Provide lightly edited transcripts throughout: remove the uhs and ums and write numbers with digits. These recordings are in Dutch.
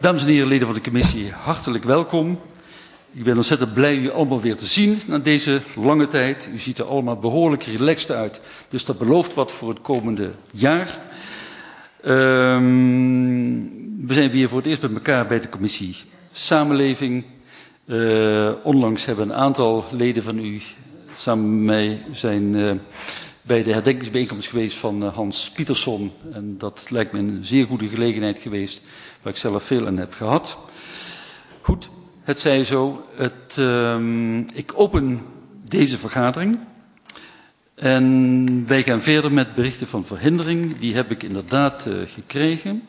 Dames en heren, leden van de commissie, hartelijk welkom. Ik ben ontzettend blij u allemaal weer te zien na deze lange tijd. U ziet er allemaal behoorlijk relaxed uit, dus dat belooft wat voor het komende jaar. We zijn weer voor het eerst met elkaar bij de commissie Samenleving. Onlangs hebben een aantal leden van u samen met mij zijn bij de herdenkingsbijeenkomst geweest van Hans Pietersson. En dat lijkt me een zeer goede gelegenheid geweest, waar ik zelf veel aan heb gehad. Goed, het zij zo. Ik open deze vergadering. En wij gaan verder met berichten van verhindering. Die heb ik inderdaad gekregen.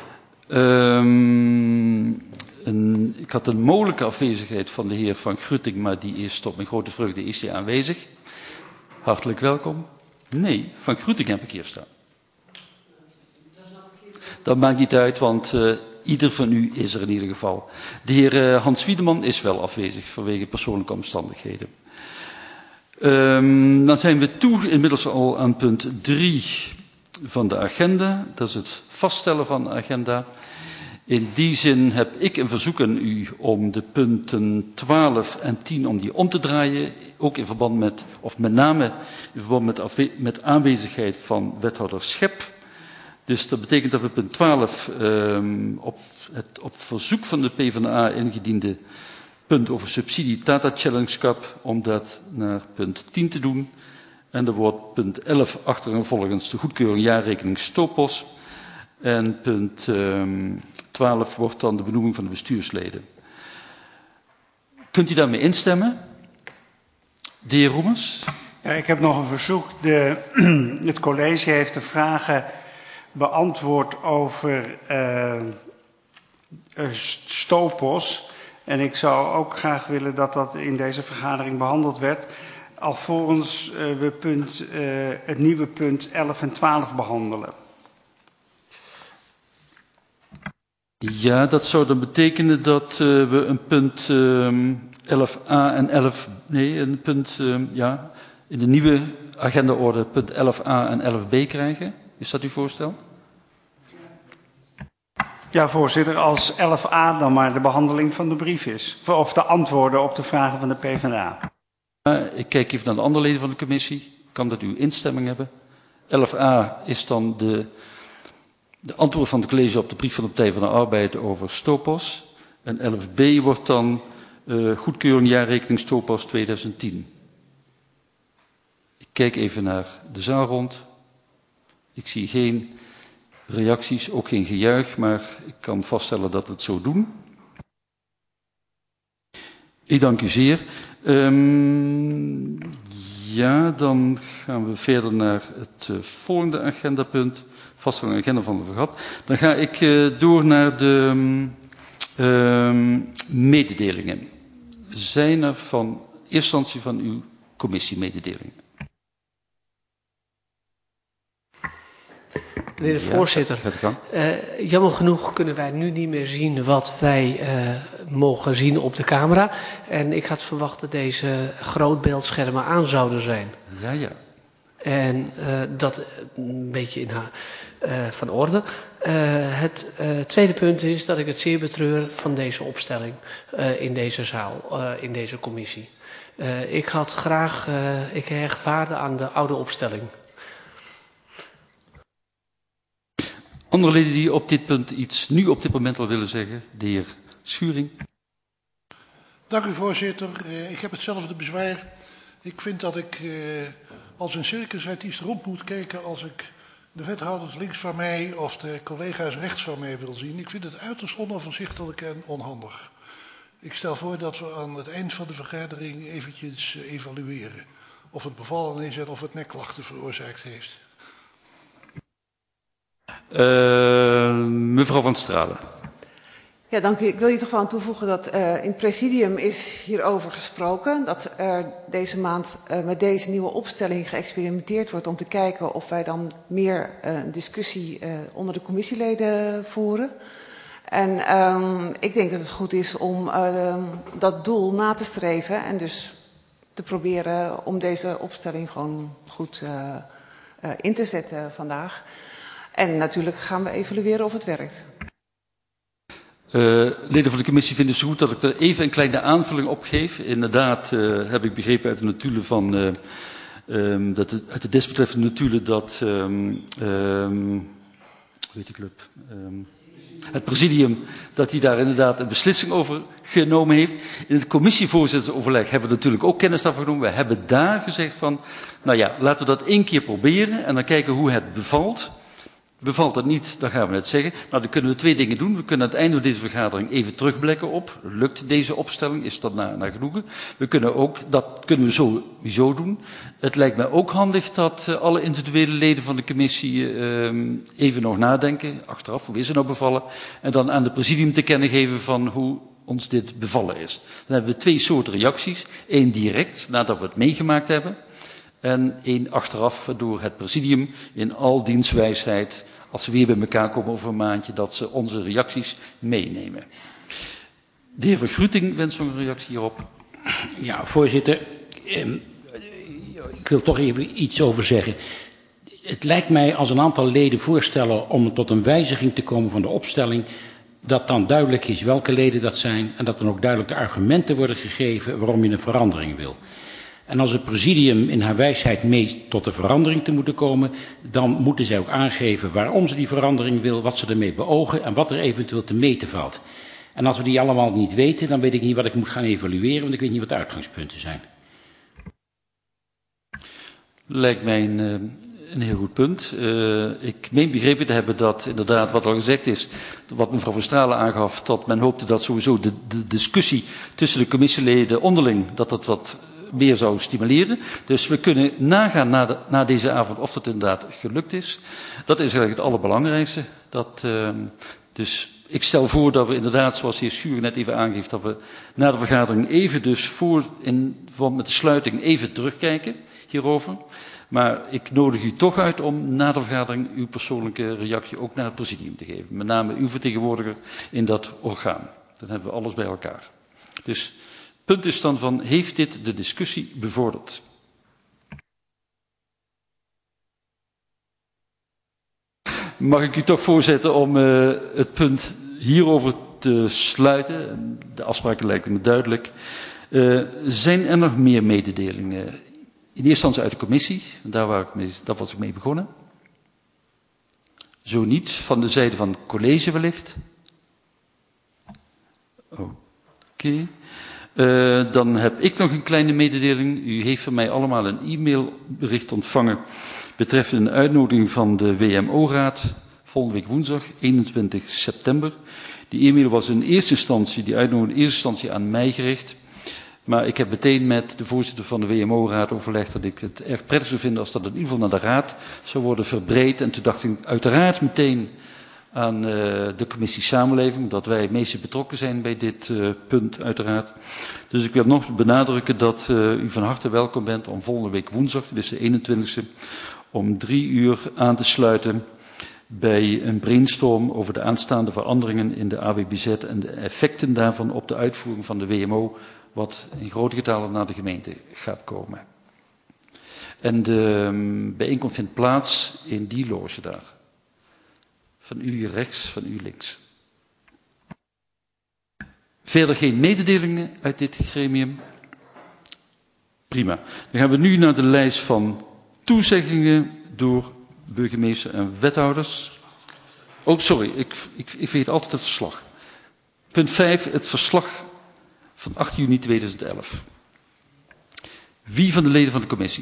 Ik had een mogelijke afwezigheid van de heer Van Grutting, maar die is tot mijn grote vreugde is die aanwezig. Hartelijk welkom. Nee, Van Grutting heb ik hier staan. Dat maakt niet uit, want ieder van u is er in ieder geval. De heer Hans Wiedeman is wel afwezig vanwege persoonlijke omstandigheden. Dan zijn we toe inmiddels al aan punt 3 van de agenda. Dat is het vaststellen van de agenda. In die zin heb ik een verzoek aan u om de punten 12 en 10 om die om te draaien. Ook in verband met, of met name in verband met aanwezigheid van wethouder Schep. Dus dat betekent dat we punt 12 op verzoek van de PvdA ingediende punt over subsidie Tata Challenge Cup, om dat naar punt 10 te doen. En er wordt punt 11 achtereenvolgens de goedkeuring jaarrekening Stopos. En punt 12 wordt dan de benoeming van de bestuursleden. Kunt u daarmee instemmen? De heer Roemers? Ja, ik heb nog een verzoek. Het college heeft de vragen beantwoord over Stopos. En ik zou ook graag willen dat dat in deze vergadering behandeld werd. Alvorens we het nieuwe punt 11 en 12 behandelen. Ja, dat zou dan betekenen dat we een punt 11a en 11... Nee, een punt, ja, in de nieuwe agendaorde punt 11a en 11b krijgen. Is dat uw voorstel? Ja, voorzitter, als 11a dan maar de behandeling van de brief is. Of de antwoorden op de vragen van de PvdA. Ik kijk even naar de andere leden van de commissie. Kan dat uw instemming hebben? 11a is dan de antwoord van het college op de brief van de Partij van de Arbeid over Stopos. En 11b wordt dan goedkeuring jaarrekening Stopos 2010. Ik kijk even naar de zaal rond. Ik zie geen reacties, ook geen gejuich, maar ik kan vaststellen dat we het zo doen. Ik dank u zeer. Ja, dan gaan we verder naar het volgende agendapunt. Vaststelling agenda van de vergadering. Dan ga ik door naar de mededelingen. Zijn er van eerste instantie van uw commissie mededelingen? Meneer de voorzitter, jammer genoeg kunnen wij nu niet meer zien wat wij mogen zien op de camera. En ik had verwacht dat deze grootbeeldschermen aan zouden zijn. Ja, ja. En dat een beetje van orde. Het tweede punt is dat ik het zeer betreur van deze opstelling in deze zaal, in deze commissie. Ik hecht waarde aan de oude opstelling. Andere leden die op dit punt iets nu op dit moment al willen zeggen? De heer Schuring. Dank u, voorzitter. Ik heb hetzelfde bezwaar. Ik vind dat ik als een circusartiest rond moet kijken als ik de wethouders links van mij of de collega's rechts van mij wil zien. Ik vind het uiterst onoverzichtelijk en onhandig. Ik stel voor dat we aan het eind van de vergadering eventjes evalueren of het bevallen is en of het nekklachten veroorzaakt heeft. Mevrouw van Stralen. Ja, dank u. Ik wil hier toch wel aan toevoegen dat in het presidium is hierover gesproken. Dat er deze maand met deze nieuwe opstelling geëxperimenteerd wordt om te kijken of wij dan meer discussie onder de commissieleden voeren. En ik denk dat het goed is om dat doel na te streven en dus te proberen om deze opstelling gewoon goed in te zetten vandaag. En natuurlijk gaan we evalueren of het werkt. Leden van de commissie vinden het zo goed dat ik er even een kleine aanvulling op geef. Inderdaad heb ik begrepen uit de notulen van uit de desbetreffende notulen dat hoe heet die club? Het presidium, dat hij daar inderdaad een beslissing over genomen heeft. In het commissievoorzittersoverleg hebben we natuurlijk ook kennis daarvan genomen. We hebben daar gezegd van, nou ja, laten we dat 1 keer proberen en dan kijken hoe het bevalt. Bevalt het niet, dan gaan we het zeggen. Nou, dan kunnen we 2 dingen doen. We kunnen aan het einde van deze vergadering even terugblikken op. Lukt deze opstelling? Is dat naar genoegen? We kunnen ook, dat kunnen we sowieso doen. Het lijkt mij ook handig dat alle individuele leden van de commissie even nog nadenken. Achteraf, hoe is het nou bevallen? En dan aan het presidium te kennen geven van hoe ons dit bevallen is. Dan hebben we 2 soorten reacties. 1 direct, nadat we het meegemaakt hebben. En 1 achteraf door het presidium in al diens wijsheid, als we weer bij elkaar komen over een maandje, dat ze onze reacties meenemen. De heer Vergruting wenst nog een reactie hierop. Ja, voorzitter. Ik wil toch even iets over zeggen. Het lijkt mij als een aantal leden voorstellen om tot een wijziging te komen van de opstelling, dat dan duidelijk is welke leden dat zijn en dat dan ook duidelijk de argumenten worden gegeven waarom je een verandering wil. En als het presidium in haar wijsheid meet tot de verandering te moeten komen, dan moeten zij ook aangeven waarom ze die verandering wil, wat ze ermee beogen en wat er eventueel te meten valt. En als we die allemaal niet weten, dan weet ik niet wat ik moet gaan evalueren, want ik weet niet wat de uitgangspunten zijn. Lijkt mij een heel goed punt. Ik meen begrepen te hebben dat inderdaad wat al gezegd is, wat mevrouw Van Stralen aangaf, dat men hoopte dat sowieso de discussie tussen de commissieleden onderling, dat wat meer zou stimuleren. Dus we kunnen nagaan na deze avond of dat inderdaad gelukt is. Dat is eigenlijk het allerbelangrijkste. Dus ik stel voor dat we inderdaad, zoals de heer Schuur net even aangeeft, dat we na de vergadering even dus in verband met de sluiting even terugkijken hierover. Maar ik nodig u toch uit om na de vergadering uw persoonlijke reactie ook naar het presidium te geven. Met name uw vertegenwoordiger in dat orgaan. Dan hebben we alles bij elkaar. Dus punt is dan van, heeft dit de discussie bevorderd? Mag ik u toch voorzetten om het punt hierover te sluiten? De afspraken lijken me duidelijk. Zijn er nog meer mededelingen? In eerste instantie uit de commissie, daar was ik mee begonnen. Zo niet, van de zijde van het college wellicht. Oké. Dan heb ik nog een kleine mededeling. U heeft van mij allemaal een e-mailbericht ontvangen betreffende een uitnodiging van de WMO-raad volgende week woensdag 21 september. Die e-mail was die uitnodiging in eerste instantie aan mij gericht. Maar ik heb meteen met de voorzitter van de WMO-raad overlegd dat ik het erg prettig zou vinden als dat in ieder geval naar de raad zou worden verbreed. En toen dacht ik uiteraard meteen aan de commissie samenleving, dat wij het meeste betrokken zijn bij dit punt uiteraard. Dus ik wil nog benadrukken dat u van harte welkom bent om volgende week woensdag, dus de 21e, om 3 uur aan te sluiten bij een brainstorm over de aanstaande veranderingen in de AWBZ en de effecten daarvan op de uitvoering van de WMO, wat in grote getalen naar de gemeente gaat komen. En de bijeenkomst vindt plaats in die loge daar. Van u hier rechts, van u links. Verder geen mededelingen uit dit gremium? Prima. Dan gaan we nu naar de lijst van toezeggingen door burgemeester en wethouders. Oh, sorry, ik vergeet altijd het verslag. Punt 5, het verslag van 8 juni 2011. Wie van de leden van de commissie?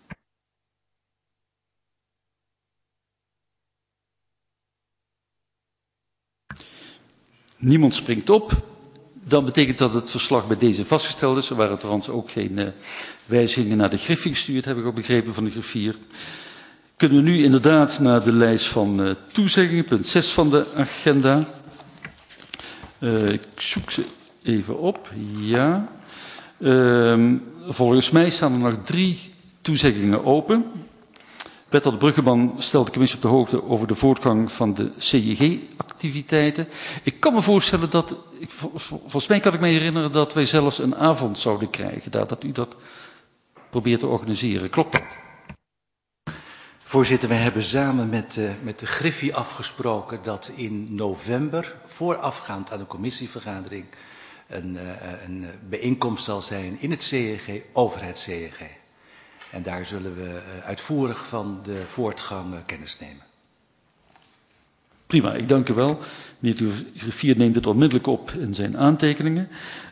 Niemand springt op. Dan betekent dat het verslag bij deze vastgesteld is. Er waren trouwens ook geen wijzigingen naar de griffie gestuurd, heb ik ook begrepen van de griffier. Kunnen we nu inderdaad naar de lijst van toezeggingen, punt 6 van de agenda. Ik zoek ze even op. Ja. Volgens mij staan er nog 3 toezeggingen open. Wethouder Bruggeman stelt de commissie op de hoogte over de voortgang van de CJG-activiteiten. Ik kan me voorstellen dat, volgens mij kan ik me herinneren dat wij zelfs een avond zouden krijgen, dat u dat probeert te organiseren. Klopt dat? Voorzitter, wij hebben samen met de Griffie afgesproken dat in november, voorafgaand aan de commissievergadering, een bijeenkomst zal zijn in het CEG over het CEG. En daar zullen we uitvoerig van de voortgang kennis nemen. Prima, ik dank u wel. Meneer de griffier neemt het onmiddellijk op in zijn aantekeningen.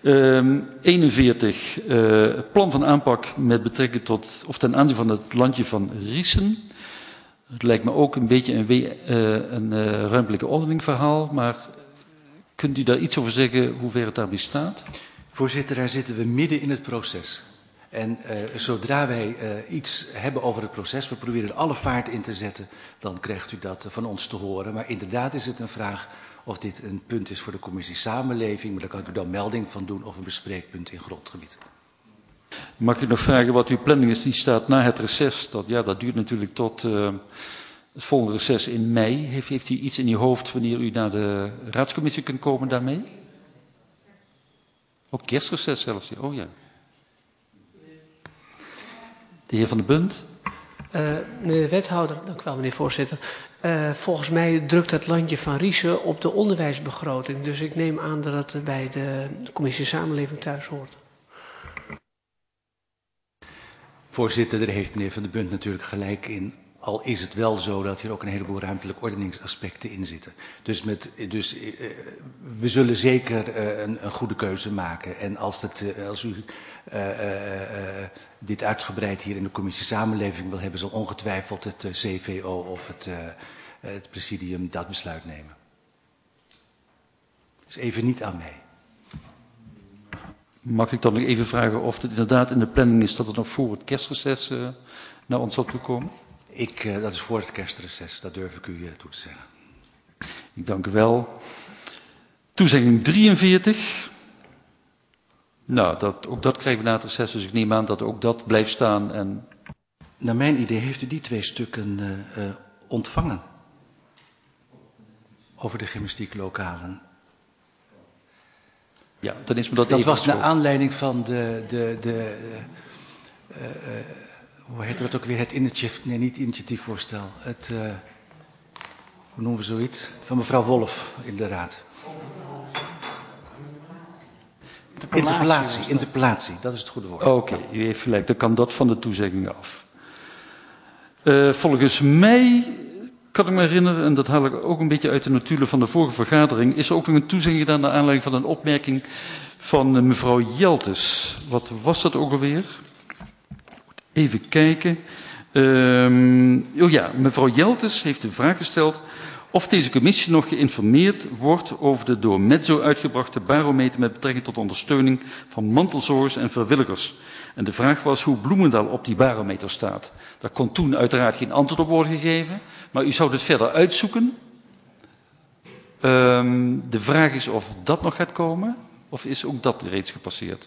41, plan van aanpak met betrekking tot, of ten aanzien van het landje van Riesen. Het lijkt me ook een beetje een ruimtelijke ordening verhaal, maar kunt u daar iets over zeggen hoe ver het daarbij staat? Voorzitter, daar zitten we midden in het proces. En zodra wij iets hebben over het proces, we proberen er alle vaart in te zetten, dan krijgt u dat van ons te horen. Maar inderdaad is het een vraag of dit een punt is voor de commissie Samenleving, maar daar kan ik u dan melding van doen, of een bespreekpunt in grondgebied. Mag ik nog vragen wat uw planning is? Die staat na het reces. Dat duurt natuurlijk tot het volgende reces in mei. Heeft u iets in uw hoofd wanneer u naar de raadscommissie kunt komen daarmee? Ook kerstreces zelfs. Oh ja. De heer Van der Bunt. Meneer de wethouder, dank u wel meneer voorzitter. Volgens mij drukt het landje van Riesen op de onderwijsbegroting. Dus ik neem aan dat het bij de commissie Samenleving thuis hoort. Voorzitter, daar heeft meneer Van der Bunt natuurlijk gelijk in. Al is het wel zo dat hier ook een heleboel ruimtelijke ordeningsaspecten in zitten. Dus we zullen zeker een goede keuze maken. En als u dit uitgebreid hier in de commissie Samenleving wil hebben, zal ongetwijfeld het CVO of het presidium dat besluit nemen. Dus even niet aan mij. Mag ik dan nog even vragen of het inderdaad in de planning is dat het nog voor het kerstreces naar ons zal toekomen? Dat is voor het kerstreces, dat durf ik u toe te zeggen. Ik dank u wel. Toezegging 43. Nou, ook dat krijgen we na het reces, dus ik neem aan dat ook dat blijft staan. En... Naar mijn idee heeft u die 2 stukken ontvangen. Over de gymnastieklokalen. Ja, dan is me dat even... Dat was naar aanleiding van hoe heet dat ook weer? Het initiatief, nee, niet initiatiefvoorstel. Hoe noemen we zoiets? Van mevrouw Wolf in de raad. Interpellatie, dat is het goede woord. Oké, u heeft gelijk, dan kan dat van de toezegging af. Volgens mij, kan ik me herinneren, en dat haal ik ook een beetje uit de notulen van de vorige vergadering, is er ook nog een toezegging gedaan naar aanleiding van een opmerking van mevrouw Jeltes. Wat was dat ook alweer? Even kijken. Mevrouw Jeltes heeft de vraag gesteld of deze commissie nog geïnformeerd wordt over de door Mezzo uitgebrachte barometer met betrekking tot ondersteuning van mantelzorgers en vrijwilligers. En de vraag was hoe Bloemendaal op die barometer staat. Daar kon toen uiteraard geen antwoord op worden gegeven, maar u zou het verder uitzoeken. De vraag is of dat nog gaat komen, of is ook dat reeds gepasseerd?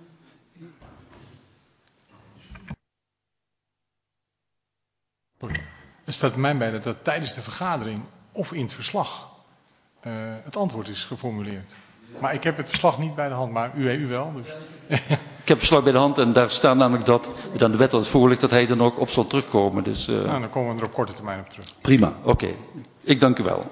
Er staat bij mij bij dat tijdens de vergadering of in het verslag het antwoord is geformuleerd. Maar ik heb het verslag niet bij de hand, maar u wel. Dus. Ik heb het verslag bij de hand en daar staat namelijk dat het aan de wet had voorgelegd dat hij dan ook op zal terugkomen. Dus, nou, dan komen we er op korte termijn op terug. Prima, oké. Ik dank u wel.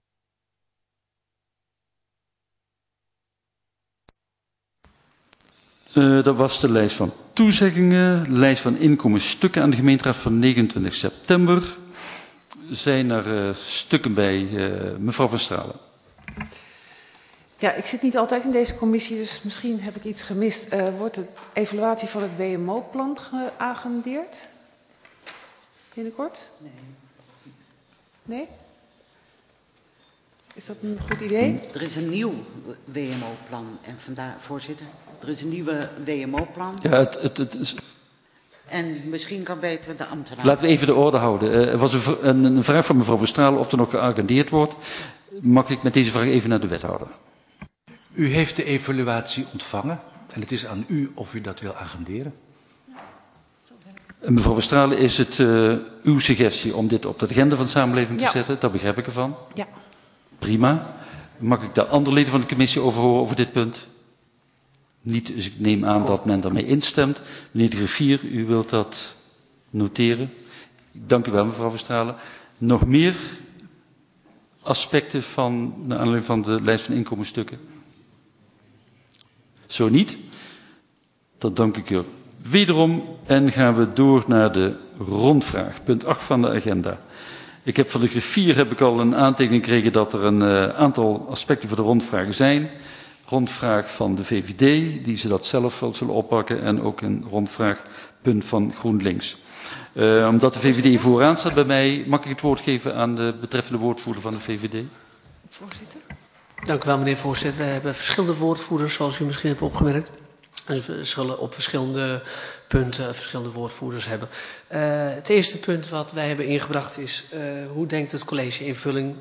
Dat was de lijst van toezeggingen, lijst van inkomensstukken aan de gemeenteraad van 29 september. Zijn er stukken bij mevrouw Van Stralen? Ja, ik zit niet altijd in deze commissie, dus misschien heb ik iets gemist. Wordt de evaluatie van het WMO-plan geagendeerd? Binnenkort? Nee? Is dat een goed idee? Er is een nieuw WMO-plan en vandaar, voorzitter, er is een nieuwe WMO-plan. Ja, het is... En misschien kan beter de ambtenaar... Laten we even de orde houden. Er was een vraag van mevrouw Van Stralen of er nog geagendeerd wordt. Mag ik met deze vraag even naar de wethouder? U heeft de evaluatie ontvangen en het is aan u of u dat wil agenderen. Mevrouw Van Stralen, is het uw suggestie om dit op de agenda van de samenleving te zetten? Daar begrijp ik ervan. Ja. Prima. Mag ik de andere leden van de commissie over horen over dit punt? Niet, dus ik neem aan dat men daarmee instemt. Meneer de griffier, u wilt dat noteren? Dank u wel, mevrouw Verstralen. Nog meer aspecten naar aanleiding van de lijst van inkomensstukken? Zo niet. Dan dank ik u wederom en gaan we door naar de rondvraag. Punt 8 van de agenda. Ik heb van de griffier al een aantekening gekregen dat er een aantal aspecten voor de rondvraag zijn. Rondvraag van de VVD, die ze dat zelf wel zullen oppakken, en ook een rondvraagpunt van GroenLinks. Omdat de VVD vooraan staat bij mij, mag ik het woord geven aan de betreffende woordvoerder van de VVD? Voorzitter. Dank u wel, meneer voorzitter. We hebben verschillende woordvoerders, zoals u misschien hebt opgemerkt. En we zullen op verschillende punten verschillende woordvoerders hebben. Het eerste punt wat wij hebben ingebracht is, hoe denkt het college invulling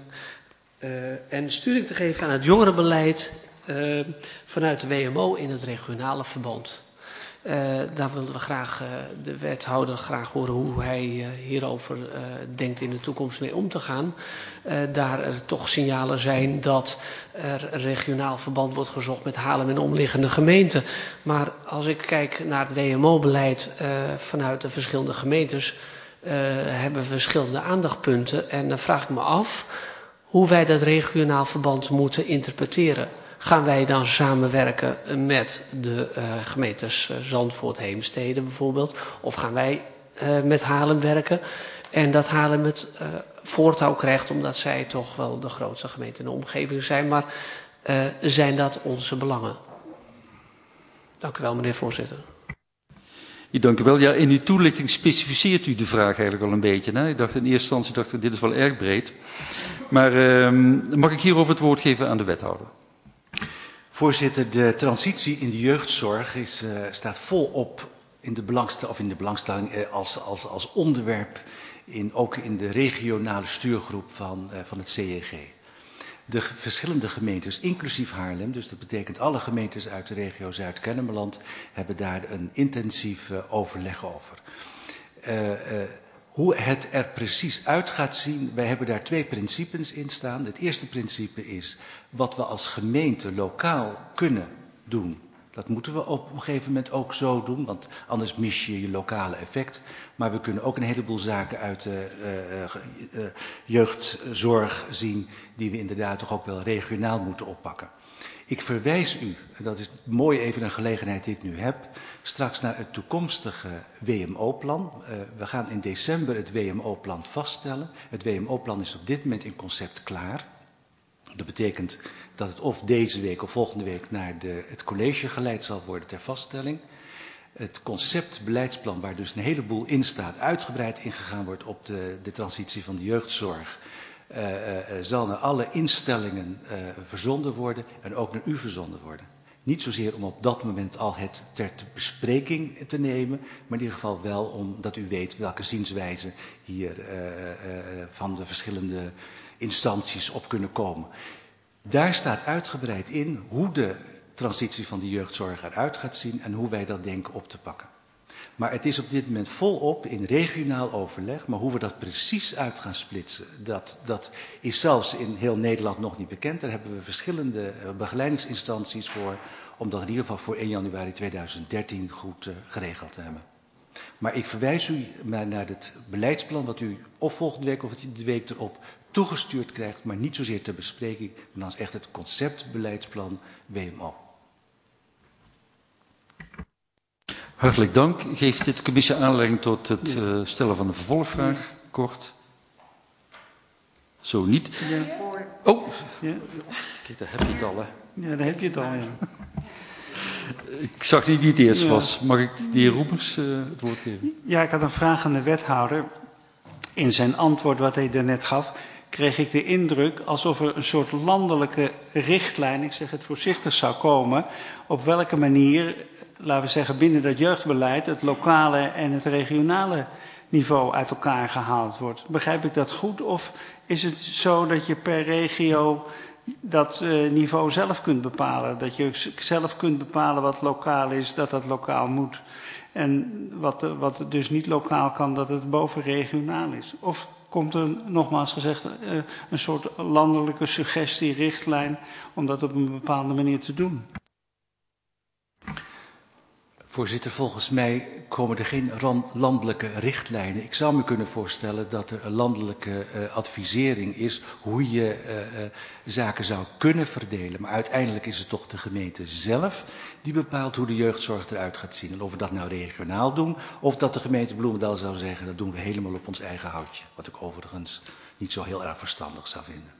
en sturing te geven aan het jongerenbeleid vanuit de WMO in het regionale verband. Daar wilden we graag de wethouder graag horen hoe hij hierover denkt in de toekomst mee om te gaan. Daar er toch signalen zijn dat er een regionaal verband wordt gezocht met Haarlem en omliggende gemeenten. Maar als ik kijk naar het WMO-beleid vanuit de verschillende gemeentes, hebben we verschillende aandachtspunten. En dan vraag ik me af hoe wij dat regionaal verband moeten interpreteren. Gaan wij dan samenwerken met de gemeentes Zandvoort, Heemstede bijvoorbeeld? Of gaan wij met Haarlem werken? En dat Haarlem het voortouw krijgt omdat zij toch wel de grootste gemeente in de omgeving zijn. Maar zijn dat onze belangen? Dank u wel, meneer voorzitter. Dank u wel. Ja, in uw toelichting specificeert u de vraag eigenlijk al een beetje. Hè? Ik dacht in eerste instantie, dit is wel erg breed. Maar mag ik hierover het woord geven aan de wethouder? Voorzitter, de transitie in de jeugdzorg staat volop in de belangstelling als onderwerp ook in de regionale stuurgroep van het CEG. De verschillende gemeentes, inclusief Haarlem, dus dat betekent alle gemeentes uit de regio Zuid-Kennemerland, hebben daar een intensief overleg over. Hoe het er precies uit gaat zien, wij hebben daar 2 principes in staan. Het eerste principe is wat we als gemeente lokaal kunnen doen. Dat moeten we op een gegeven moment ook zo doen, want anders mis je je lokale effect. Maar we kunnen ook een heleboel zaken uit de jeugdzorg zien die we inderdaad toch ook wel regionaal moeten oppakken. Ik verwijs u, en dat is mooi even een gelegenheid die ik nu heb, straks naar het toekomstige WMO-plan. We gaan in december het WMO-plan vaststellen. Het WMO-plan is op dit moment in concept klaar. Dat betekent dat het of deze week of volgende week naar het college geleid zal worden ter vaststelling. Het conceptbeleidsplan, waar dus een heleboel in staat, uitgebreid ingegaan wordt op de transitie van de jeugdzorg, zal naar alle instellingen verzonden worden en ook naar u verzonden worden. Niet zozeer om op dat moment al het ter bespreking te nemen, maar in ieder geval wel omdat u weet welke zienswijzen hier van de verschillende instanties op kunnen komen. Daar staat uitgebreid in hoe de transitie van de jeugdzorg eruit gaat zien en hoe wij dat denken op te pakken. Maar het is op dit moment volop in regionaal overleg, maar hoe we dat precies uit gaan splitsen, dat is zelfs in heel Nederland nog niet bekend. Daar hebben we verschillende begeleidingsinstanties voor, om dat in ieder geval voor 1 januari 2013 goed geregeld te hebben. Maar ik verwijs u naar het beleidsplan wat u of volgende week of de week erop toegestuurd krijgt, maar niet zozeer ter bespreking, maar dan is echt het conceptbeleidsplan WMO. Hartelijk dank. Geeft dit commissie aanleiding tot het stellen van een vervolgvraag? Kort. Zo niet. Ja. Oh, Ja. kijk, daar heb je het al, hè. Ja, daar heb je het al, ja. Ik zag niet wie het eerst was. Mag ik de heer Roepers het woord geven? Ja, ik had een vraag aan de wethouder. In zijn antwoord wat hij daarnet gaf, kreeg ik de indruk alsof er een soort landelijke richtlijn, ik zeg het voorzichtig, zou komen. Op welke manier, laten we zeggen, binnen dat jeugdbeleid het lokale en het regionale niveau uit elkaar gehaald wordt. Begrijp ik dat goed? Of is het zo dat je per regio dat niveau zelf kunt bepalen? Dat je zelf kunt bepalen wat lokaal is, dat dat lokaal moet. En wat dus niet lokaal kan, dat het bovenregionaal is. Of komt er, nogmaals gezegd, een soort landelijke suggestie, richtlijn, om dat op een bepaalde manier te doen? Voorzitter, volgens mij komen er geen landelijke richtlijnen. Ik zou me kunnen voorstellen dat er een landelijke advisering is hoe je zaken zou kunnen verdelen. Maar uiteindelijk is het toch de gemeente zelf die bepaalt hoe de jeugdzorg eruit gaat zien. En of we dat nou regionaal doen, of dat de gemeente Bloemendaal zou zeggen, dat doen we helemaal op ons eigen houtje. Wat ik overigens niet zo heel erg verstandig zou vinden.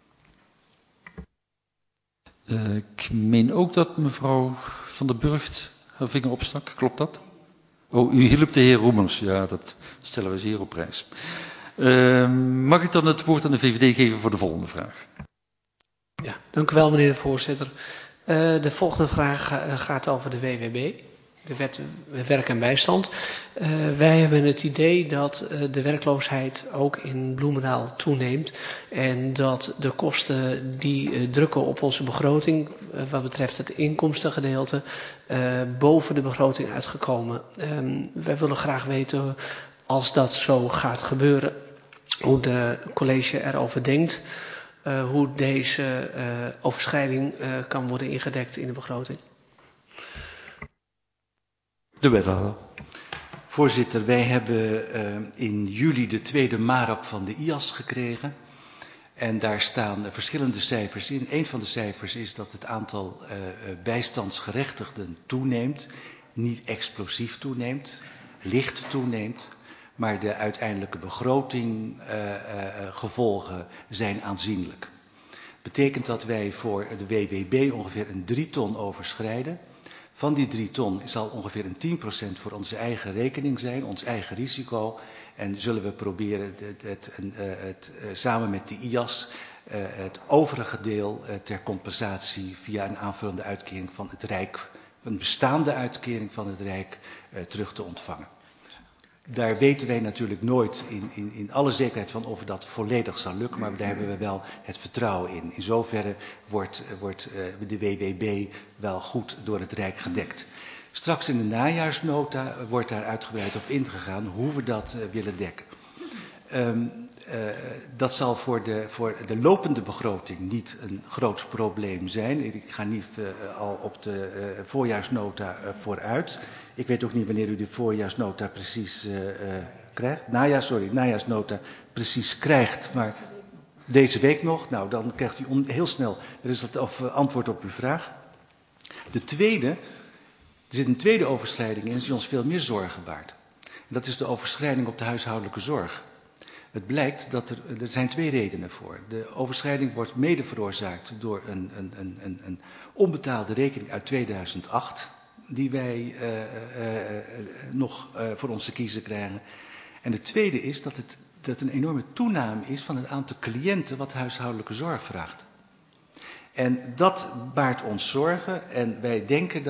Ik meen ook dat mevrouw Van der Burgt haar vinger opstak. Klopt dat? Oh, u hielp de heer Roemers. Ja, dat stellen we zeer op prijs. Mag ik dan het woord aan de VVD geven voor de volgende vraag? Ja, dank u wel, meneer de voorzitter. De volgende vraag gaat over de WWB, de Wet Werk en Bijstand. Wij hebben het idee dat de werkloosheid ook in Bloemendaal toeneemt en dat de kosten die drukken op onze begroting, wat betreft het inkomstengedeelte, boven de begroting uitgekomen. Wij willen graag weten, als dat zo gaat gebeuren, hoe de college erover denkt. Hoe deze overschrijding kan worden ingedekt in de begroting. De wethouder. Voorzitter, wij hebben in juli de tweede MARAP van de IAS gekregen. En daar staan verschillende cijfers in. Een van de cijfers is dat het aantal bijstandsgerechtigden toeneemt. Niet explosief toeneemt, licht toeneemt. Maar de uiteindelijke begrotinggevolgen zijn aanzienlijk. Betekent dat wij voor de WWB ongeveer een 3 ton overschrijden. Van die 3 ton zal ongeveer een 10% voor onze eigen rekening zijn, ons eigen risico. En zullen we proberen samen met de IAS het overige deel ter compensatie via een aanvullende uitkering van het Rijk, een bestaande uitkering van het Rijk, terug te ontvangen. Daar weten wij natuurlijk nooit in alle zekerheid van of dat volledig zal lukken, maar daar hebben we wel het vertrouwen in. In zoverre wordt de WWB wel goed door het Rijk gedekt. Straks in de najaarsnota wordt daar uitgebreid op ingegaan hoe we dat willen dekken. Dat zal voor de lopende begroting niet een groot probleem zijn. Ik ga niet al op de voorjaarsnota vooruit. Ik weet ook niet wanneer u de voorjaarsnota precies krijgt. Najaarsnota precies krijgt. Maar deze week nog, nou dan krijgt u heel snel antwoord op uw vraag. Er zit een tweede overschrijding in die ons veel meer zorgen baart. En dat is de overschrijding op de huishoudelijke zorg. Het blijkt dat er zijn 2 redenen voor. De overschrijding wordt mede veroorzaakt door een onbetaalde rekening uit 2008... die wij nog voor ons te kiezen krijgen. En de tweede is dat een enorme toename is van het aantal cliënten wat huishoudelijke zorg vraagt. En dat baart ons zorgen en wij denken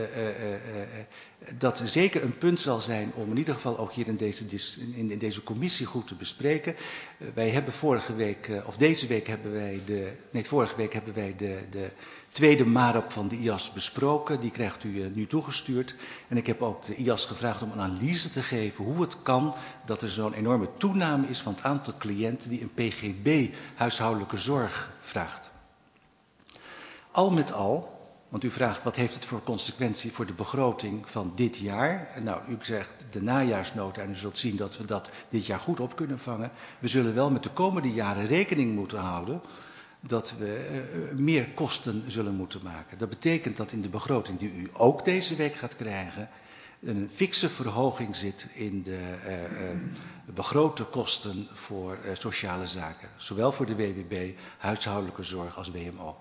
dat zeker een punt zal zijn om in ieder geval ook hier in deze commissie goed te bespreken. Wij hebben vorige week hebben wij de tweede MARAP van de IAS besproken. Die krijgt u nu toegestuurd. En ik heb ook de IAS gevraagd om een analyse te geven hoe het kan dat er zo'n enorme toename is van het aantal cliënten die een PGB huishoudelijke zorg vraagt. Al met al, want u vraagt wat heeft het voor consequentie voor de begroting van dit jaar. Nou, u zegt de najaarsnota en u zult zien dat we dat dit jaar goed op kunnen vangen. We zullen wel met de komende jaren rekening moeten houden dat we meer kosten zullen moeten maken. Dat betekent dat in de begroting die u ook deze week gaat krijgen een fikse verhoging zit in de begrote kosten voor sociale zaken. Zowel voor de WWB, huishoudelijke zorg als WMO.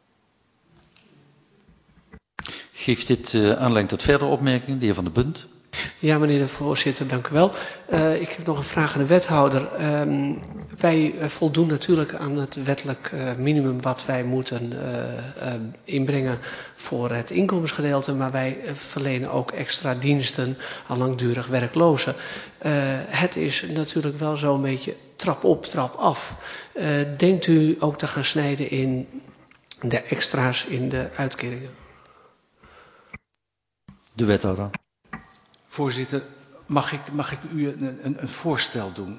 Geeft dit aanleiding tot verdere opmerkingen, de heer Van der Bunt? Ja, meneer de voorzitter, dank u wel. Ik heb nog een vraag aan de wethouder. Wij voldoen natuurlijk aan het wettelijk minimum wat wij moeten inbrengen voor het inkomensgedeelte, maar wij verlenen ook extra diensten aan langdurig werklozen. Het is natuurlijk wel zo'n beetje trap op, trap af. Denkt u ook te gaan snijden in de extra's in de uitkeringen? De wethouder. Voorzitter, mag ik u een voorstel doen?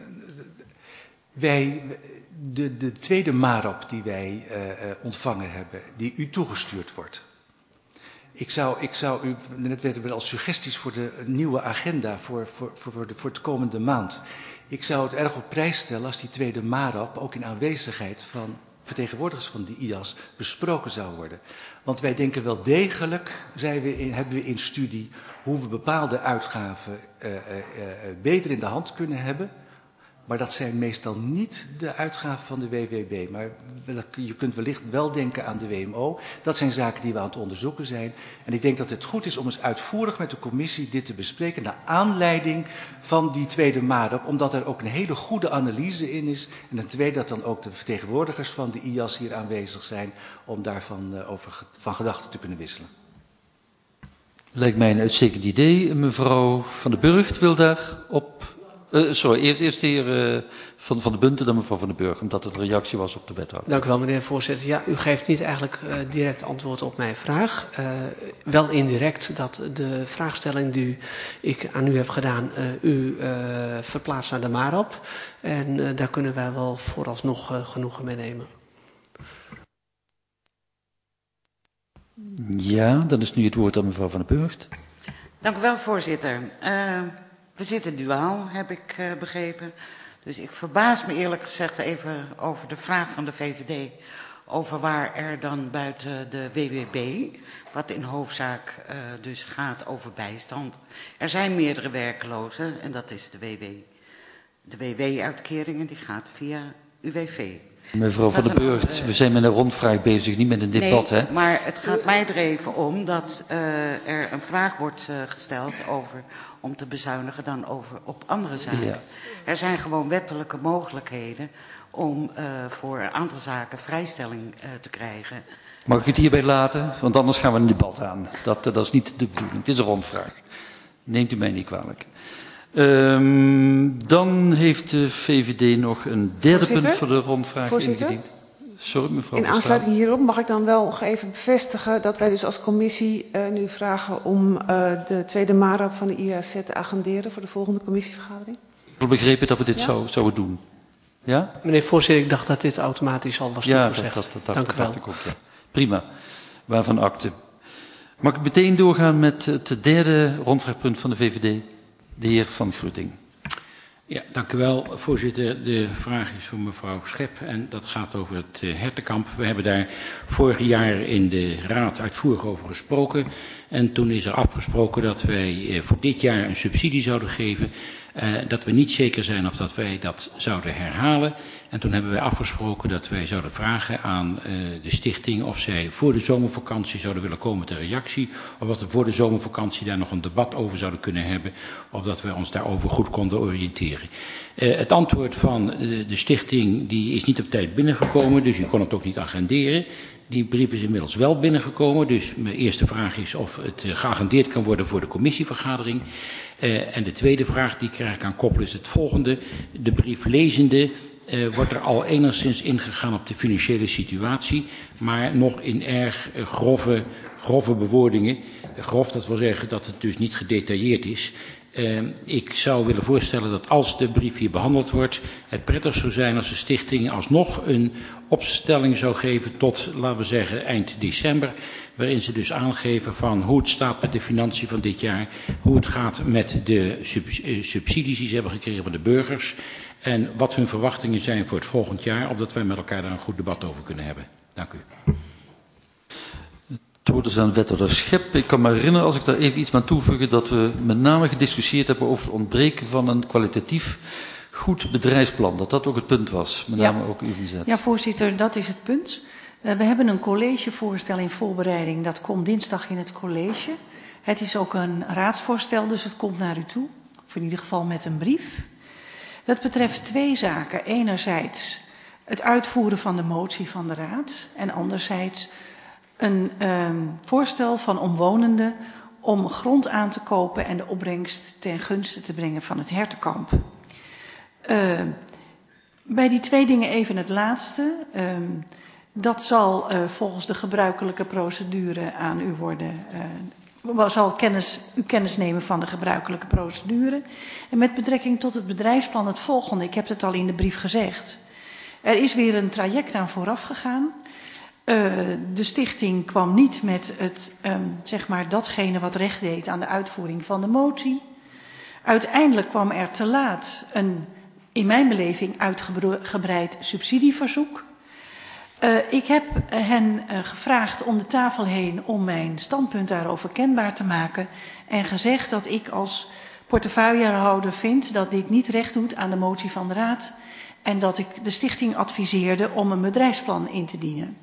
De tweede MARAP die wij ontvangen hebben, die u toegestuurd wordt. Ik zou u, net werden we al suggesties voor de nieuwe agenda voor de komende maand. Ik zou het erg op prijs stellen als die tweede MARAP ook in aanwezigheid van vertegenwoordigers van de IAS besproken zou worden. Want wij denken wel degelijk, hebben we in studie, hoe we bepaalde uitgaven beter in de hand kunnen hebben. Maar dat zijn meestal niet de uitgaven van de WWB. Maar je kunt wellicht wel denken aan de WMO. Dat zijn zaken die we aan het onderzoeken zijn. En ik denk dat het goed is om eens uitvoerig met de commissie dit te bespreken naar aanleiding van die tweede MARAP. Omdat er ook een hele goede analyse in is. En ten tweede dat dan ook de vertegenwoordigers van de IAS hier aanwezig zijn om daarvan van gedachten te kunnen wisselen. Lijkt mij een uitstekend idee. Mevrouw Van den Burgt wil daarop... Eerst de heer Van de Bunten, dan mevrouw Van den Burg, omdat het een reactie was op de wethouder. Dank u wel, meneer de voorzitter. Ja, u geeft niet eigenlijk direct antwoord op mijn vraag. Wel indirect dat de vraagstelling die ik aan u heb gedaan, u verplaatst naar de MARAP. En daar kunnen wij wel vooralsnog genoegen mee nemen. Ja, dan is nu het woord aan mevrouw Van den Burgt. Dank u wel, voorzitter. We zitten duaal, heb ik begrepen. Dus ik verbaas me eerlijk gezegd even over de vraag van de VVD... over waar er dan buiten de WWB, wat in hoofdzaak dus gaat over bijstand... Er zijn meerdere werklozen en dat is de WW-uitkering en die gaat via UWV. Mevrouw Van den Burgt, we zijn met een rondvraag bezig, niet met een debat, nee, hè? Maar het gaat mij er even om dat er een vraag wordt gesteld om te bezuinigen dan op andere zaken. Ja. Er zijn gewoon wettelijke mogelijkheden om voor een aantal zaken vrijstelling te krijgen. Mag ik het hierbij laten? Want anders gaan we een debat aan. Dat is niet de bedoeling. Het is een rondvraag. Neemt u mij niet kwalijk. Dan heeft de VVD nog een derde punt voor de rondvraag ingediend. Sorry, mevrouw. In aansluiting hierop mag ik dan wel nog even bevestigen dat wij dus als commissie nu vragen om de tweede MARAP van de IAZ te agenderen voor de volgende commissievergadering. Ik heb begrepen dat we dit zouden doen. Ja? Meneer voorzitter, ik dacht dat dit automatisch al was toegezegd. Ja, dat dacht ik ook. Ja. Prima. Waarvan akte. Mag ik meteen doorgaan met het derde rondvraagpunt van de VVD? De heer Van Grutting. Ja, dank u wel, voorzitter. De vraag is voor mevrouw Schep en dat gaat over het hertenkamp. We hebben daar vorig jaar in de raad uitvoerig over gesproken. En toen is er afgesproken dat wij voor dit jaar een subsidie zouden geven. Dat we niet zeker zijn of dat wij dat zouden herhalen. En toen hebben wij afgesproken dat wij zouden vragen aan de stichting of zij voor de zomervakantie zouden willen komen met een reactie. Of dat we voor de zomervakantie daar nog een debat over zouden kunnen hebben. Of dat we ons daarover goed konden oriënteren. Het antwoord van de stichting die is niet op tijd binnengekomen, dus u kon het ook niet agenderen. Die brief is inmiddels wel binnengekomen, dus mijn eerste vraag is of het geagendeerd kan worden voor de commissievergadering. En de tweede vraag die ik er aan koppel is het volgende. De brief lezende wordt er al enigszins ingegaan op de financiële situatie, maar nog in erg grove bewoordingen. Grof, dat wil zeggen dat het dus niet gedetailleerd is. Ik zou willen voorstellen dat als de brief hier behandeld wordt, het prettig zou zijn als de stichting alsnog een opstelling zou geven tot, laten we zeggen, eind december, waarin ze dus aangeven van hoe het staat met de financiën van dit jaar, hoe het gaat met de subsidies die ze hebben gekregen van de burgers en wat hun verwachtingen zijn voor het volgend jaar, opdat wij met elkaar daar een goed debat over kunnen hebben. Dank u. Het woord is aan wethouder Schep. Ik kan me herinneren, als ik daar even iets aan toevoegen, dat we met name gediscussieerd hebben over het ontbreken van een kwalitatief goed bedrijfsplan. Dat ook het punt was, met name ook UWZ. Ja, voorzitter, dat is het punt. We hebben een collegevoorstel in voorbereiding. Dat komt dinsdag in het college. Het is ook een raadsvoorstel, dus het komt naar u toe. Of in ieder geval met een brief. Dat betreft twee zaken. Enerzijds het uitvoeren van de motie van de raad. En anderzijds een voorstel van omwonenden om grond aan te kopen en de opbrengst ten gunste te brengen van het hertenkamp. Bij die twee dingen even het laatste. Dat zal volgens de gebruikelijke procedure aan u worden. Zal u kennis nemen van de gebruikelijke procedure. En met betrekking tot het bedrijfsplan het volgende. Ik heb het al in de brief gezegd. Er is weer een traject aan vooraf gegaan. De stichting kwam niet met het, zeg maar datgene wat recht deed aan de uitvoering van de motie. Uiteindelijk kwam er te laat een, in mijn beleving, uitgebreid subsidieverzoek. Ik heb hen gevraagd om de tafel heen om mijn standpunt daarover kenbaar te maken en gezegd dat ik als portefeuillehouder vind dat dit niet recht doet aan de motie van de Raad en dat ik de stichting adviseerde om een bedrijfsplan in te dienen.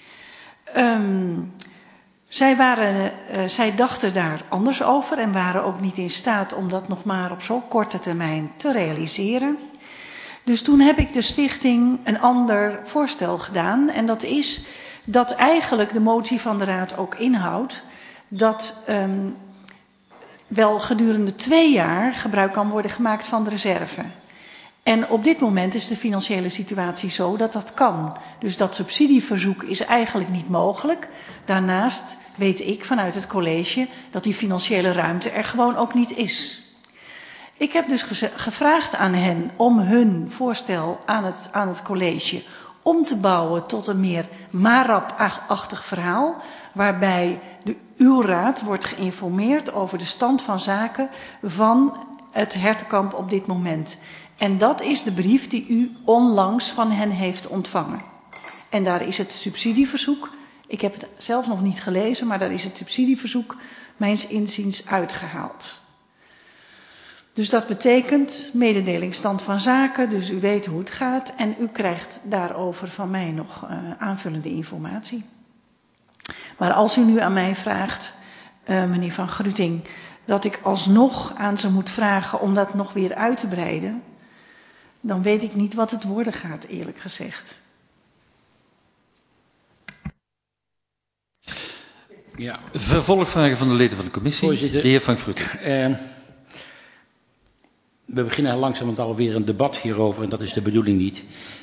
Zij dachten daar anders over en waren ook niet in staat om dat nog maar op zo'n korte termijn te realiseren. Dus toen heb ik de stichting een ander voorstel gedaan. En dat is dat eigenlijk de motie van de Raad ook inhoudt dat wel gedurende 2 jaar gebruik kan worden gemaakt van de reserve. En op dit moment is de financiële situatie zo dat dat kan. Dus dat subsidieverzoek is eigenlijk niet mogelijk. Daarnaast weet ik vanuit het college dat die financiële ruimte er gewoon ook niet is. Ik heb dus gevraagd aan hen om hun voorstel aan het college om te bouwen tot een meer MARAP-achtig verhaal, waarbij uw raad wordt geïnformeerd over de stand van zaken van het hertenkamp op dit moment. En dat is de brief die u onlangs van hen heeft ontvangen. En daar is het subsidieverzoek, ik heb het zelf nog niet gelezen, maar daar is het subsidieverzoek mijns inziens uitgehaald. Dus dat betekent mededeling stand van zaken, dus u weet hoe het gaat en u krijgt daarover van mij nog aanvullende informatie. Maar als u nu aan mij vraagt, meneer Van Gruting, dat ik alsnog aan ze moet vragen om dat nog weer uit te breiden, dan weet ik niet wat het worden gaat, eerlijk gezegd. Ja. Vervolgvragen van de leden van de commissie. Voorzitter, de heer Van Gruting. We beginnen langzamerhand alweer een debat hierover en dat is de bedoeling niet.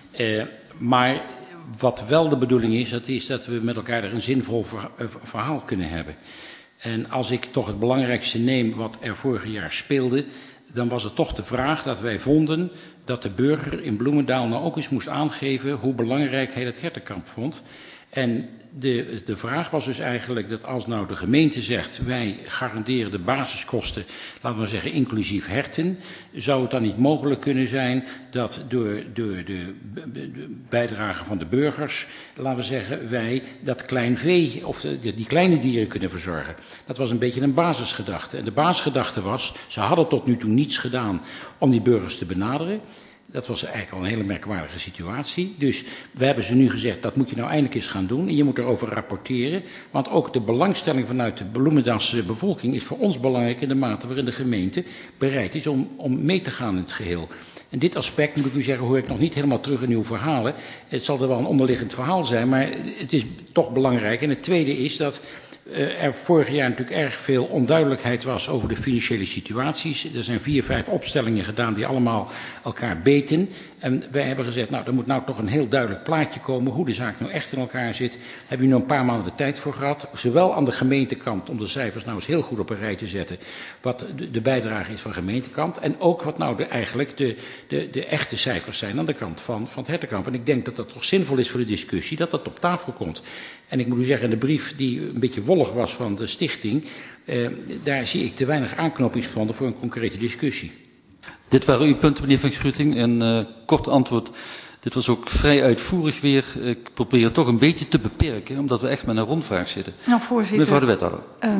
Maar wat wel de bedoeling is, dat is dat we met elkaar er een zinvol verhaal kunnen hebben. En als ik toch het belangrijkste neem wat er vorig jaar speelde, dan was het toch de vraag dat wij vonden dat de burger in Bloemendaal nou ook eens moest aangeven hoe belangrijk hij het hertenkamp vond. En de vraag was dus eigenlijk dat als nou de gemeente zegt wij garanderen de basiskosten, laten we zeggen inclusief herten, zou het dan niet mogelijk kunnen zijn dat door de bijdrage van de burgers, laten we zeggen wij dat klein vee of die kleine dieren kunnen verzorgen. Dat was een beetje een basisgedachte. En de basisgedachte was, ze hadden tot nu toe niets gedaan om die burgers te benaderen. Dat was eigenlijk al een hele merkwaardige situatie. Dus we hebben ze nu gezegd, dat moet je nou eindelijk eens gaan doen. En je moet erover rapporteren. Want ook de belangstelling vanuit de Bloemendaalse bevolking is voor ons belangrijk in de mate waarin de gemeente bereid is om mee te gaan in het geheel. En dit aspect, moet ik u zeggen, hoor ik nog niet helemaal terug in uw verhalen. Het zal er wel een onderliggend verhaal zijn, maar het is toch belangrijk. En het tweede is dat er vorig jaar natuurlijk erg veel onduidelijkheid was over de financiële situaties. Er zijn 4, 5 opstellingen gedaan die allemaal elkaar beten. En wij hebben gezegd, nou, er moet nou toch een heel duidelijk plaatje komen hoe de zaak nou echt in elkaar zit. Hebben we nu een paar maanden de tijd voor gehad. Zowel aan de gemeentekant om de cijfers nou eens heel goed op een rij te zetten. Wat de bijdrage is van de gemeentekant. En ook wat nou eigenlijk de echte cijfers zijn aan de kant van het hertenkamp. En ik denk dat dat toch zinvol is voor de discussie, dat dat op tafel komt. En ik moet u zeggen, de brief die een beetje wollig was van de stichting, daar zie ik te weinig aanknopingsgronden voor een concrete discussie. Dit waren uw punten, meneer Van Gruting. En kort antwoord, dit was ook vrij uitvoerig weer. Ik probeer het toch een beetje te beperken, omdat we echt met een rondvraag zitten. Nou, voorzitter, mevrouw de wethouder.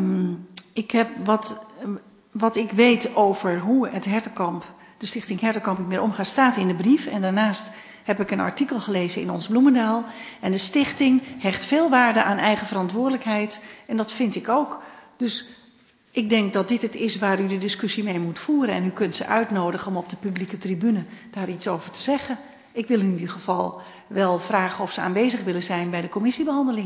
Ik heb wat ik weet over hoe het hertenkamp, de stichting Hertenkamp niet meer omgaat, staat in de brief. En daarnaast heb ik een artikel gelezen in ons Bloemendaal. En de stichting hecht veel waarde aan eigen verantwoordelijkheid. En dat vind ik ook. Dus ik denk dat dit het is waar u de discussie mee moet voeren. En u kunt ze uitnodigen om op de publieke tribune daar iets over te zeggen. Ik wil in ieder geval wel vragen of ze aanwezig willen zijn bij de commissiebehandeling.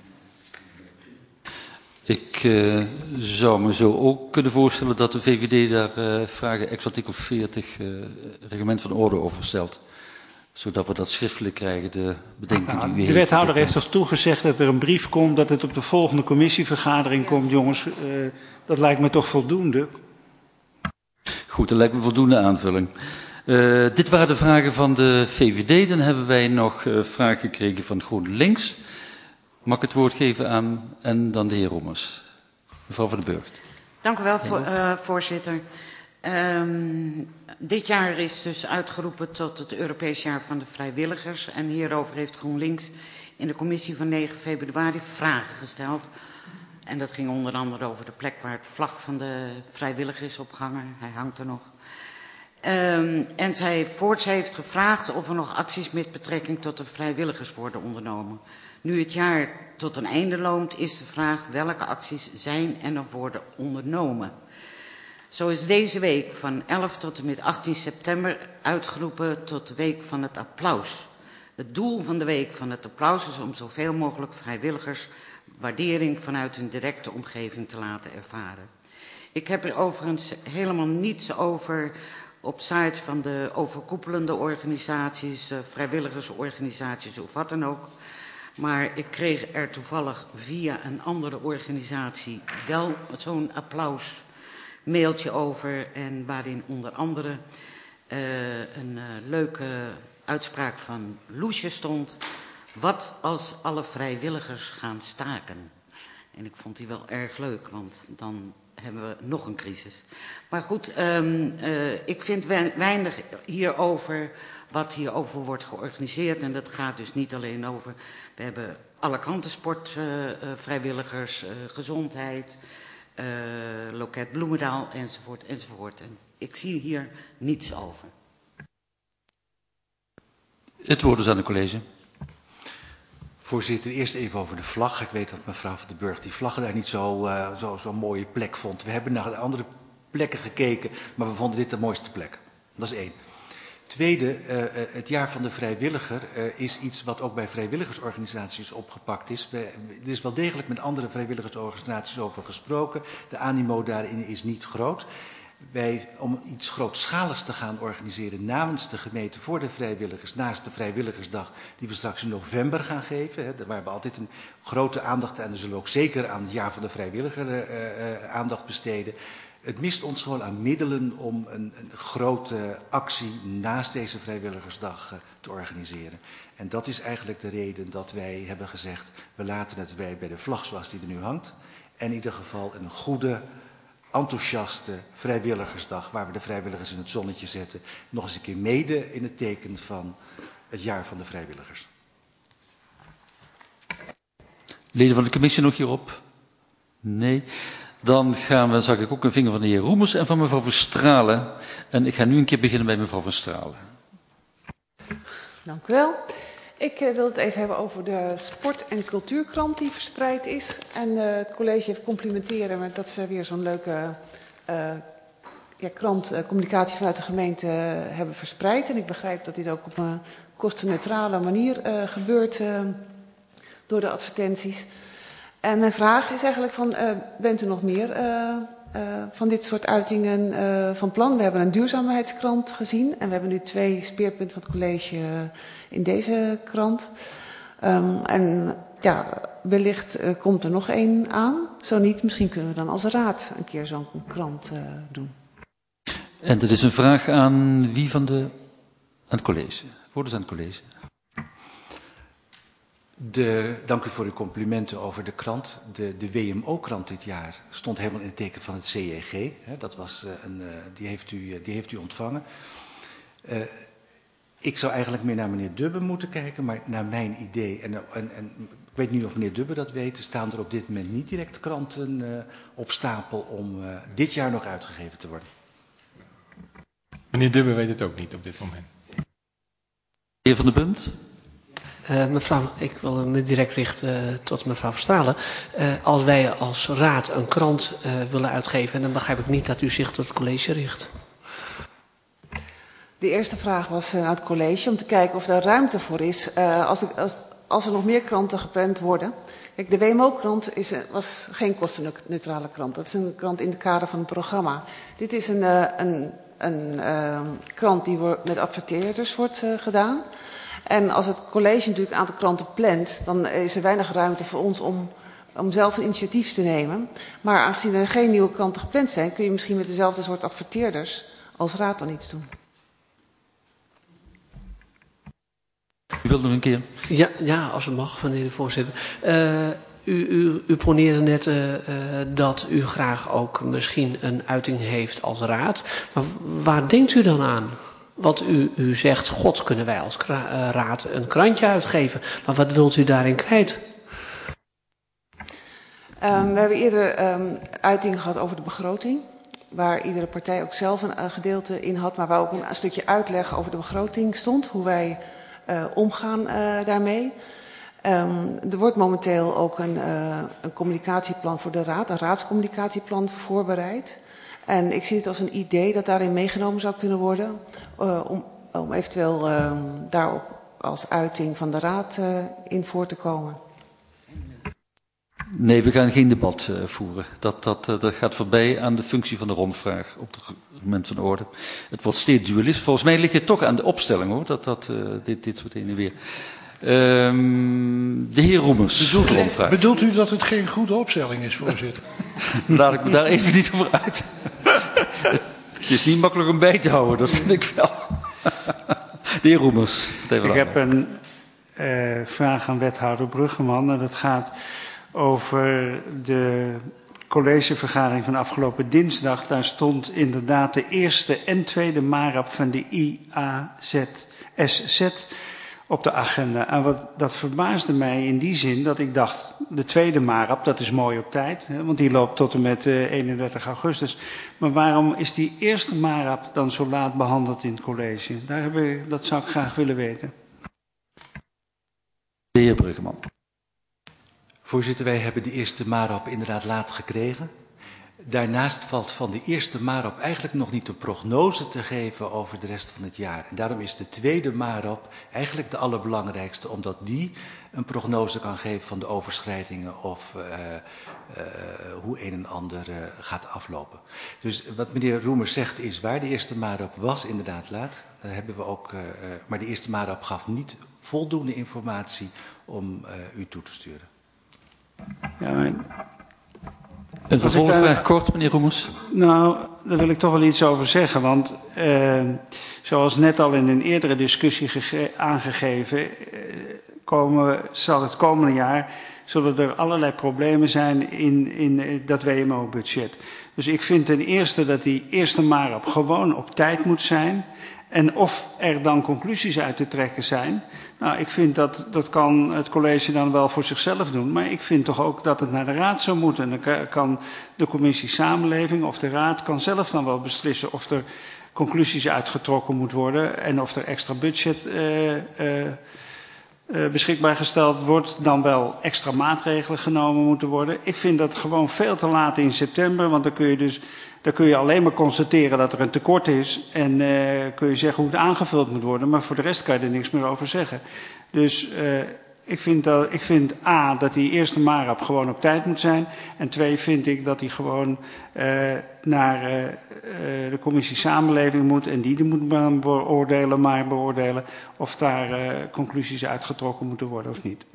Ik zou me zo ook kunnen voorstellen dat de VVD daar vragen ex-artikel 40 reglement van orde over stelt. Zodat we dat schriftelijk krijgen, de bedenkingen die u heeft. De wethouder heeft toch toegezegd dat er een brief komt, dat het op de volgende commissievergadering komt. Jongens, dat lijkt me toch voldoende. Goed, dat lijkt me voldoende aanvulling. Dit waren de vragen van de VVD. Dan hebben wij nog vragen gekregen van GroenLinks. Mag ik het woord geven aan en dan de heer Rommers. Mevrouw van den Burgt. Dank u wel, voorzitter. Dit jaar is dus uitgeroepen tot het Europees Jaar van de Vrijwilligers. En hierover heeft GroenLinks in de commissie van 9 februari vragen gesteld. En dat ging onder andere over de plek waar het vlag van de vrijwilliger is opgehangen. Hij hangt er nog. En voorts heeft gevraagd of er nog acties met betrekking tot de vrijwilligers worden ondernomen. Nu het jaar tot een einde loopt, is de vraag welke acties zijn en of worden ondernomen. Zo is deze week van 11 tot en met 18 september uitgeroepen tot de Week van het Applaus. Het doel van de Week van het Applaus is om zoveel mogelijk vrijwilligers waardering vanuit hun directe omgeving te laten ervaren. Ik heb er overigens helemaal niets over op sites van de overkoepelende organisaties, vrijwilligersorganisaties of wat dan ook. Maar ik kreeg er toevallig via een andere organisatie wel zo'n applausmailtje over. En waarin onder andere een leuke uitspraak van Loesje stond. Wat als alle vrijwilligers gaan staken? En ik vond die wel erg leuk, want dan hebben we nog een crisis. Maar goed, ik vind weinig hierover wat hierover wordt georganiseerd. En dat gaat dus niet alleen over, we hebben alle kanten sport, vrijwilligers, gezondheid, loket Bloemendaal enzovoort enzovoort. En ik zie hier niets over. Het woord is aan het college. Voorzitter, eerst even over de vlag. Ik weet dat mevrouw van den Burgt die vlaggen daar niet zo'n mooie plek vond. We hebben naar de andere plekken gekeken, maar we vonden dit de mooiste plek. Dat is één. Tweede, het jaar van de vrijwilliger is iets wat ook bij vrijwilligersorganisaties opgepakt is. Er is wel degelijk met andere vrijwilligersorganisaties over gesproken. De animo daarin is niet groot. Om iets grootschaligs te gaan organiseren namens de gemeente voor de vrijwilligers, naast de vrijwilligersdag die we straks in november gaan geven, hè, waar we altijd een grote aandacht aan, en we zullen ook zeker aan het jaar van de vrijwilliger aandacht besteden. Het mist ons gewoon aan middelen om een grote actie naast deze vrijwilligersdag te organiseren. En dat is eigenlijk de reden dat wij hebben gezegd, we laten het bij de vlag zoals die er nu hangt. En in ieder geval een goede, enthousiaste vrijwilligersdag, waar we de vrijwilligers in het zonnetje zetten, nog eens een keer mede in het teken van het jaar van de vrijwilligers. Leden van de commissie nog hierop? Nee. Dan zag ik ook een vinger van de heer Roemers en van mevrouw Verstralen. En ik ga nu een keer beginnen bij mevrouw Verstralen. Dank u wel. Ik wil het even hebben over de sport- en cultuurkrant die verspreid is. En het college heeft complimenteren met dat ze weer zo'n leuke krant, communicatie vanuit de gemeente hebben verspreid. En ik begrijp dat dit ook op een kostenneutrale manier gebeurt door de advertenties. En mijn vraag is eigenlijk van, bent u nog meer van dit soort uitingen van plan? We hebben een duurzaamheidskrant gezien en we hebben nu 2 speerpunten van het college in deze krant. En ja, wellicht komt er nog 1 aan. Zo niet, misschien kunnen we dan als raad een keer zo'n krant doen. En dat is een vraag aan wie van aan het college? Woord is aan het college. Dank u voor uw complimenten over de krant. De WMO-krant dit jaar stond helemaal in het teken van het CEG. Dat was die heeft u ontvangen. Ik zou eigenlijk meer naar meneer Dubbe moeten kijken, maar naar mijn idee, en ik weet niet of meneer Dubbe dat weet, staan er op dit moment niet direct kranten op stapel om dit jaar nog uitgegeven te worden. Meneer Dubbe weet het ook niet op dit moment. Heer Van der Punt. Mevrouw, ik wil me direct richten tot mevrouw Verstralen. Als wij als raad een krant willen uitgeven, dan begrijp ik niet dat u zich tot het college richt. De eerste vraag was aan het college om te kijken of er ruimte voor is als er nog meer kranten gepland worden. Kijk, de WMO-krant was geen kostenneutrale krant. Dat is een krant in het kader van een programma. Dit is een krant die met adverteerders wordt gedaan. En als het college natuurlijk een aantal kranten plant, dan is er weinig ruimte voor ons om zelf een initiatief te nemen. Maar aangezien er geen nieuwe kranten gepland zijn, kun je misschien met dezelfde soort adverteerders als raad dan iets doen. U wilde nog een keer. Ja, als het mag, meneer de voorzitter. U poneerde net dat u graag ook misschien een uiting heeft als raad. Maar waar denkt u dan aan? Want u zegt, god, kunnen wij als raad een krantje uitgeven. Maar wat wilt u daarin kwijt? We hebben eerder uitingen gehad over de begroting. Waar iedere partij ook zelf een gedeelte in had. Maar waar ook een stukje uitleg over de begroting stond. Hoe wij omgaan daarmee. Er wordt momenteel ook een communicatieplan voor de raad. Een raadscommunicatieplan voorbereid. En ik zie het als een idee dat daarin meegenomen zou kunnen worden. Om eventueel daarop als uiting van de raad in voor te komen. Nee, we gaan geen debat voeren. Dat gaat voorbij aan de functie van de rondvraag op het moment van de orde. Het wordt steeds dualistisch. Volgens mij ligt het toch aan de opstelling, hoor. Dit soort heen en weer. De heer Roemers. Bedoelt u dat het geen goede opstelling is, voorzitter? Laat ik me daar even niet over uit. Het is niet makkelijk om bij te houden, dat vind ik wel. De heer Roemers. Ik heb een vraag aan wethouder Bruggeman. En dat gaat over de collegevergadering van afgelopen dinsdag. Daar stond inderdaad de eerste en tweede MARAP van de IAZSZ op de agenda. En dat verbaasde mij in die zin dat ik dacht, de tweede MARAP, dat is mooi op tijd, hè, want die loopt tot en met 31 augustus. Maar waarom is die eerste MARAP dan zo laat behandeld in het college? Dat zou ik graag willen weten. De heer Bruggeman. Voorzitter, wij hebben de eerste MARAP inderdaad laat gekregen. Daarnaast valt van de eerste MARAP eigenlijk nog niet een prognose te geven over de rest van het jaar. En daarom is de tweede MARAP eigenlijk de allerbelangrijkste, omdat die een prognose kan geven van de overschrijdingen of hoe een en ander gaat aflopen. Dus wat meneer Roemers zegt is waar. De eerste MARAP was inderdaad laat. Daar hebben we ook, maar de eerste MARAP gaf niet voldoende informatie om u toe te sturen. Ja, maar een vervolgvraag kort, meneer Roemers. Nou, daar wil ik toch wel iets over zeggen. Want zoals net al in een eerdere discussie aangegeven, zal het komende jaar zullen er allerlei problemen zijn in dat WMO-budget. Dus ik vind ten eerste dat die eerste MARAP gewoon op tijd moet zijn. En of er dan conclusies uit te trekken zijn. Nou, ik vind dat kan het college dan wel voor zichzelf doen. Maar ik vind toch ook dat het naar de raad zou moeten. En dan kan de commissie Samenleving of de raad kan zelf dan wel beslissen of er conclusies uitgetrokken moet worden. En of er extra budget beschikbaar gesteld wordt. Dan wel extra maatregelen genomen moeten worden. Ik vind dat gewoon veel te laat in september. Want dan kun je alleen maar constateren dat er een tekort is en kun je zeggen hoe het aangevuld moet worden, maar voor de rest kan je er niks meer over zeggen. Dus ik vind A, dat die eerste MARAP gewoon op tijd moet zijn en 2 vind ik dat die gewoon naar de commissie Samenleving moet en die moet beoordelen of daar conclusies uitgetrokken moeten worden of niet.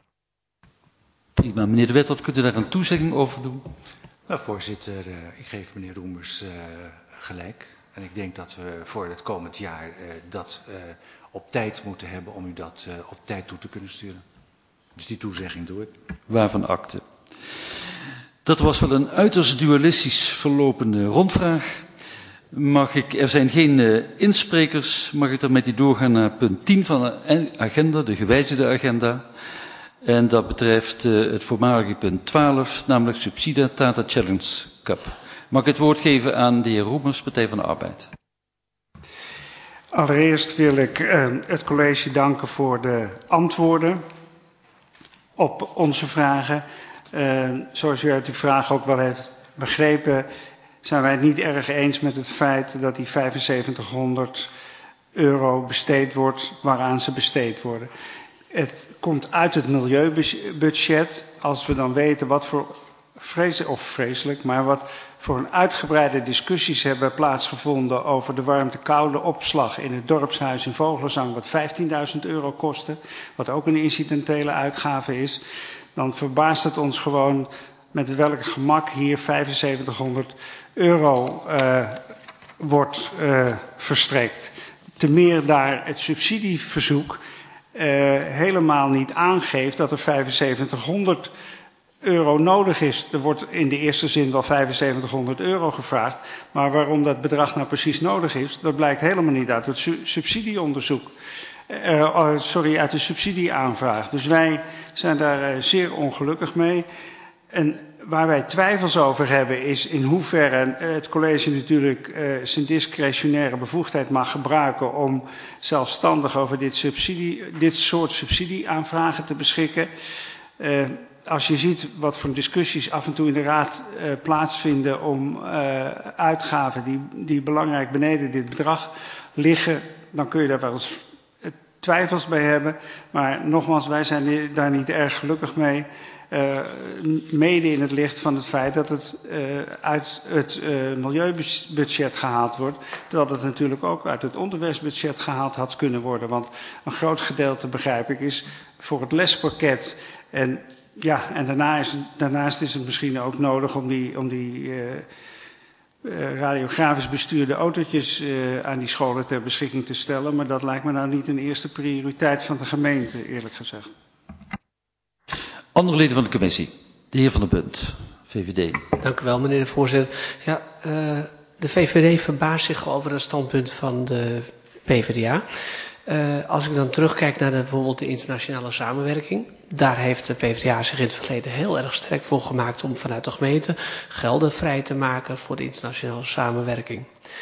Prima. Meneer de wethouder, kunt u daar een toezegging over doen? Nou, voorzitter, ik geef meneer Roemers gelijk. En ik denk dat we voor het komend jaar dat op tijd moeten hebben om u dat op tijd toe te kunnen sturen. Dus die toezegging doe ik. Waarvan akte. Dat was wel een uiterst dualistisch verlopende rondvraag. Er zijn geen insprekers. Mag ik dan met die doorgaan naar punt 10 van de agenda, de gewijzigde agenda. En dat betreft het voormalige punt 12, namelijk Subsidia Tata Challenge Cup. Mag ik het woord geven aan de heer Roemers, Partij van de Arbeid. Allereerst wil ik het college danken voor de antwoorden op onze vragen. Zoals u uit uw vraag ook wel heeft begrepen, zijn wij het niet erg eens met het feit dat die €7500 besteed wordt waaraan ze besteed worden. Het komt uit het milieubudget. Als we dan weten wat voor wat voor een uitgebreide discussies hebben plaatsgevonden over de warmte-koude opslag in het dorpshuis in Vogelzang, wat €15.000 kostte, wat ook een incidentele uitgave is, dan verbaast het ons gewoon met welk gemak hier €7500 wordt verstrekt. Te meer daar het subsidieverzoek helemaal niet aangeeft dat er 7500 euro nodig is. Er wordt in de eerste zin wel 7500 euro gevraagd, maar waarom dat bedrag nou precies nodig is, dat blijkt helemaal niet uit het subsidieonderzoek. Uit de subsidieaanvraag. Dus wij zijn daar zeer ongelukkig mee. En waar wij twijfels over hebben is in hoeverre het college natuurlijk zijn discretionaire bevoegdheid mag gebruiken om zelfstandig over dit soort subsidieaanvragen te beschikken. Als je ziet wat voor discussies af en toe in de raad plaatsvinden om uitgaven die belangrijk beneden dit bedrag liggen, dan kun je daar wel eens twijfels bij hebben. Maar nogmaals, wij zijn daar niet erg gelukkig mee. Mede in het licht van het feit dat het uit het milieubudget gehaald wordt, terwijl het natuurlijk ook uit het onderwijsbudget gehaald had kunnen worden. Want een groot gedeelte, begrijp ik, is voor het lespakket. En daarnaast is het misschien ook nodig om die radiografisch bestuurde autootjes aan die scholen ter beschikking te stellen. Maar dat lijkt me nou niet een eerste prioriteit van de gemeente, eerlijk gezegd. Andere leden van de commissie. De heer Van der Punt, VVD. Dank u wel, meneer de voorzitter. Ja, de VVD verbaast zich over het standpunt van de PvdA. Als ik dan terugkijk naar bijvoorbeeld de internationale samenwerking, daar heeft de PvdA zich in het verleden heel erg sterk voor gemaakt om vanuit de gemeente gelden vrij te maken voor de internationale samenwerking.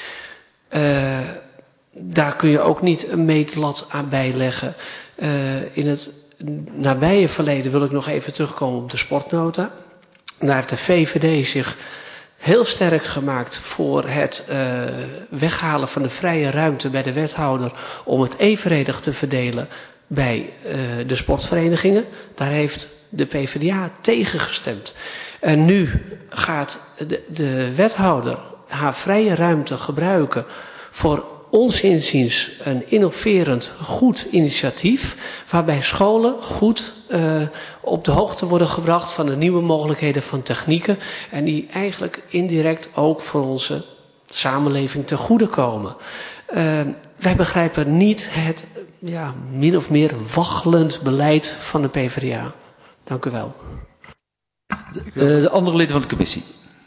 Daar kun je ook niet een meetlat aan bijleggen. In het nabije verleden wil ik nog even terugkomen op de sportnota. Daar heeft de VVD zich heel sterk gemaakt voor het weghalen van de vrije ruimte bij de wethouder om het evenredig te verdelen bij de sportverenigingen. Daar heeft de PvdA tegen gestemd. En nu gaat de wethouder haar vrije ruimte gebruiken voor ons inziens een innoverend goed initiatief, waarbij scholen goed op de hoogte worden gebracht van de nieuwe mogelijkheden van technieken en die eigenlijk indirect ook voor onze samenleving ten goede komen. Wij begrijpen niet het min of meer waggelend beleid van de PvdA. Dank u wel. De andere leden van de commissie.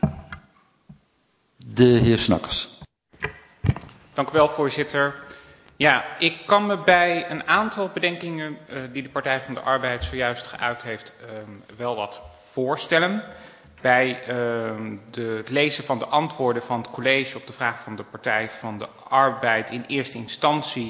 De heer Snakkers. Dank u wel, voorzitter. Ja, ik kan me bij een aantal bedenkingen die de Partij van de Arbeid zojuist geuit heeft wel wat voorstellen. Bij het lezen van de antwoorden van het college op de vraag van de Partij van de Arbeid in eerste instantie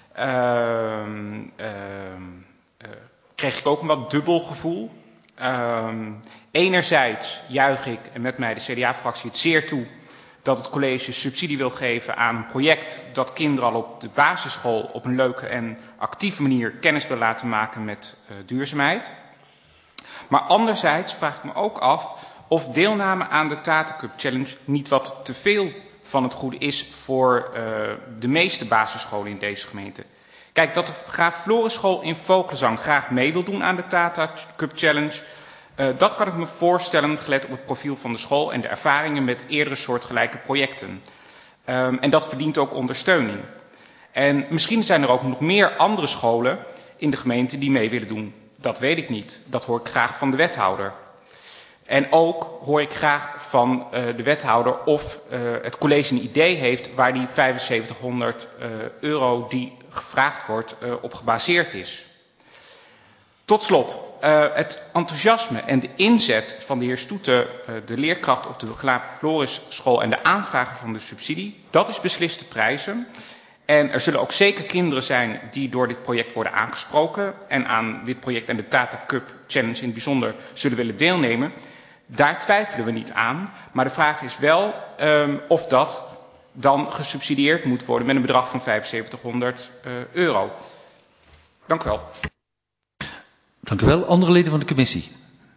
kreeg ik ook een wat dubbel gevoel. Enerzijds juich ik en met mij de CDA-fractie het zeer toe dat het college subsidie wil geven aan een project dat kinderen al op de basisschool op een leuke en actieve manier kennis wil laten maken met duurzaamheid. Maar anderzijds vraag ik me ook af of deelname aan de Tata Cup Challenge niet wat te veel van het goede is voor de meeste basisscholen in deze gemeente. Kijk, dat de Graaf Florisschool in Vogelzang graag mee wil doen aan de Tata Cup Challenge, dat kan ik me voorstellen, gelet op het profiel van de school en de ervaringen met eerdere soortgelijke projecten. En dat verdient ook ondersteuning. En misschien zijn er ook nog meer andere scholen in de gemeente die mee willen doen. Dat weet ik niet. Dat hoor ik graag van de wethouder. En ook hoor ik graag van de wethouder of het college een idee heeft waar die 7500 euro die gevraagd wordt op gebaseerd is. Tot slot, het enthousiasme en de inzet van de heer Stoeten, de leerkracht op de Graaf Florisschool en de aanvrager van de subsidie, dat is beslist te prijzen. En er zullen ook zeker kinderen zijn die door dit project worden aangesproken en aan dit project en de Tata Cup Challenge in het bijzonder zullen willen deelnemen. Daar twijfelen we niet aan, maar de vraag is wel of dat dan gesubsidieerd moet worden met een bedrag van 7500 euro. Dank u wel. Dank u wel. Andere leden van de commissie?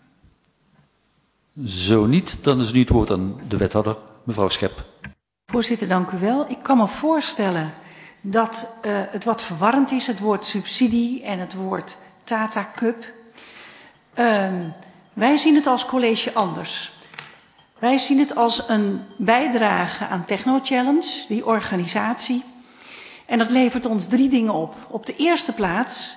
Zo niet, dan is nu het woord aan de wethouder, mevrouw Schep. Voorzitter, dank u wel. Ik kan me voorstellen dat het wat verwarrend is, het woord subsidie en het woord Tata Cup. Wij zien het als college anders. Wij zien het als een bijdrage aan Techno Challenge, die organisatie. En dat levert ons 3 dingen op. Op de eerste plaats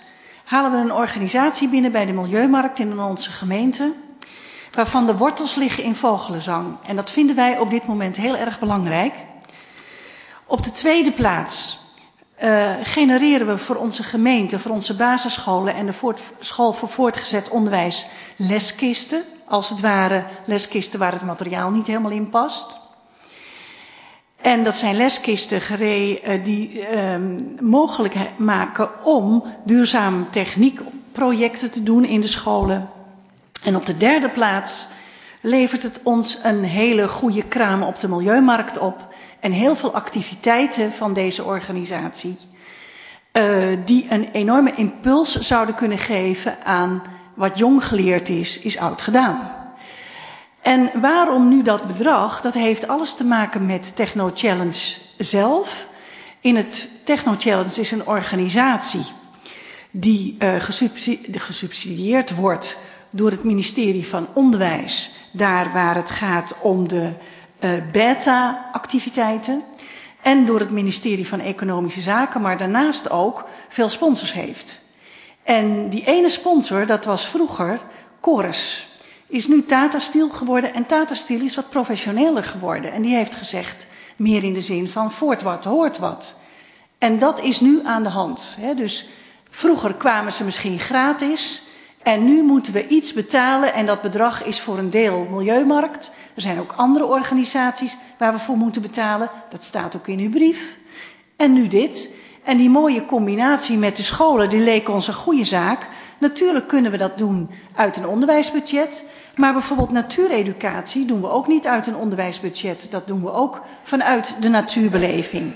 halen we een organisatie binnen bij de Milieumarkt in onze gemeente, waarvan de wortels liggen in vogelenzang. En dat vinden wij op dit moment heel erg belangrijk. Op de tweede plaats genereren we voor onze gemeente, voor onze basisscholen en de school voor voortgezet onderwijs leskisten. Als het ware leskisten waar het materiaal niet helemaal in past. En dat zijn leskisten die mogelijk maken om duurzame techniekprojecten te doen in de scholen. En op de derde plaats levert het ons een hele goede kraam op de Milieumarkt op. En heel veel activiteiten van deze organisatie. Die een enorme impuls zouden kunnen geven aan wat jong geleerd is oud gedaan. En waarom nu dat bedrag? Dat heeft alles te maken met Techno Challenge zelf. Techno Challenge is een organisatie die gesubsidieerd wordt door het ministerie van Onderwijs. Daar waar het gaat om de beta-activiteiten. En door het ministerie van Economische Zaken, maar daarnaast ook veel sponsors heeft. En die ene sponsor, dat was vroeger Chorus, is nu Tata Steel geworden. En Tata Steel is wat professioneler geworden. En die heeft gezegd, meer in de zin van voort wat, hoort wat. En dat is nu aan de hand. Dus vroeger kwamen ze misschien gratis. En nu moeten we iets betalen. En dat bedrag is voor een deel Milieumarkt. Er zijn ook andere organisaties waar we voor moeten betalen. Dat staat ook in uw brief. En nu dit. En die mooie combinatie met de scholen, die leek ons een goede zaak. Natuurlijk kunnen we dat doen uit een onderwijsbudget. Maar bijvoorbeeld natuureducatie doen we ook niet uit een onderwijsbudget. Dat doen we ook vanuit de natuurbeleving.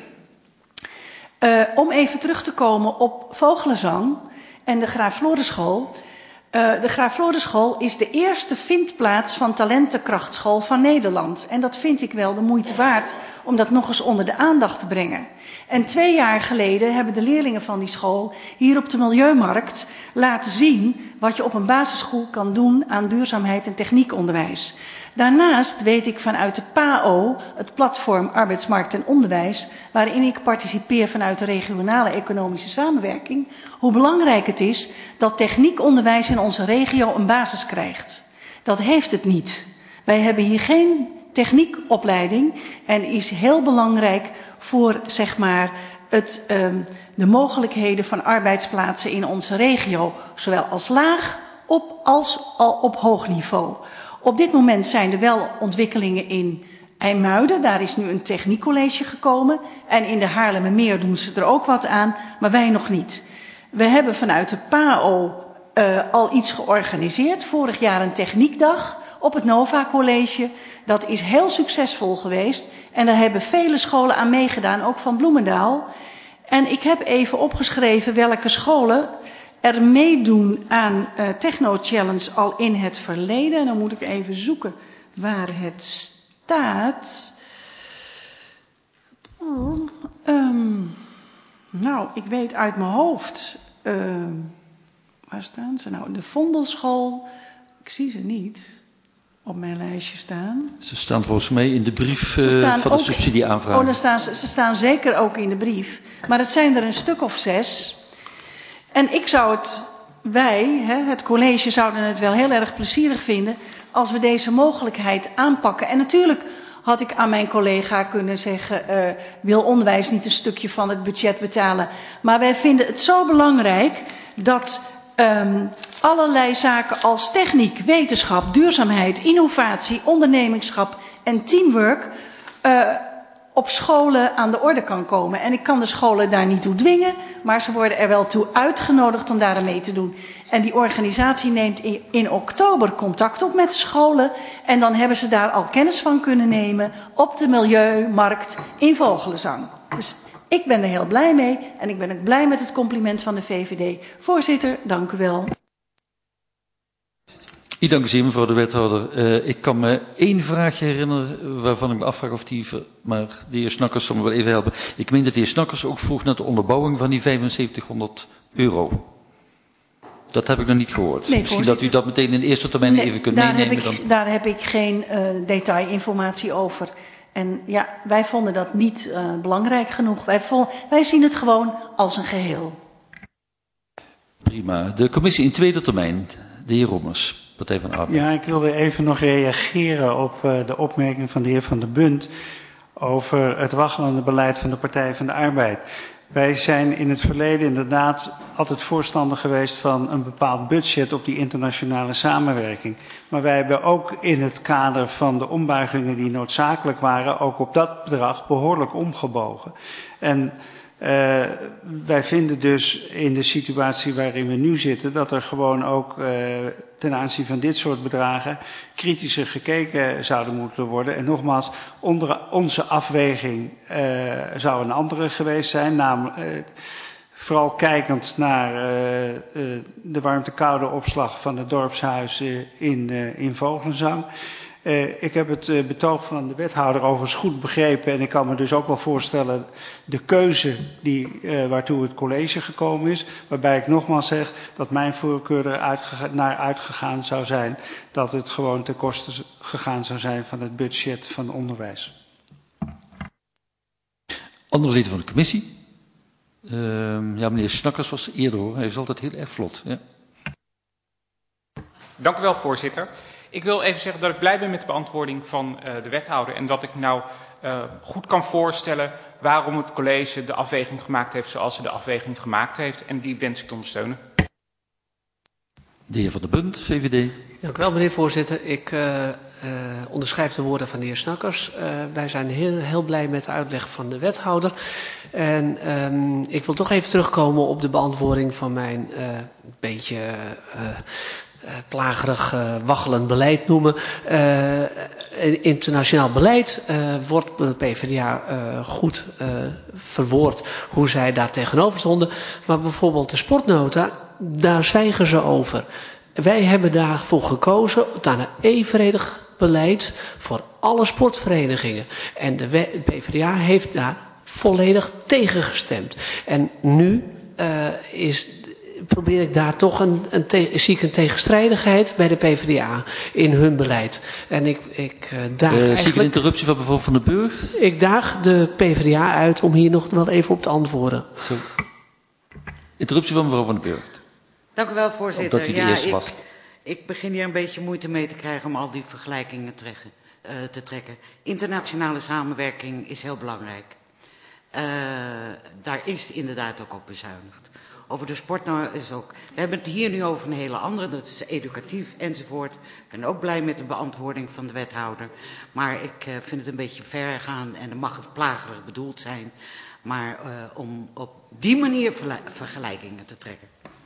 Om even terug te komen op vogelenzang en de Graaf Florenschool. De Graaf Florenschool is de eerste vindplaats van talentenkrachtschool van Nederland. En dat vind ik wel de moeite waard om dat nog eens onder de aandacht te brengen. En 2 jaar geleden hebben de leerlingen van die school hier op de Milieumarkt laten zien wat je op een basisschool kan doen aan duurzaamheid en techniekonderwijs. Daarnaast weet ik vanuit de PAO, het platform Arbeidsmarkt en Onderwijs, waarin ik participeer vanuit de regionale economische samenwerking, hoe belangrijk het is dat techniekonderwijs in onze regio een basis krijgt. Dat heeft het niet. Wij hebben hier geen techniekopleiding en is heel belangrijk voor, zeg maar, de mogelijkheden van arbeidsplaatsen in onze regio, zowel als laag als op hoog niveau. Op dit moment zijn er wel ontwikkelingen in IJmuiden. Daar is nu een techniekcollege gekomen. En in de Haarlemmermeer doen ze er ook wat aan, maar wij nog niet. We hebben vanuit de PAO al iets georganiseerd. Vorig jaar een techniekdag op het Nova College. Dat is heel succesvol geweest. En daar hebben vele scholen aan meegedaan, ook van Bloemendaal. En ik heb even opgeschreven welke scholen er meedoen aan Techno Challenge al in het verleden. En dan moet ik even zoeken waar het staat. Nou, ik weet uit mijn hoofd. Waar staan ze nou? De Vondelschool. Ik zie ze niet op mijn lijstje staan. Ze staan volgens mij in de brief van de subsidieaanvraag. Ze staan zeker ook in de brief. Maar het zijn er een stuk of 6. En het college zouden het wel heel erg plezierig vinden als we deze mogelijkheid aanpakken. En natuurlijk had ik aan mijn collega kunnen zeggen, wil onderwijs niet een stukje van het budget betalen. Maar wij vinden het zo belangrijk dat allerlei zaken als techniek, wetenschap, duurzaamheid, innovatie, ondernemingschap en teamwork op scholen aan de orde kan komen. En ik kan de scholen daar niet toe dwingen, maar ze worden er wel toe uitgenodigd om daar aan mee te doen. En die organisatie neemt in oktober contact op met de scholen en dan hebben ze daar al kennis van kunnen nemen op de Milieumarkt in Vogelenzang. Dus ik ben er heel blij mee en ik ben ook blij met het compliment van de VVD. Voorzitter, dank u wel. Ik dank u zeer, mevrouw de wethouder. Ik kan me 1 vraagje herinneren waarvan ik me afvraag of maar de heer Snakkers zal me wel even helpen. Ik meen dat de heer Snakkers ook vroeg naar de onderbouwing van die €7500. Dat heb ik nog niet gehoord. Nee, misschien dat u dat meteen in de eerste termijn even kunt meenemen. Daar heb ik geen detailinformatie over. En ja, wij vonden dat niet belangrijk genoeg. Wij zien het gewoon als een geheel. Prima. De commissie in tweede termijn. De heer Rommers, Partij van de Arbeid. Ja, ik wilde even nog reageren op de opmerking van de heer Van der Bunt over het waggelende beleid van de Partij van de Arbeid. Wij zijn in het verleden inderdaad altijd voorstander geweest van een bepaald budget op die internationale samenwerking. Maar wij hebben ook in het kader van de ombuigingen die noodzakelijk waren, ook op dat bedrag behoorlijk omgebogen. En wij vinden dus in de situatie waarin we nu zitten, dat er gewoon ook ten aanzien van dit soort bedragen kritischer gekeken zouden moeten worden. En nogmaals, onze afweging zou een andere geweest zijn, namelijk vooral kijkend naar de warmte-koude opslag van het dorpshuis in Vogelenzang. Ik heb het betoog van de wethouder overigens goed begrepen en ik kan me dus ook wel voorstellen de keuze waartoe het college gekomen is. Waarbij ik nogmaals zeg dat mijn voorkeur naar uitgegaan zou zijn dat het gewoon ten koste gegaan zou zijn van het budget van onderwijs. Andere leden van de commissie? Ja, meneer Snakkers was eerder hoor, hij is altijd heel erg vlot. Ja. Dank u wel, voorzitter. Ik wil even zeggen dat ik blij ben met de beantwoording van de wethouder en dat ik nou goed kan voorstellen waarom het college de afweging gemaakt heeft zoals ze de afweging gemaakt heeft en die wens ik te ondersteunen. De heer Van der Bunt, VVD. Dank u wel, meneer voorzitter. Ik onderschrijf de woorden van de heer Snakkers. Wij zijn heel blij met de uitleg van de wethouder. En ik wil toch even terugkomen op de beantwoording van mijn beetje plagerig waggelend beleid noemen. Internationaal beleid wordt door de PvdA goed verwoord hoe zij daar tegenover stonden. Maar bijvoorbeeld de sportnota, daar zwijgen ze over. Wij hebben daarvoor gekozen naar een evenredig beleid voor alle sportverenigingen. En de PvdA heeft daar volledig tegen gestemd. En nu probeer ik daar toch zie ik een tegenstrijdigheid bij de PvdA in hun beleid. En ik daag eigenlijk... Zie ik een interruptie van mevrouw Van den Burg? Ik daag de PvdA uit om hier nog wel even op te antwoorden. Zo. Interruptie van mevrouw Van den Burg. Dank u wel, voorzitter. Omdat u de eerste was. Ik begin hier een beetje moeite mee te krijgen om al die vergelijkingen te trekken. Internationale samenwerking is heel belangrijk. Daar is inderdaad ook op bezuinigd. Over de sport nou is ook... We hebben het hier nu over een hele andere, dat is educatief enzovoort. Ik ben ook blij met de beantwoording van de wethouder. Maar ik vind het een beetje ver gaan en dan mag het plagerig bedoeld zijn. Maar om op die manier vergelijkingen te trekken.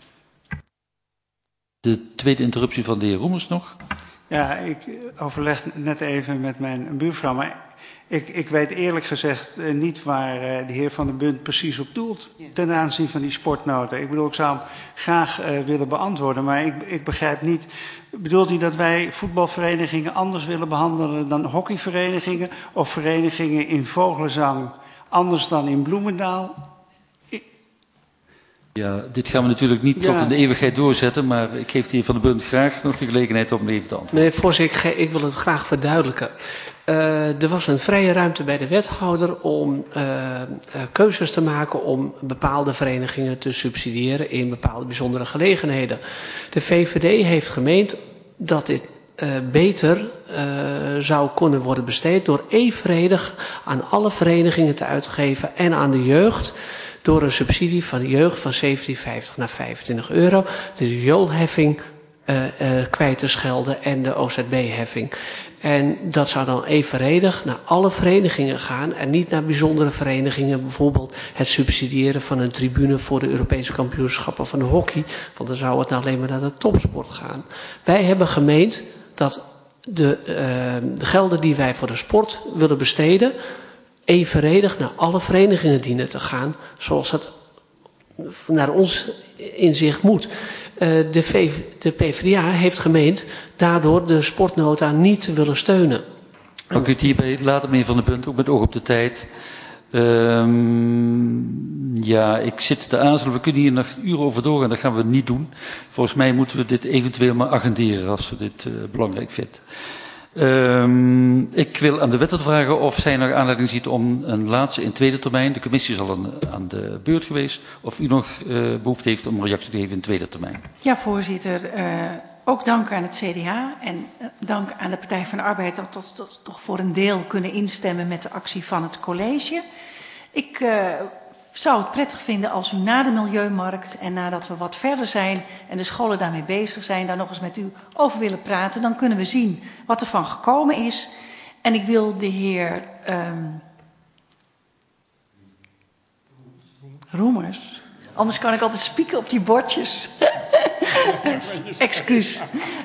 De tweede interruptie van de heer Roemers nog. Ja, ik overleg net even met mijn buurvrouw, maar ik weet eerlijk gezegd niet waar de heer Van der Bunt precies op doelt ten aanzien van die sportnota. Ik bedoel, ik zou hem graag willen beantwoorden, maar ik begrijp niet. Bedoelt u dat wij voetbalverenigingen anders willen behandelen dan hockeyverenigingen of verenigingen in Vogelenzang anders dan in Bloemendaal? Ja, dit gaan we natuurlijk niet tot in de eeuwigheid doorzetten, maar ik geef de heer Van der Bunt graag nog de gelegenheid om even te antwoorden. Meneer voorzitter, ik wil het graag verduidelijken. Er was een vrije ruimte bij de wethouder om keuzes te maken om bepaalde verenigingen te subsidiëren in bepaalde bijzondere gelegenheden. De VVD heeft gemeend dat dit beter zou kunnen worden besteed door evenredig aan alle verenigingen te uitgeven en aan de jeugd door een subsidie van de jeugd van 17,50 naar €25, de rioolheffing kwijt te schelden en de OZB-heffing. En dat zou dan evenredig naar alle verenigingen gaan en niet naar bijzondere verenigingen. Bijvoorbeeld het subsidiëren van een tribune voor de Europese kampioenschappen van de hockey. Want dan zou het nou alleen maar naar de topsport gaan. Wij hebben gemeend dat de gelden die wij voor de sport willen besteden evenredig naar alle verenigingen dienen te gaan, zoals het naar ons inzicht moet. De PvdA heeft gemeend daardoor de sportnota niet te willen steunen. Dank u het hierbij later, meneer Van der Bunt, ook met oog op de tijd. Ja, ik zit te aarzelen. We kunnen hier nog uren over doorgaan, dat gaan we niet doen. Volgens mij moeten we dit eventueel maar agenderen als we dit belangrijk vinden. Ik wil aan de wethouder vragen of zij nog aanleiding ziet om een laatste in tweede termijn. De commissie is al aan de beurt geweest. Of u nog behoefte heeft om een reactie te geven in tweede termijn. Ja, voorzitter. Ook dank aan het CDA en dank aan de Partij van de Arbeid dat we toch voor een deel kunnen instemmen met de actie van het college. Ik zou het prettig vinden als u na de milieumarkt en nadat we wat verder zijn en de scholen daarmee bezig zijn, daar nog eens met u over willen praten. Dan kunnen we zien wat er van gekomen is. En ik wil de heer Roemers, anders kan ik altijd spieken op die bordjes. Excuus.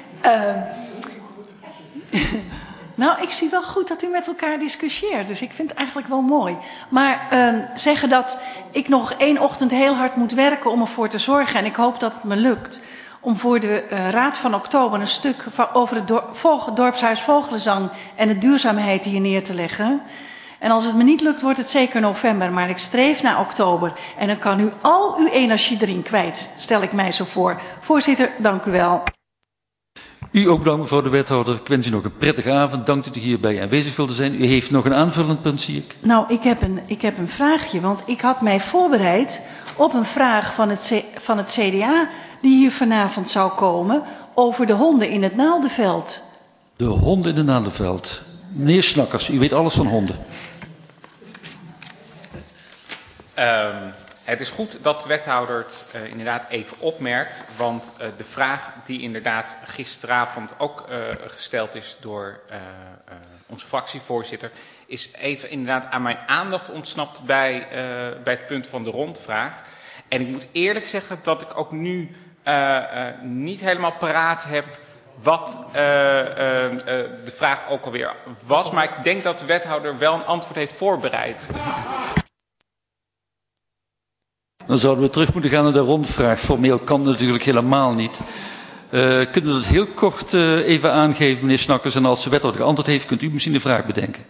Nou, ik zie wel goed dat u met elkaar discussieert, dus ik vind het eigenlijk wel mooi. Maar zeggen dat ik nog 1 ochtend heel hard moet werken om ervoor te zorgen, en ik hoop dat het me lukt, om voor de Raad van Oktober een stuk over het dorpshuis Vogelenzang en de duurzaamheid hier neer te leggen. En als het me niet lukt, wordt het zeker november, maar ik streef naar oktober. En dan kan u al uw energie erin kwijt, stel ik mij zo voor. Voorzitter, dank u wel. U ook bedankt, mevrouw de wethouder. Ik wens u nog een prettige avond. Dank dat u hierbij aanwezig wilde zijn. U heeft nog een aanvullend punt, zie ik. Nou, ik heb een vraagje, want ik had mij voorbereid op een vraag van het CDA die hier vanavond zou komen over de honden in het Naaldenveld. De honden in het Naaldenveld. Meneer Snakkers, u weet alles van honden. Het is goed dat de wethouder het inderdaad even opmerkt, want de vraag die inderdaad gisteravond ook gesteld is door onze fractievoorzitter, is even inderdaad aan mijn aandacht ontsnapt bij het punt van de rondvraag. En ik moet eerlijk zeggen dat ik ook nu niet helemaal paraat heb wat de vraag ook alweer was, maar ik denk dat de wethouder wel een antwoord heeft voorbereid. Dan zouden we terug moeten gaan naar de rondvraag. Formeel kan het natuurlijk helemaal niet. Kunnen we dat heel kort even aangeven, meneer Snakkers? En als de wethouder geantwoord heeft, kunt u misschien de vraag bedenken.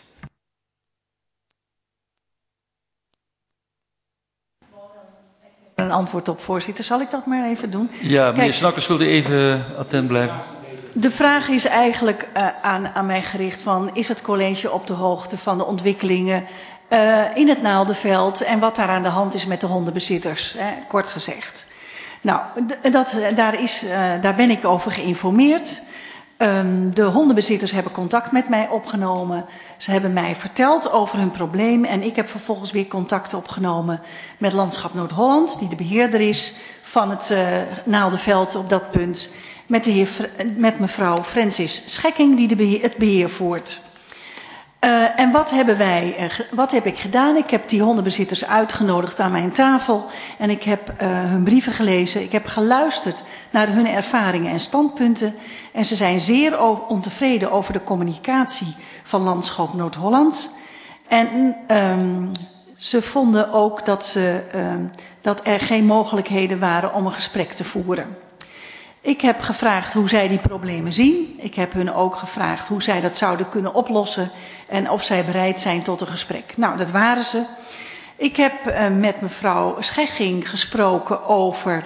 Een antwoord op, voorzitter. Zal ik dat maar even doen? Ja, meneer Snakkers wilde even attent blijven. De vraag is eigenlijk aan mij gericht van, is het college op de hoogte van de ontwikkelingen in het Naaldenveld en wat daar aan de hand is met de hondenbezitters, kort gezegd. Nou, daar ben ik over geïnformeerd. De hondenbezitters hebben contact met mij opgenomen. Ze hebben mij verteld over hun probleem en ik heb vervolgens weer contact opgenomen met Landschap Noord-Holland, die de beheerder is van het Naaldenveld op dat punt, met mevrouw Francis Schekking, die het beheer voert. En wat heb ik gedaan? Ik heb die hondenbezitters uitgenodigd aan mijn tafel en ik heb hun brieven gelezen. Ik heb geluisterd naar hun ervaringen en standpunten en ze zijn zeer ontevreden over de communicatie van Landschap Noord-Holland. En ze vonden ook dat er geen mogelijkheden waren om een gesprek te voeren. Ik heb gevraagd hoe zij die problemen zien. Ik heb hun ook gevraagd hoe zij dat zouden kunnen oplossen en of zij bereid zijn tot een gesprek. Nou, dat waren ze. Ik heb met mevrouw Schekking gesproken over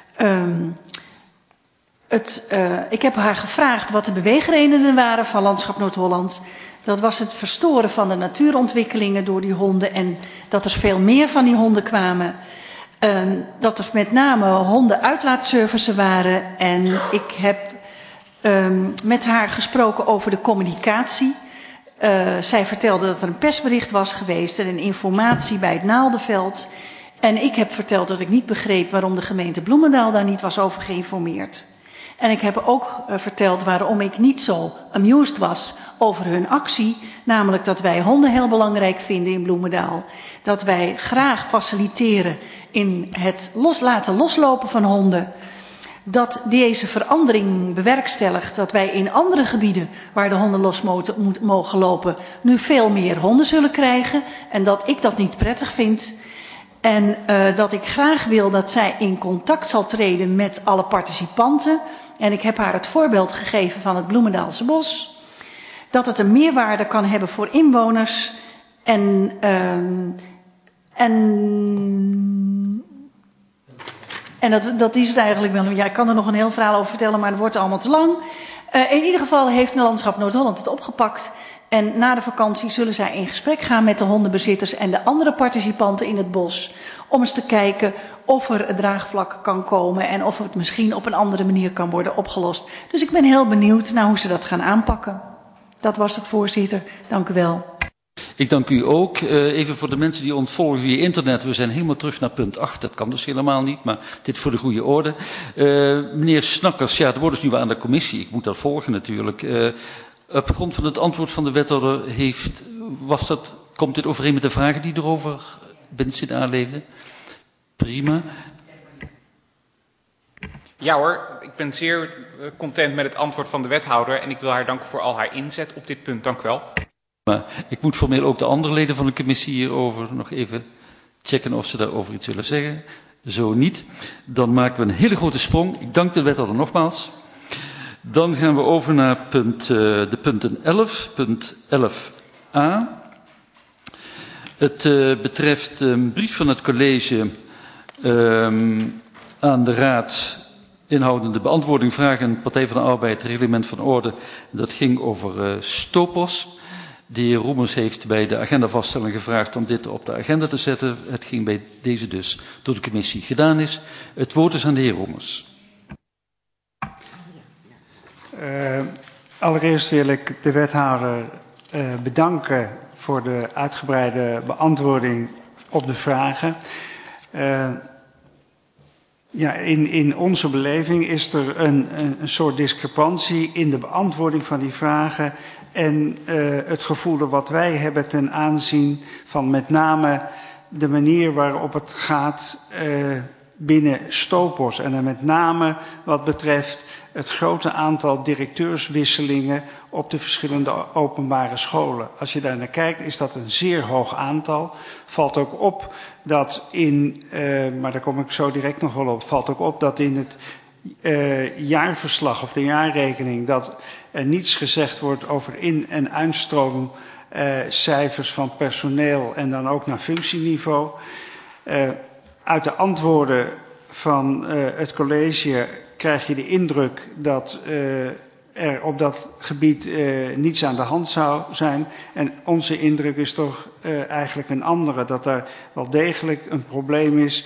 ik heb haar gevraagd wat de beweegredenen waren van Landschap Noord-Holland. Dat was het verstoren van de natuurontwikkelingen door die honden en dat er veel meer van die honden kwamen. Dat er met name hondenuitlaatservices waren en ik heb met haar gesproken over de communicatie. Zij vertelde dat er een persbericht was geweest en een informatie bij het Naaldenveld. En ik heb verteld dat ik niet begreep waarom de gemeente Bloemendaal daar niet was over geïnformeerd. En ik heb ook verteld waarom ik niet zo amused was over hun actie. Namelijk dat wij honden heel belangrijk vinden in Bloemendaal. Dat wij graag faciliteren in het laten loslopen van honden. Dat deze verandering bewerkstelligt dat wij in andere gebieden waar de honden los mogen lopen nu veel meer honden zullen krijgen. En dat ik dat niet prettig vind. En dat ik graag wil dat zij in contact zal treden met alle participanten. En ik heb haar het voorbeeld gegeven van het Bloemendaalse bos. Dat het een meerwaarde kan hebben voor inwoners. En dat is het eigenlijk wel. Ja, ik kan er nog een heel verhaal over vertellen, maar het wordt allemaal te lang. In ieder geval heeft Landschap Noord-Holland het opgepakt. En na de vakantie zullen zij in gesprek gaan met de hondenbezitters en de andere participanten in het bos. Om eens te kijken of er het draagvlak kan komen en of het misschien op een andere manier kan worden opgelost. Dus ik ben heel benieuwd naar hoe ze dat gaan aanpakken. Dat was het, voorzitter. Dank u wel. Ik dank u ook. Even voor de mensen die ons volgen via internet. We zijn helemaal terug naar punt 8. Dat kan dus helemaal niet, maar dit voor de goede orde. Meneer Snakkers, ja, het woord is nu aan de commissie. Ik moet dat volgen natuurlijk. Op grond van het antwoord van de wethouder komt dit overeen met de vragen die erover Benzin aanleefden? Prima. Ja hoor, ik ben zeer content met het antwoord van de wethouder en ik wil haar danken voor al haar inzet op dit punt. Dank u wel. Maar ik moet formeel ook de andere leden van de commissie hierover nog even checken of ze daarover iets willen zeggen. Zo niet. Dan maken we een hele grote sprong. Ik dank de wethouder nogmaals. Dan gaan we over naar de punten 11, punt 11a. Het betreft een brief van het college aan de raad inhoudende beantwoording vragen Partij van de Arbeid, reglement van orde. Dat ging over Stopos. De heer Roemers heeft bij de agendavaststelling gevraagd om dit op de agenda te zetten. Het ging bij deze dus door de commissie gedaan is. Het woord is aan de heer Roemers. Allereerst wil ik de wethouder bedanken voor de uitgebreide beantwoording op de vragen. Ja, in onze beleving is er een soort discrepantie in de beantwoording van die vragen en het gevoel wat wij hebben ten aanzien van met name de manier waarop het gaat binnen Stopos. En dan met name wat betreft het grote aantal directeurswisselingen op de verschillende openbare scholen. Als je daar naar kijkt, is dat een zeer hoog aantal. Valt ook op dat maar daar kom ik zo direct nog wel op, valt ook op dat in het jaarverslag of de jaarrekening dat er niets gezegd wordt over in- en uitstroomcijfers van personeel en dan ook naar functieniveau. Uit de antwoorden van het college krijg je de indruk dat er op dat gebied niets aan de hand zou zijn. En onze indruk is toch eigenlijk een andere, dat er wel degelijk een probleem is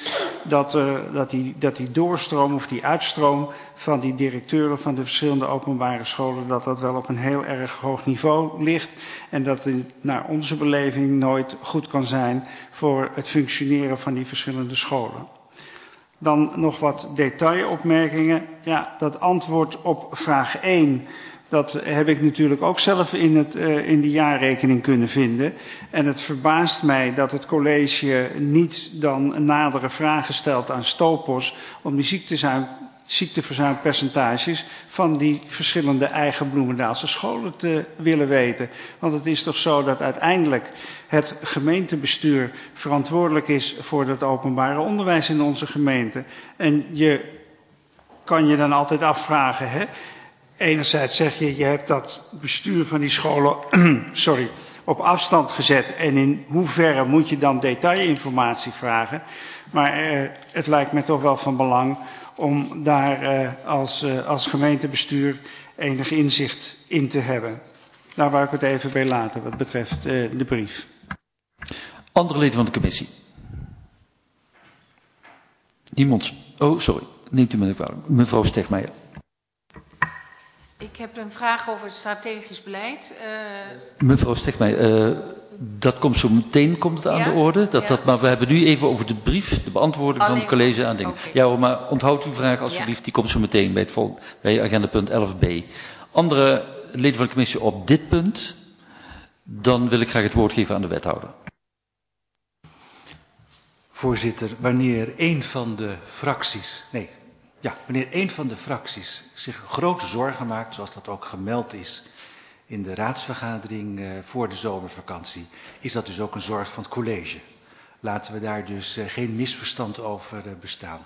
dat die doorstroom of die uitstroom van die directeuren van de verschillende openbare scholen, dat wel op een heel erg hoog niveau ligt. En dat het naar onze beleving nooit goed kan zijn voor het functioneren van die verschillende scholen. Dan nog wat detailopmerkingen. Ja, dat antwoord op vraag 1, dat heb ik natuurlijk ook zelf in de jaarrekening kunnen vinden. En het verbaast mij dat het college niet dan nadere vragen stelt aan Stopos om die ziekteverzuimpercentages van die verschillende eigen Bloemendaalse scholen te willen weten. Want het is toch zo dat uiteindelijk het gemeentebestuur verantwoordelijk is voor het openbare onderwijs in onze gemeente. En je kan je dan altijd afvragen, hè? Enerzijds zeg je, je hebt dat bestuur van die scholen op afstand gezet en in hoeverre moet je dan detailinformatie vragen. Maar het lijkt me toch wel van belang om daar als gemeentebestuur enig inzicht in te hebben. Daar wou ik het even bij laten wat betreft de brief. Andere leden van de commissie? Niemand. Oh, sorry. Neemt u me niet kwalijk. Mevrouw Stegmeijer. Ik heb een vraag over het strategisch beleid. Mevrouw Stegmeijer, dat komt zo meteen aan de orde. Maar we hebben nu even over de brief, de beantwoording van het college aan dingen. Okay. Ja hoor, maar onthoud uw vraag alsjeblieft, die komt zo meteen bij agenda punt 11b. Andere leden van de commissie op dit punt, dan wil ik graag het woord geven aan de wethouder. Voorzitter, wanneer een van de fracties zich grote zorgen maakt, zoals dat ook gemeld is in de raadsvergadering voor de zomervakantie, is dat dus ook een zorg van het college. Laten we daar dus geen misverstand over bestaan.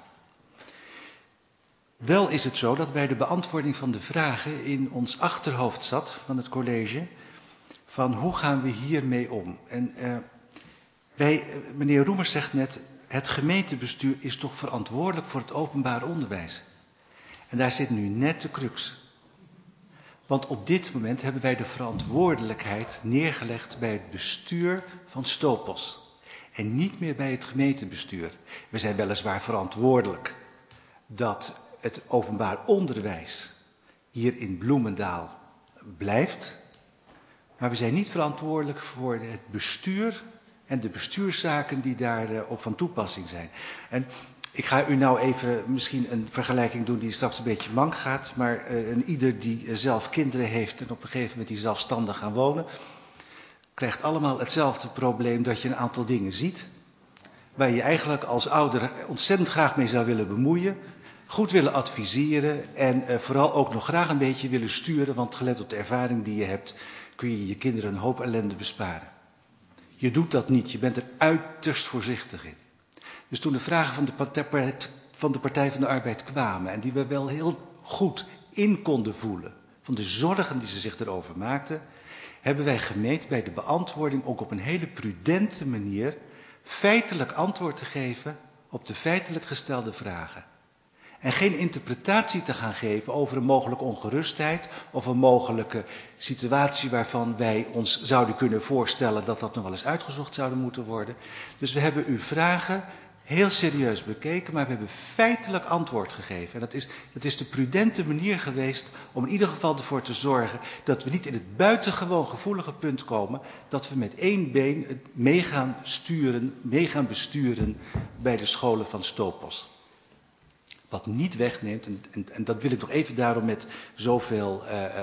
Wel is het zo dat bij de beantwoording van de vragen in ons achterhoofd zat van het college, van hoe gaan we hiermee om? En meneer Roemers zegt net, het gemeentebestuur is toch verantwoordelijk voor het openbaar onderwijs. En daar zit nu net de crux. Want op dit moment hebben wij de verantwoordelijkheid neergelegd bij het bestuur van Stopos. En niet meer bij het gemeentebestuur. We zijn weliswaar verantwoordelijk dat het openbaar onderwijs hier in Bloemendaal blijft. Maar we zijn niet verantwoordelijk voor het bestuur en de bestuurszaken die daarop van toepassing zijn. En ik ga u nou even misschien een vergelijking doen die straks een beetje mank gaat. Maar ieder die zelf kinderen heeft en op een gegeven moment die zelfstandig gaan wonen, krijgt allemaal hetzelfde probleem dat je een aantal dingen ziet. Waar je eigenlijk als ouder ontzettend graag mee zou willen bemoeien. Goed willen adviseren en vooral ook nog graag een beetje willen sturen. Want gelet op de ervaring die je hebt, kun je je kinderen een hoop ellende besparen. Je doet dat niet, je bent er uiterst voorzichtig in. Dus toen de vragen van de Partij van de Arbeid kwamen en die we wel heel goed in konden voelen, van de zorgen die ze zich erover maakten, hebben wij gemeend bij de beantwoording ook op een hele prudente manier feitelijk antwoord te geven op de feitelijk gestelde vragen. En geen interpretatie te gaan geven over een mogelijke ongerustheid of een mogelijke situatie waarvan wij ons zouden kunnen voorstellen dat dat nog wel eens uitgezocht zouden moeten worden. Dus we hebben uw vragen heel serieus bekeken, maar we hebben feitelijk antwoord gegeven. En dat is de prudente manier geweest om in ieder geval ervoor te zorgen dat we niet in het buitengewoon gevoelige punt komen dat we met één been het mee gaan besturen bij de scholen van Stopos. Wat niet wegneemt, en dat wil ik nog even daarom met zoveel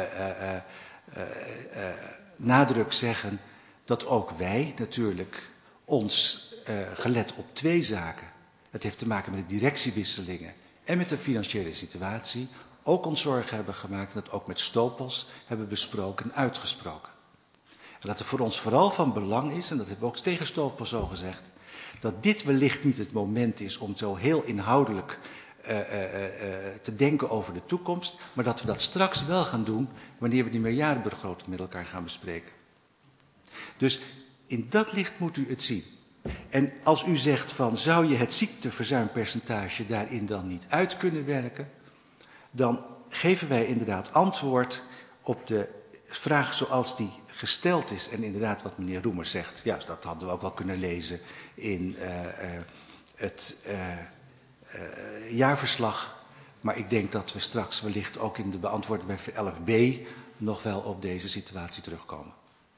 nadruk zeggen, dat ook wij natuurlijk ons, gelet op twee zaken, het heeft te maken met de directiewisselingen en met de financiële situatie, ook ons zorgen hebben gemaakt en dat ook met Stopos hebben besproken en uitgesproken. En dat het voor ons vooral van belang is, en dat hebben we ook tegen Stopos zo gezegd, dat dit wellicht niet het moment is om zo heel inhoudelijk te denken over de toekomst, maar dat we dat straks wel gaan doen wanneer we die meerjarenbegroting met elkaar gaan bespreken. Dus in dat licht moet u het zien. En als u zegt van zou je het ziekteverzuimpercentage daarin dan niet uit kunnen werken, dan geven wij inderdaad antwoord op de vraag zoals die gesteld is. En inderdaad wat meneer Roemer zegt, ja, dat hadden we ook wel kunnen lezen in het jaarverslag. Maar ik denk dat we straks wellicht ook in de beantwoording bij 11b nog wel op deze situatie terugkomen.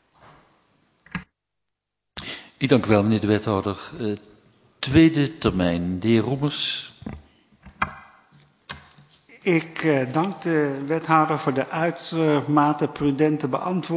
Ik dank u wel, meneer de wethouder. Tweede termijn, de heer Roemers. Ik dank de wethouder voor de uitermate prudente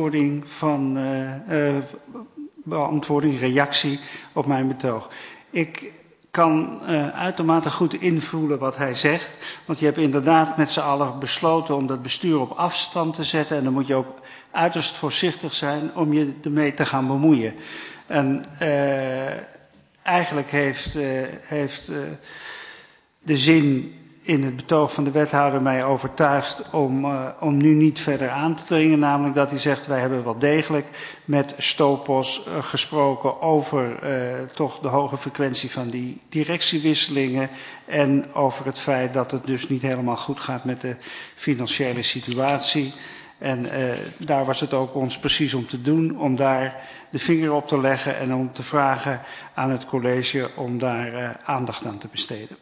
reactie op mijn betoog. Ik kan uitermate goed invoelen wat hij zegt, want je hebt inderdaad met z'n allen besloten om dat bestuur op afstand te zetten en dan moet je ook uiterst voorzichtig zijn om je ermee te gaan bemoeien. En eigenlijk heeft de zin in het betoog van de wethouder mij overtuigd om nu niet verder aan te dringen. Namelijk dat hij zegt, wij hebben wel degelijk met Stopos gesproken over toch de hoge frequentie van die directiewisselingen. En over het feit dat het dus niet helemaal goed gaat met de financiële situatie. En daar was het ook ons precies om te doen, om daar de vinger op te leggen en om te vragen aan het college om daar aandacht aan te besteden.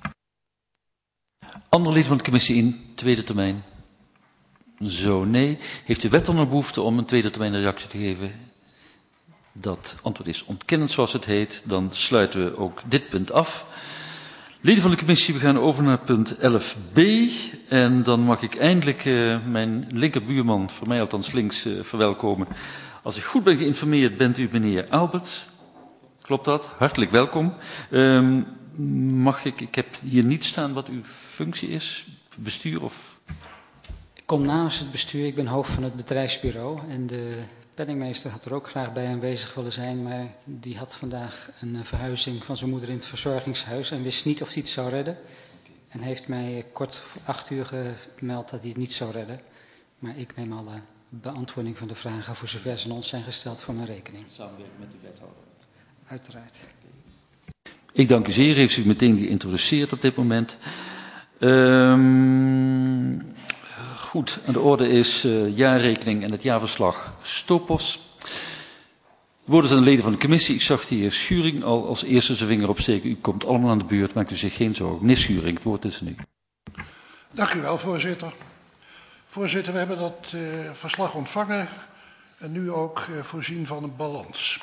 Andere leden van de commissie in tweede termijn? Zo, nee. Heeft de wet dan een behoefte om een tweede termijn reactie te geven? Dat antwoord is ontkennend, zoals het heet. Dan sluiten we ook dit punt af. Leden van de commissie, we gaan over naar punt 11b. En dan mag ik eindelijk mijn linkerbuurman, voor mij althans links, verwelkomen. Als ik goed ben geïnformeerd, bent u meneer Alberts. Klopt dat? Hartelijk welkom. Mag ik heb hier niet staan wat uw functie is, bestuur of? Ik kom namens het bestuur, ik ben hoofd van het bedrijfsbureau en de penningmeester had er ook graag bij aanwezig willen zijn, maar die had vandaag een verhuizing van zijn moeder in het verzorgingshuis en wist niet of hij het zou redden. En heeft mij kort voor 8 uur gemeld dat hij het niet zou redden. Maar ik neem alle beantwoording van de vragen voor zover ze aan ons zijn gesteld voor mijn rekening. Samenwerken met de wethouder. Uiteraard. Ik dank u zeer. Heeft u meteen geïntroduceerd op dit moment. Goed. Goed, aan de orde is jaarrekening en het jaarverslag Stopos. Woorden aan de leden van de commissie. Ik zag de heer Schuring al als eerste zijn vinger opsteken. U komt allemaal aan de beurt, maakt u zich geen zorgen. Meneer Schuring, het woord is nu. Dank u wel, voorzitter. Voorzitter, we hebben dat verslag ontvangen en nu ook voorzien van een balans.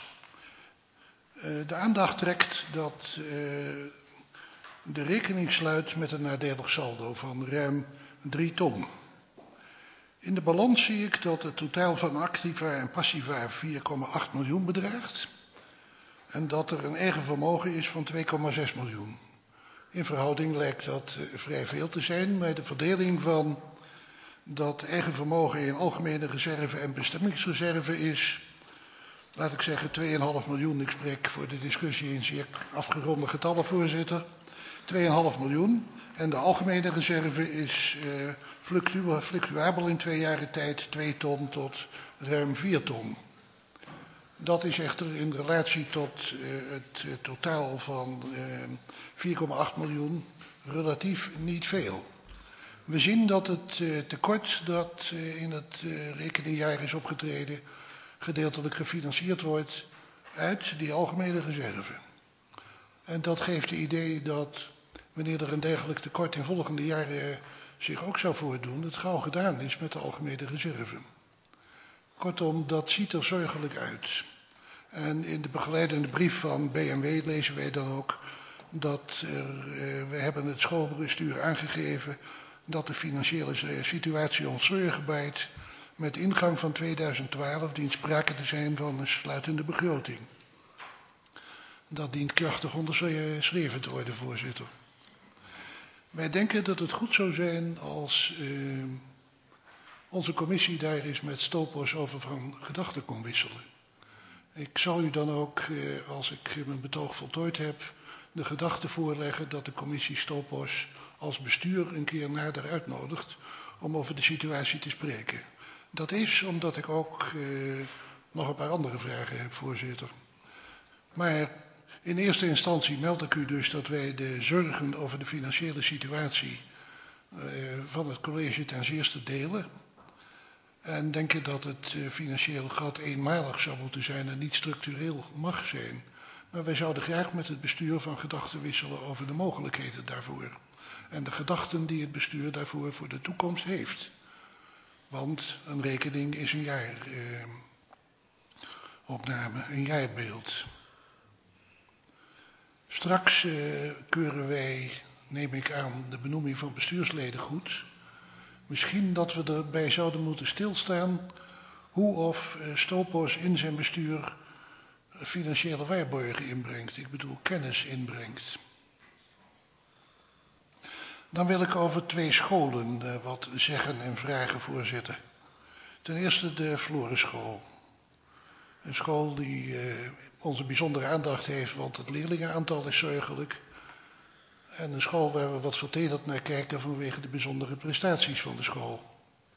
De aandacht trekt dat de rekening sluit met een nadelig saldo van ruim 3 ton. In de balans zie ik dat het totaal van activa en passiva 4,8 miljoen bedraagt en dat er een eigen vermogen is van 2,6 miljoen. In verhouding lijkt dat vrij veel te zijn, maar de verdeling van dat eigen vermogen in algemene reserve en bestemmingsreserve is, laat ik zeggen, 2,5 miljoen. Ik spreek voor de discussie in zeer afgeronde getallen, voorzitter. 2,5 miljoen. En de algemene reserve is fluctuabel in 2 jaar tijd 2 ton tot ruim 4 ton. Dat is echter in relatie tot het totaal van 4,8 miljoen relatief niet veel. We zien dat het tekort dat in het rekeningjaar is opgetreden gedeeltelijk gefinancierd wordt uit die algemene reserve. En dat geeft het idee dat wanneer er een dergelijk tekort in volgende jaren zich ook zou voordoen, het gauw gedaan is met de algemene reserve. Kortom, dat ziet er zorgelijk uit. En in de begeleidende brief van BMW lezen wij dan ook dat we hebben het schoolbestuur aangegeven dat de financiële situatie ons zorgen baart. Met ingang van 2012 dient sprake te zijn van een sluitende begroting. Dat dient krachtig onderschreven te worden, voorzitter. Wij denken dat het goed zou zijn als onze commissie daar eens met Stopos over van gedachten kon wisselen. Ik zal u dan ook, als ik mijn betoog voltooid heb, de gedachte voorleggen dat de commissie Stopos als bestuur een keer nader uitnodigt om over de situatie te spreken. Dat is omdat ik ook nog een paar andere vragen heb, voorzitter. Maar in eerste instantie meld ik u dus dat wij de zorgen over de financiële situatie van het college ten zeerste delen. En denken dat het financiële gat eenmalig zou moeten zijn en niet structureel mag zijn. Maar wij zouden graag met het bestuur van gedachten wisselen over de mogelijkheden daarvoor. En de gedachten die het bestuur daarvoor voor de toekomst heeft. Want een rekening is een jaaropname, een jaarbeeld. Straks keuren wij, neem ik aan, de benoeming van bestuursleden goed. Misschien dat we erbij zouden moeten stilstaan hoe of Stopos in zijn bestuur financiële waarborgen inbrengt. Ik bedoel kennis inbrengt. Dan wil ik over 2 scholen wat zeggen en vragen, voorzitter. Ten eerste de Florenschool. Een school die onze bijzondere aandacht heeft, want het leerlingenaantal is zorgelijk. En een school waar we wat vertederd naar kijken vanwege de bijzondere prestaties van de school.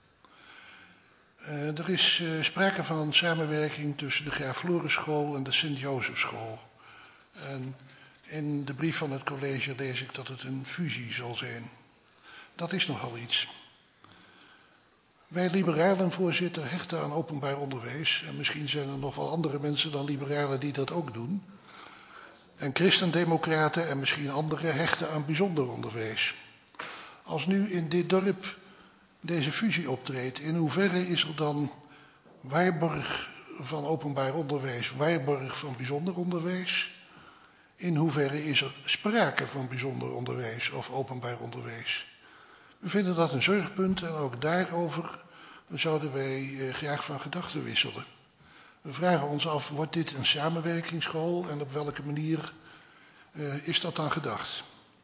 Er is sprake van een samenwerking tussen de Graaf Florenschool en de Sint-Jozefschool. En in de brief van het college lees ik dat het een fusie zal zijn. Dat is nogal iets. Wij liberalen, voorzitter, hechten aan openbaar onderwijs. En misschien zijn er nog wel andere mensen dan liberalen die dat ook doen. En christendemocraten en misschien anderen hechten aan bijzonder onderwijs. Als nu in dit dorp deze fusie optreedt, in hoeverre is er dan waarborg van openbaar onderwijs, waarborg van bijzonder onderwijs? In hoeverre is er sprake van bijzonder onderwijs of openbaar onderwijs? We vinden dat een zorgpunt en ook daarover zouden wij graag van gedachten wisselen. We vragen ons af, wordt dit een samenwerkingsschool en op welke manier is dat dan gedacht?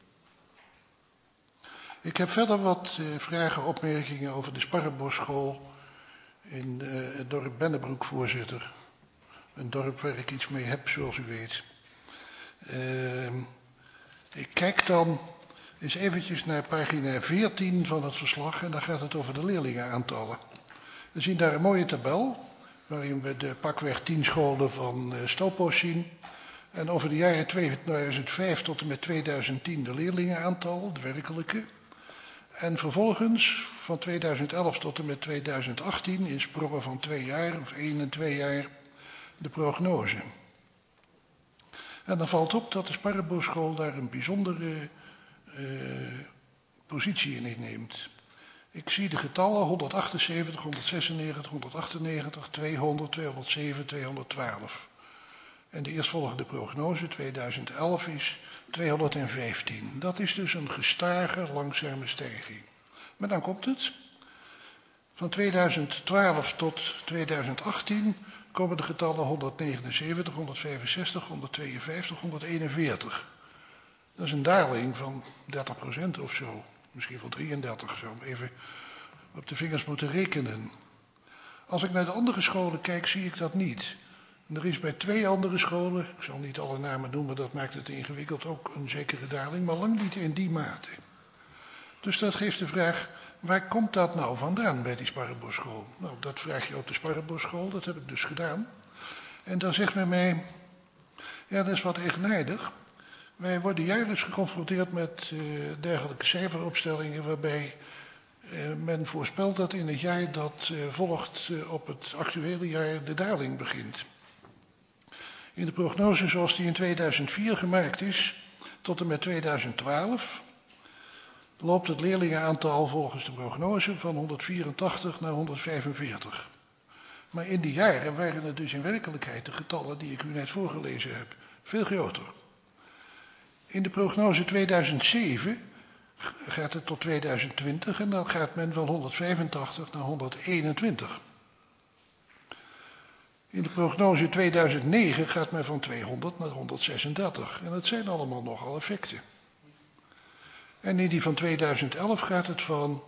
Ik heb verder wat vragen, opmerkingen over de Sparrenbosschool in het dorp Bennebroek, voorzitter. Een dorp waar ik iets mee heb, zoals u weet. Ik kijk dan eens eventjes naar pagina 14 van het verslag en dan gaat het over de leerlingenaantallen. We zien daar een mooie tabel, waarin we de pakweg 10 scholen van Stopos zien. En over de jaren 2005 tot en met 2010 de leerlingenaantal, de werkelijke. En vervolgens van 2011 tot en met 2018 in sprongen van 2 jaar of 1 en 2 jaar de prognose. En dan valt op dat de Sparrenboschool daar een bijzondere positie in inneemt. Ik zie de getallen 178, 196, 198, 200, 207, 212. En de eerstvolgende prognose, 2011, is 215. Dat is dus een gestage, langzame stijging. Maar dan komt het. Van 2012 tot 2018 komen de getallen 179, 165, 152, 141. Dat is een daling van 30% of zo. Misschien wel 33, zo even op de vingers moeten rekenen. Als ik naar de andere scholen kijk, zie ik dat niet. En er is bij 2 andere scholen, ik zal niet alle namen noemen, dat maakt het ingewikkeld, ook een zekere daling, maar lang niet in die mate. Dus dat geeft de vraag, waar komt dat nou vandaan bij die Sparrenboschool? Nou, dat vraag je op de Sparrenboschool, dat heb ik dus gedaan. En dan zegt men mij, ja, dat is wat eigenaardig. Wij worden jaarlijks geconfronteerd met dergelijke cijferopstellingen waarbij men voorspelt dat in het jaar dat volgt op het actuele jaar de daling begint. In de prognose zoals die in 2004 gemaakt is, tot en met 2012, loopt het leerlingenaantal volgens de prognose van 184 naar 145. Maar in die jaren waren het dus in werkelijkheid de getallen die ik u net voorgelezen heb, veel groter. In de prognose 2007 gaat het tot 2020 en dan gaat men van 185 naar 121. In de prognose 2009 gaat men van 200 naar 136. En dat zijn allemaal nogal effecten. En in die van 2011 gaat het van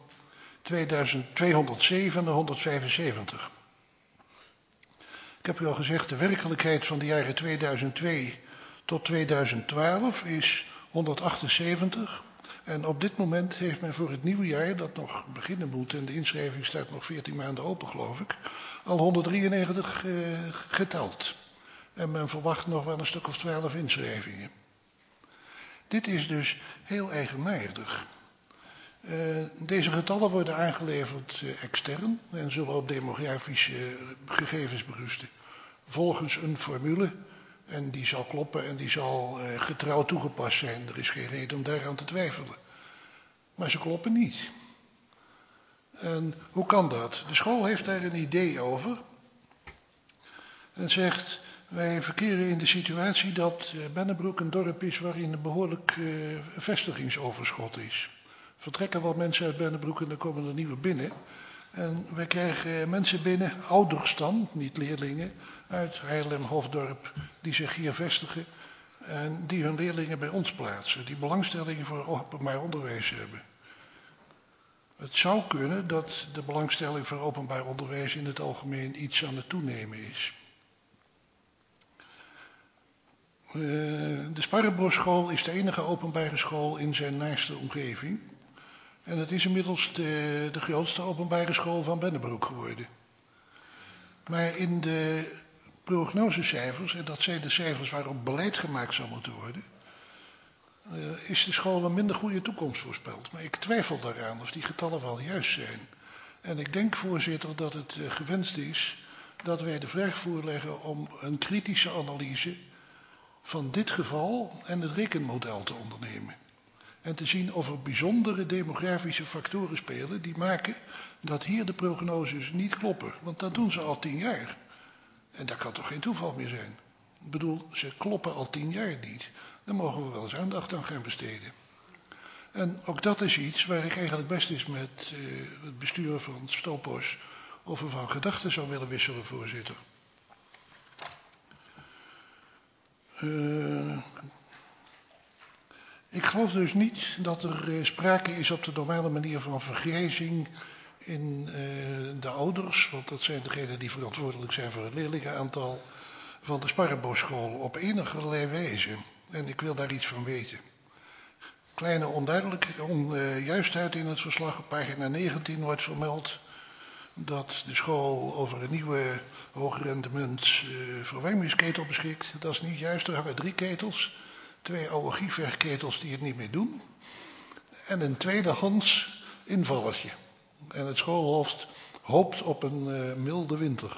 207 naar 175. Ik heb u al gezegd, de werkelijkheid van de jaren 2002 tot 2012 is 178. En op dit moment heeft men voor het nieuwe jaar, dat nog beginnen moet, en de inschrijving staat nog 14 maanden open, geloof ik, al 193 geteld. En men verwacht nog wel een stuk of 12 inschrijvingen. Dit is dus heel eigenaardig. Deze getallen worden aangeleverd extern en zullen op demografische gegevens berusten. Volgens een formule, en die zal kloppen en die zal getrouw toegepast zijn. Er is geen reden om daaraan te twijfelen. Maar ze kloppen niet. En hoe kan dat? De school heeft daar een idee over. En zegt, wij verkeren in de situatie dat Bennebroek een dorp is waarin een behoorlijk vestigingsoverschot is. Vertrekken wat mensen uit Bennebroek en dan komen er nieuwe binnen. En wij krijgen mensen binnen, ouders dan, niet leerlingen, uit Haarlem, Hofdorp, die zich hier vestigen en die hun leerlingen bij ons plaatsen, die belangstelling voor openbaar onderwijs hebben. Het zou kunnen dat de belangstelling voor openbaar onderwijs in het algemeen iets aan het toenemen is. De Sparrenboschool is de enige openbare school in zijn naaste omgeving. En het is inmiddels de grootste openbare school van Bennebroek geworden. Maar in de prognosecijfers, en dat zijn de cijfers waarop beleid gemaakt zou moeten worden, is de school een minder goede toekomst voorspeld. Maar ik twijfel daaraan of die getallen wel juist zijn. En ik denk, voorzitter, dat het gewenst is dat wij de vraag voorleggen om een kritische analyse van dit geval en het rekenmodel te ondernemen. En te zien of er bijzondere demografische factoren spelen die maken dat hier de prognoses niet kloppen. Want dat doen ze al 10 jaar. En dat kan toch geen toeval meer zijn. Ik bedoel, ze kloppen al 10 jaar niet. Daar mogen we wel eens aandacht aan gaan besteden. En ook dat is iets waar ik eigenlijk best eens met het bestuur van Stopos over van gedachten zou willen wisselen, voorzitter. Ik geloof dus niet dat er sprake is op de normale manier van vergrijzing in de ouders, want dat zijn degenen die verantwoordelijk zijn voor het leerlingenaantal van de Sparrenboschool op enige wijze. En ik wil daar iets van weten. Kleine onjuistheid in het verslag, op pagina 19 wordt vermeld dat de school over een nieuwe hoogrendement verwarmingsketel beschikt. Dat is niet juist, er hangen 3 ketels. 2 oude gieverketels die het niet meer doen. En een tweedehands invallertje. En het schoolhoofd hoopt op een milde winter.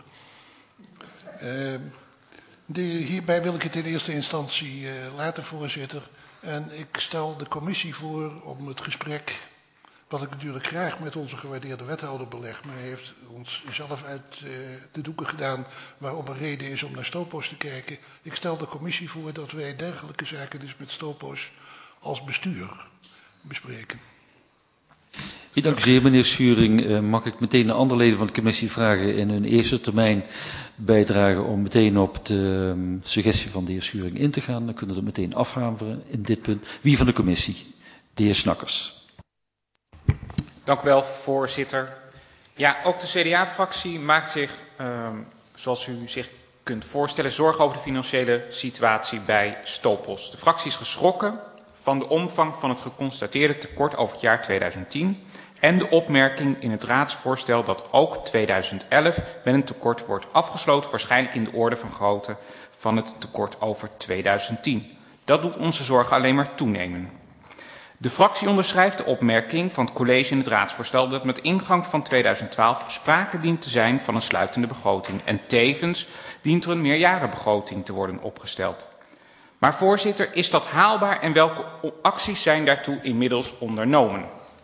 Hierbij wil ik het in eerste instantie laten, voorzitter. En ik stel de commissie voor om het gesprek, wat ik natuurlijk graag met onze gewaardeerde wethouder beleg, maar hij heeft ons zelf uit de doeken gedaan waarom er reden is om naar Stopos te kijken. Ik stel de commissie voor dat wij dergelijke zaken dus met Stopos als bestuur bespreken. Ik dank u zeer, meneer Schuring. Mag ik meteen de andere leden van de commissie vragen in hun eerste termijn bijdragen om meteen op de suggestie van de heer Schuring in te gaan? Dan kunnen we dat meteen afhameren in dit punt. Wie van de commissie? De heer Snakkers. Dank u wel, voorzitter. Ja, ook de CDA-fractie maakt zich, zoals u zich kunt voorstellen, zorgen over de financiële situatie bij Stopos. De fractie is geschrokken van de omvang van het geconstateerde tekort over het jaar 2010 en de opmerking in het raadsvoorstel dat ook 2011 met een tekort wordt afgesloten, waarschijnlijk in de orde van grootte van het tekort over 2010. Dat doet onze zorgen alleen maar toenemen. De fractie onderschrijft de opmerking van het college in het raadsvoorstel dat met ingang van 2012 sprake dient te zijn van een sluitende begroting en tevens dient er een meerjarenbegroting te worden opgesteld. Maar voorzitter, is dat haalbaar en welke acties zijn daartoe inmiddels ondernomen?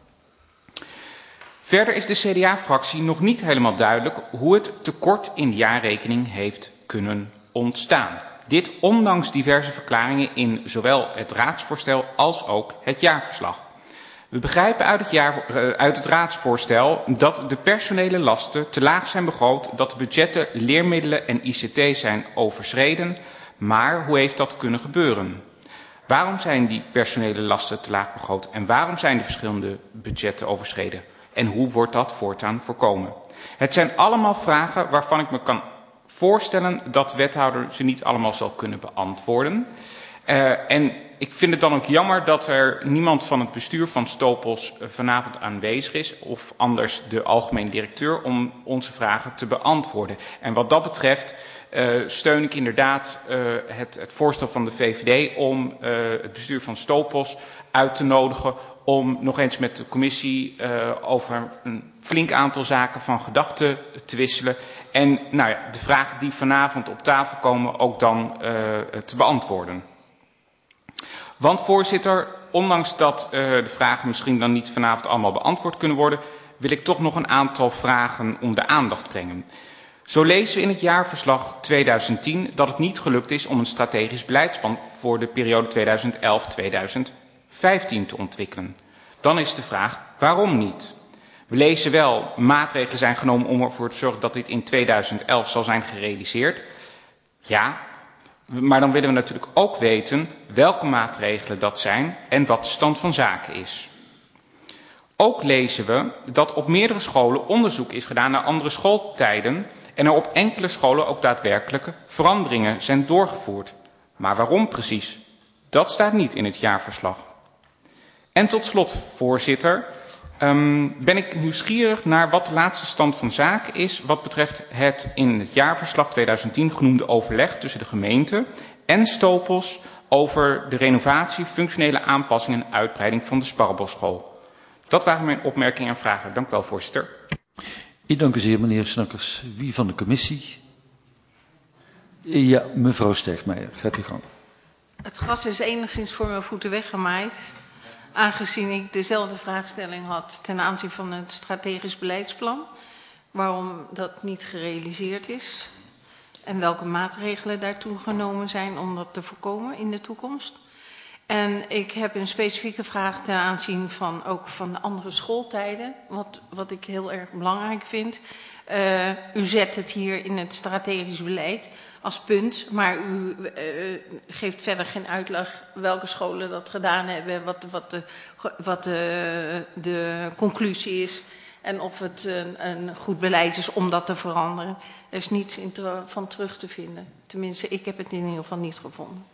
Verder is de CDA-fractie nog niet helemaal duidelijk hoe het tekort in de jaarrekening heeft kunnen ontstaan. Dit ondanks diverse verklaringen in zowel het raadsvoorstel als ook het jaarverslag. We begrijpen uit het raadsvoorstel dat de personele lasten te laag zijn begroot, dat de budgetten leermiddelen en ICT zijn overschreden. Maar hoe heeft dat kunnen gebeuren? Waarom zijn die personele lasten te laag begroot en waarom zijn de verschillende budgetten overschreden? En hoe wordt dat voortaan voorkomen? Het zijn allemaal vragen waarvan ik me kan voorstellen dat de wethouder ze niet allemaal zal kunnen beantwoorden. En ik vind het dan ook jammer dat er niemand van het bestuur van Stopos vanavond aanwezig is, of anders de algemeen directeur, om onze vragen te beantwoorden. En wat dat betreft steun ik inderdaad het voorstel van de VVD om het bestuur van Stopos uit te nodigen om nog eens met de commissie over een flink aantal zaken van gedachten te wisselen. En nou ja, de vragen die vanavond op tafel komen ook dan te beantwoorden. Want voorzitter, ondanks dat de vragen misschien dan niet vanavond allemaal beantwoord kunnen worden, wil ik toch nog een aantal vragen onder de aandacht brengen. Zo lezen we in het jaarverslag 2010 dat het niet gelukt is om een strategisch beleidsplan voor de periode 2011-2015 te ontwikkelen. Dan is de vraag, waarom niet? We lezen wel, maatregelen zijn genomen om ervoor te zorgen dat dit in 2011 zal zijn gerealiseerd. Ja, maar dan willen we natuurlijk ook weten welke maatregelen dat zijn en wat de stand van zaken is. Ook lezen we dat op meerdere scholen onderzoek is gedaan naar andere schooltijden en er op enkele scholen ook daadwerkelijke veranderingen zijn doorgevoerd. Maar waarom precies? Dat staat niet in het jaarverslag. En tot slot, voorzitter, ben ik nieuwsgierig naar wat de laatste stand van zaken is wat betreft het in het jaarverslag 2010 genoemde overleg tussen de gemeente en Stopos over de renovatie, functionele aanpassing en uitbreiding van de Sparreboschool. Dat waren mijn opmerkingen en vragen. Dank u wel, voorzitter. Ik dank u zeer, meneer Snakkers. Wie van de commissie? Ja, mevrouw Stegmeijer, gaat u gang. Het gras is enigszins voor mijn voeten weggemaaid, aangezien ik dezelfde vraagstelling had ten aanzien van het strategisch beleidsplan, waarom dat niet gerealiseerd is en welke maatregelen daartoe genomen zijn om dat te voorkomen in de toekomst. En ik heb een specifieke vraag ten aanzien van ook van de andere schooltijden, wat ik heel erg belangrijk vind. U zet het hier in het strategisch beleid als punt, maar u geeft verder geen uitleg welke scholen dat gedaan hebben, wat de conclusie is en of het een goed beleid is om dat te veranderen. Er is niets van terug te vinden. Tenminste, ik heb het in ieder geval niet gevonden.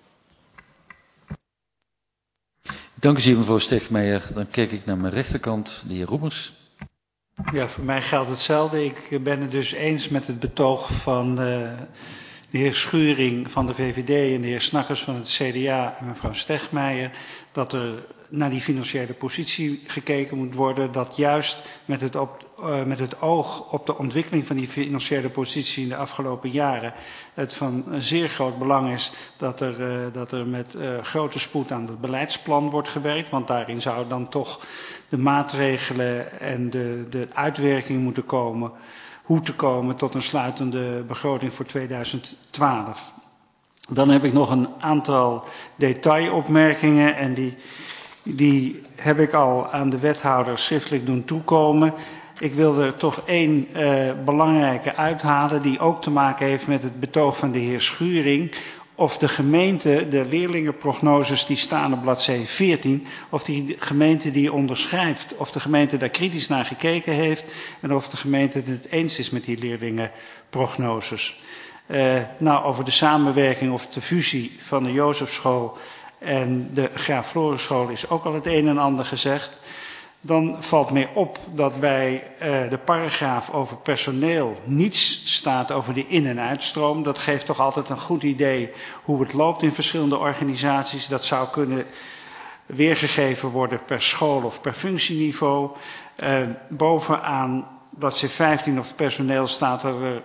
Dank u zeer, mevrouw Stegmeijer. Dan kijk ik naar mijn rechterkant, de heer Roemers. Ja, voor mij geldt hetzelfde. Ik ben het dus eens met het betoog van de heer Schuring van de VVD en de heer Snakkers van het CDA en mevrouw Stegmeijer, dat er naar die financiële positie gekeken moet worden, dat juist met het oog op de ontwikkeling van die financiële positie in de afgelopen jaren het van zeer groot belang is dat er met grote spoed aan het beleidsplan wordt gewerkt, want daarin zou dan toch de maatregelen en de uitwerking moeten komen, hoe te komen tot een sluitende begroting voor 2012. Dan heb ik nog een aantal detailopmerkingen en die heb ik al aan de wethouder schriftelijk doen toekomen. Ik wil er toch één belangrijke uithalen die ook te maken heeft met het betoog van de heer Schuring. Of de gemeente, de leerlingenprognoses die staan op bladzijde 14, of die gemeente die onderschrijft, of de gemeente daar kritisch naar gekeken heeft en of de gemeente het eens is met die leerlingenprognoses. Nou, over de samenwerking of de fusie van de Jozefschool en de Graaf Florenschool is ook al het een en ander gezegd. Dan valt mij op dat bij de paragraaf over personeel niets staat over de in- en uitstroom. Dat geeft toch altijd een goed idee hoe het loopt in verschillende organisaties. Dat zou kunnen weergegeven worden per school of per functieniveau. Bovenaan bladzijde 15 of personeel staat er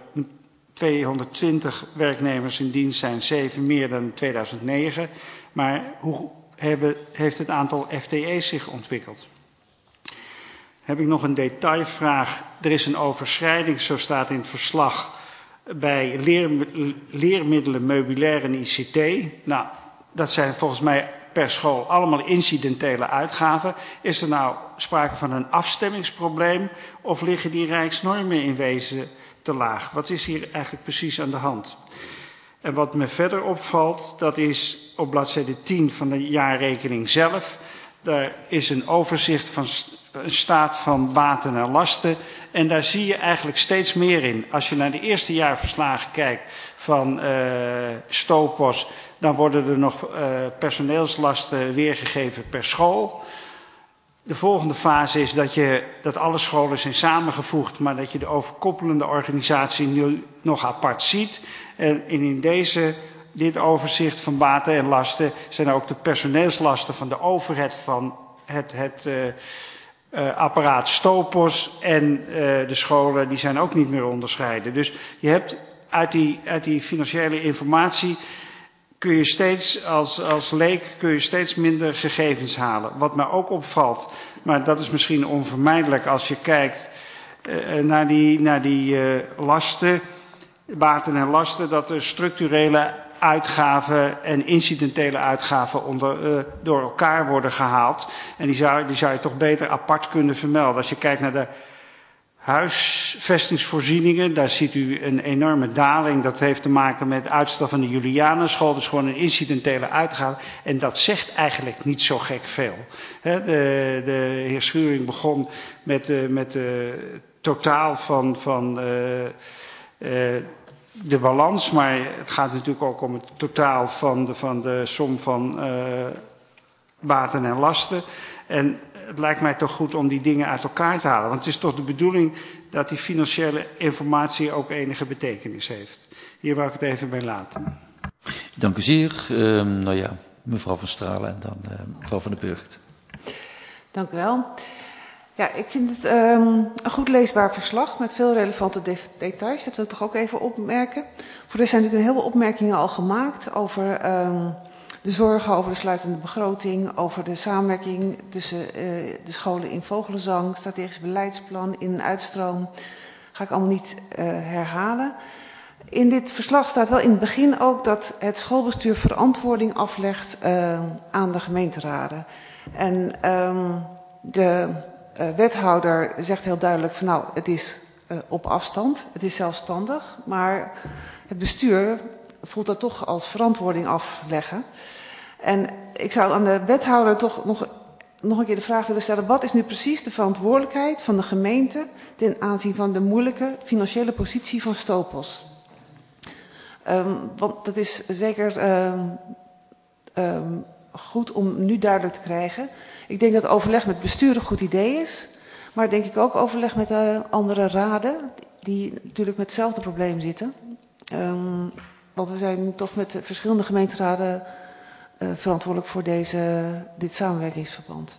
220 werknemers in dienst zijn, 7 meer dan in 2009. Maar hoe heeft het aantal FTE's zich ontwikkeld? Heb ik nog een detailvraag. Er is een overschrijding, zo staat in het verslag, bij leermiddelen, meubilair en ICT. Nou, dat zijn volgens mij per school allemaal incidentele uitgaven. Is er nou sprake van een afstemmingsprobleem of liggen die rijksnormen in wezen te laag? Wat is hier eigenlijk precies aan de hand? En wat me verder opvalt, dat is op bladzijde 10 van de jaarrekening zelf. Daar is een overzicht van een staat van baten en lasten. En daar zie je eigenlijk steeds meer in. Als je naar de eerste jaarverslagen kijkt van Stopos, dan worden er nog personeelslasten weergegeven per school. De volgende fase is dat alle scholen zijn samengevoegd, maar dat je de overkoppelende organisatie nu nog apart ziet. En in dit overzicht van baten en lasten zijn ook de personeelslasten van de overheid van het apparaat Stopos en de scholen, die zijn ook niet meer onderscheiden. Dus je hebt uit die financiële informatie kun je steeds als leek steeds minder gegevens halen. Wat mij ook opvalt, maar dat is misschien onvermijdelijk als je kijkt naar die lasten, baten en lasten, dat er structurele uitgaven en incidentele uitgaven door elkaar worden gehaald. En die zou je toch beter apart kunnen vermelden. Als je kijkt naar de huisvestingsvoorzieningen, daar ziet u een enorme daling. Dat heeft te maken met het uitstel van de Julianenschool. Dus gewoon een incidentele uitgave. En dat zegt eigenlijk niet zo gek veel. De heer Schuring begon met totaal van de balans, maar het gaat natuurlijk ook om het totaal van de som van baten en lasten. En het lijkt mij toch goed om die dingen uit elkaar te halen. Want het is toch de bedoeling dat die financiële informatie ook enige betekenis heeft. Hier wou ik het even bij laten. Dank u zeer. Nou ja, mevrouw van Stralen en dan mevrouw van den Burgt. Dank u wel. Ja, ik vind het een goed leesbaar verslag met veel relevante details. Dat wil ik toch ook even opmerken. Voor de zijn natuurlijk een heleboel opmerkingen al gemaakt over de zorgen over de sluitende begroting, over de samenwerking tussen de scholen in Vogelenzang, strategisch beleidsplan, in- en uitstroom. Ga ik allemaal niet herhalen. In dit verslag staat wel in het begin ook dat het schoolbestuur verantwoording aflegt aan de gemeenteraden. En de wethouder zegt heel duidelijk van nou, het is op afstand, het is zelfstandig, maar het bestuur voelt dat toch als verantwoording afleggen. En ik zou aan de wethouder toch nog een keer de vraag willen stellen, wat is nu precies de verantwoordelijkheid van de gemeente ten aanzien van de moeilijke financiële positie van Stopos? Want dat is zeker goed om nu duidelijk te krijgen. Ik denk dat overleg met bestuur een goed idee is, maar denk ik ook overleg met andere raden die natuurlijk met hetzelfde probleem zitten. Want we zijn toch met verschillende gemeenteraden verantwoordelijk voor dit samenwerkingsverband.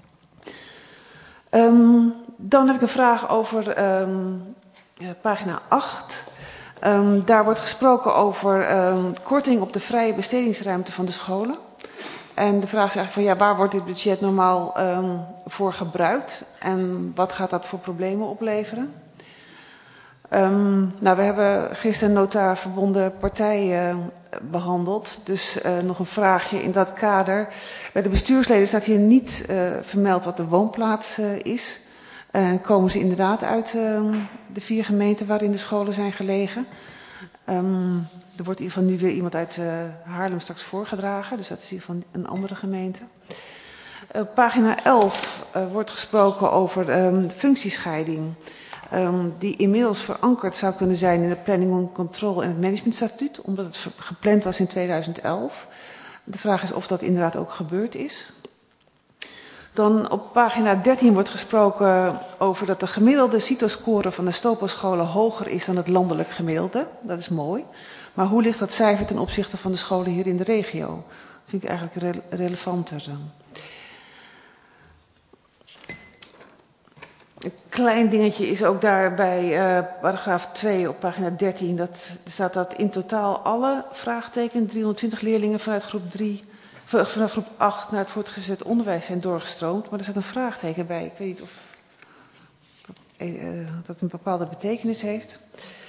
Dan heb ik een vraag over pagina 8. Daar wordt gesproken over korting op de vrije bestedingsruimte van de scholen. En de vraag is eigenlijk van ja, waar wordt dit budget normaal voor gebruikt? En wat gaat dat voor problemen opleveren? Nou, we hebben gisteren nota verbonden partijen behandeld. Dus nog een vraagje in dat kader. Bij de bestuursleden staat hier niet vermeld wat de woonplaats is. Komen ze inderdaad uit de 4 gemeenten waarin de scholen zijn gelegen. Er wordt in ieder geval nu weer iemand uit Haarlem straks voorgedragen. Dus dat is in ieder geval een andere gemeente. Op pagina 11 wordt gesproken over de functiescheiding. Die inmiddels verankerd zou kunnen zijn in de planning en control en het managementstatuut. Omdat het gepland was in 2011. De vraag is of dat inderdaad ook gebeurd is. Dan op pagina 13 wordt gesproken over dat de gemiddelde CITO-score van de STOPO-scholen hoger is dan het landelijk gemiddelde. Dat is mooi. Maar hoe ligt dat cijfer ten opzichte van de scholen hier in de regio? Dat vind ik eigenlijk relevanter dan. Een klein dingetje is ook daar bij paragraaf 2 op pagina 13. Er staat dat in totaal alle vraagteken 320 leerlingen vanuit groep 8 naar het voortgezet onderwijs zijn doorgestroomd. Maar er staat een vraagteken bij. Ik weet niet of dat een bepaalde betekenis heeft.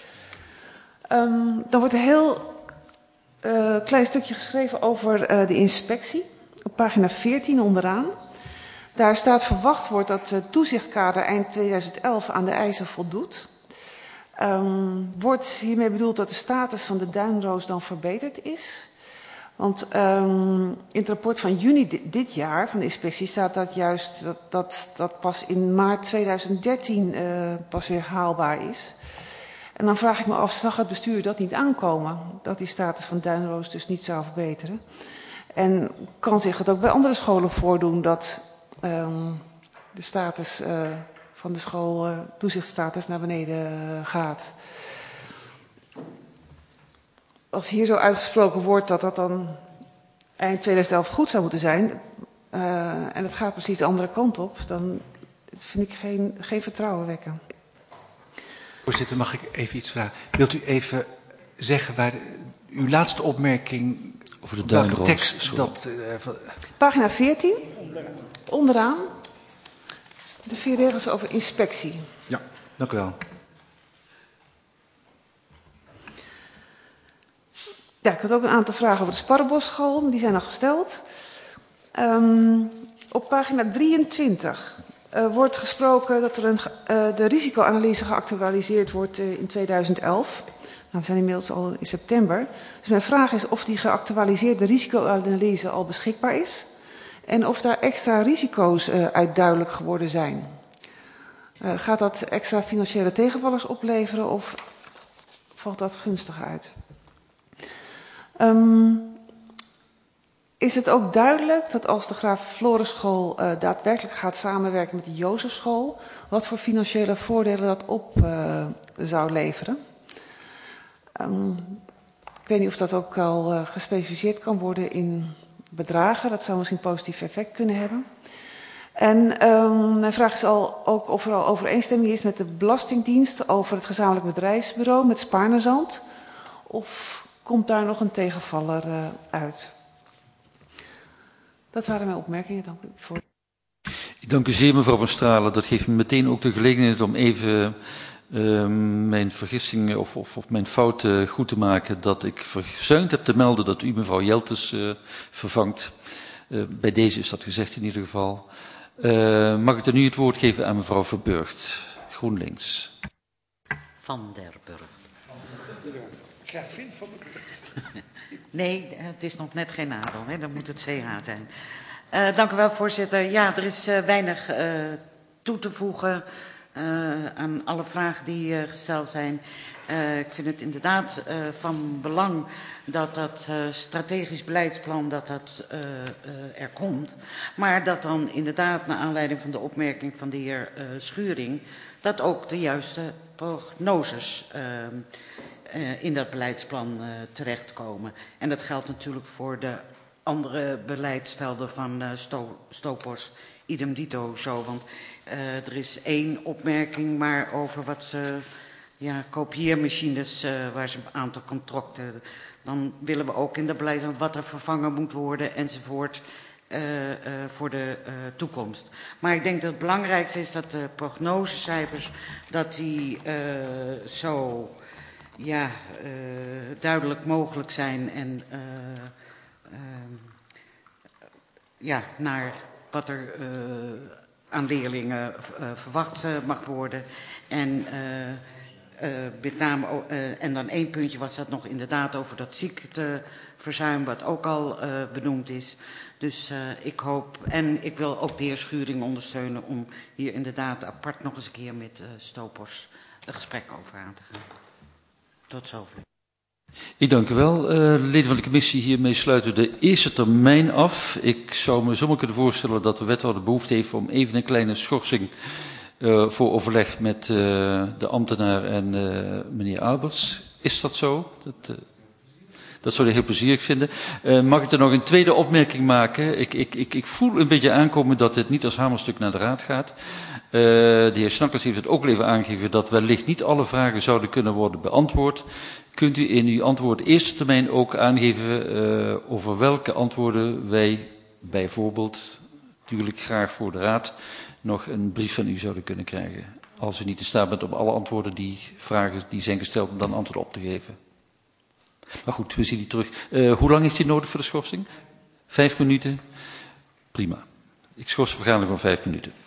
Dan wordt een heel klein stukje geschreven over de inspectie. Op pagina 14 onderaan. Daar staat verwacht wordt dat het toezichtkader eind 2011 aan de eisen voldoet. Wordt hiermee bedoeld dat de status van de duinroos dan verbeterd is? Want in het rapport van juni dit jaar van de inspectie staat dat juist dat pas in maart 2013 pas weer haalbaar is. En dan vraag ik me af, zag het bestuur dat niet aankomen? Dat die status van duinroos dus niet zou verbeteren. En kan zich het ook bij andere scholen voordoen dat de status van de school, toezichtstatus naar beneden gaat? Als hier zo uitgesproken wordt dat dat dan eind 2011 goed zou moeten zijn, en het gaat precies de andere kant op, dan vind ik geen vertrouwen wekken. Voorzitter, mag ik even iets vragen? Wilt u even zeggen waar uw laatste opmerking over de duinroos tekst dat pagina 14, onderaan, de 4 regels over inspectie. Ja, dank u wel. Ja, ik had ook een aantal vragen over de Sparrenbosschool, die zijn al gesteld. Op pagina 23 wordt gesproken dat er de risicoanalyse geactualiseerd wordt in 2011. Nou, we zijn inmiddels al in september. Dus mijn vraag is of die geactualiseerde risicoanalyse al beschikbaar is. En of daar extra risico's uit duidelijk geworden zijn. Gaat dat extra financiële tegenvallers opleveren of valt dat gunstig uit? Is het ook duidelijk dat als de Graaf Florenschool daadwerkelijk gaat samenwerken met de Jozefschool, wat voor financiële voordelen dat op zou leveren? Ik weet niet of dat ook al gespecificeerd kan worden in bedragen. Dat zou misschien een positief effect kunnen hebben. En mijn vraag is ook of er al overeenstemming is met de Belastingdienst over het gezamenlijk bedrijfsbureau met Spaarnezand. Of komt daar nog een tegenvaller uit? Dat waren mijn opmerkingen. Dank u voor. Ik dank u zeer, mevrouw Van Stralen. Dat geeft me meteen ook de gelegenheid om even mijn vergissing of mijn fout goed te maken. Dat ik verzuimd heb te melden dat u mevrouw Jeltes vervangt. Bij deze is dat gezegd in ieder geval. Mag ik dan nu het woord geven aan mevrouw Verburgt, GroenLinks. Van der Burgt. Gravin van der Burgt. Nee, het is nog net geen adel, hè? Dan moet het CH zijn. Dank u wel, voorzitter. Ja, er is weinig toe te voegen aan alle vragen die gesteld zijn. Ik vind het inderdaad van belang dat dat strategisch beleidsplan er komt. Maar dat dan inderdaad, naar aanleiding van de opmerking van de heer Schuring, dat ook de juiste prognoses in dat beleidsplan terechtkomen. En dat geldt natuurlijk voor de andere beleidsvelden van Stopos, idem dito zo. Want er is 1 opmerking maar over wat ze, kopieermachines, waar ze een aantal contracten. Dan willen we ook in de beleid wat er vervangen moet worden enzovoort voor de toekomst. Maar ik denk dat het belangrijkste is dat de prognosecijfers, dat die zo duidelijk mogelijk zijn en naar wat er aan leerlingen verwacht mag worden. En met name, en dan 1 puntje was dat nog inderdaad over dat ziekteverzuim, wat ook al benoemd is. Dus ik hoop, en ik wil ook de heer Schuring ondersteunen om hier inderdaad apart nog eens een keer met Stopos een gesprek over aan te gaan. Tot zover. Ik dank u wel. Leden van de commissie, hiermee sluiten we de eerste termijn af. Ik zou me zomaar kunnen voorstellen dat de wethouder behoefte heeft om even een kleine schorsing voor overleg met de ambtenaar en meneer Abels. Is dat zo? Dat zou ik heel plezierig vinden. Mag ik er nog een tweede opmerking maken? Ik voel een beetje aankomen dat dit niet als hamerstuk naar de raad gaat. De heer Snakkers heeft het ook al even aangegeven dat wellicht niet alle vragen zouden kunnen worden beantwoord. Kunt u in uw antwoord eerste termijn ook aangeven over welke antwoorden wij bijvoorbeeld, natuurlijk graag voor de raad, nog een brief van u zouden kunnen krijgen? Als u niet in staat bent om alle antwoorden die vragen die zijn gesteld, om dan antwoord op te geven. Maar goed, we zien die terug. Hoe lang heeft u nodig voor de schorsing? 5 minuten? Prima. Ik schors de vergadering van 5 minuten.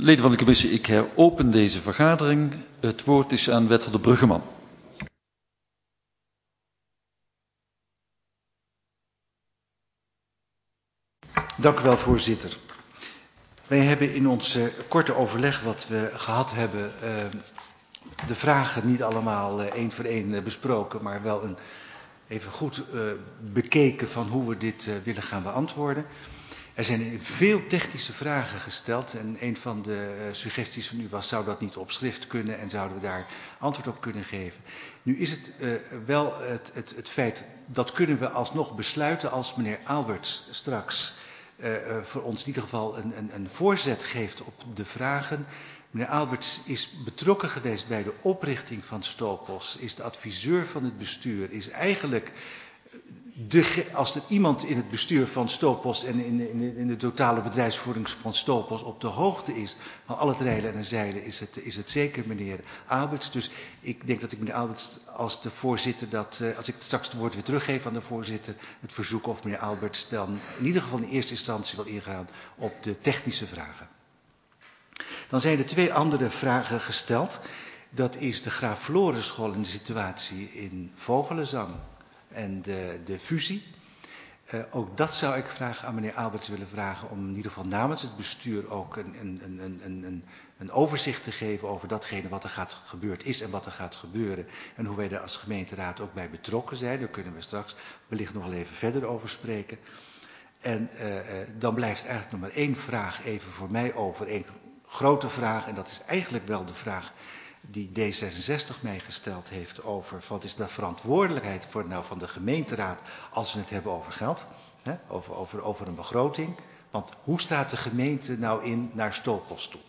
Leden van de commissie, ik heropen deze vergadering. Het woord is aan wethouder Bruggeman. Dank u wel, voorzitter. Wij hebben in ons korte overleg wat we gehad hebben de vragen niet allemaal één voor één besproken, maar wel even goed bekeken van hoe we dit willen gaan beantwoorden. Er zijn veel technische vragen gesteld en een van de suggesties van u was, zou dat niet op schrift kunnen en zouden we daar antwoord op kunnen geven. Nu is het wel het feit, dat kunnen we alsnog besluiten als meneer Alberts straks voor ons in ieder geval een voorzet geeft op de vragen. Meneer Alberts is betrokken geweest bij de oprichting van Stopos, is de adviseur van het bestuur, is eigenlijk, als er iemand in het bestuur van Stopos en in de totale bedrijfsvoering van Stopos op de hoogte is van al het rijden en zeilen, is het zeker meneer Alberts. Dus ik denk dat ik meneer Alberts als de voorzitter, als ik straks het woord weer teruggeef aan de voorzitter, het verzoek of meneer Alberts dan in ieder geval in eerste instantie wil ingaan op de technische vragen. Dan zijn er twee andere vragen gesteld. Dat is de Graaf Florenschool en de situatie in Vogelenzang en de fusie. Ook dat zou ik graag aan meneer Alberts willen vragen om in ieder geval namens het bestuur ook een overzicht te geven over datgene wat er gebeurd is en wat er gaat gebeuren. En hoe wij daar als gemeenteraad ook bij betrokken zijn. Daar kunnen we straks wellicht nog wel even verder over spreken. En dan blijft eigenlijk nog maar één vraag even voor mij over. Één grote vraag, en dat is eigenlijk wel de vraag die D66 mij gesteld heeft over wat is de verantwoordelijkheid van de gemeenteraad als we het hebben over geld, hè, over een begroting. Want hoe staat de gemeente nou in naar Stopos toe?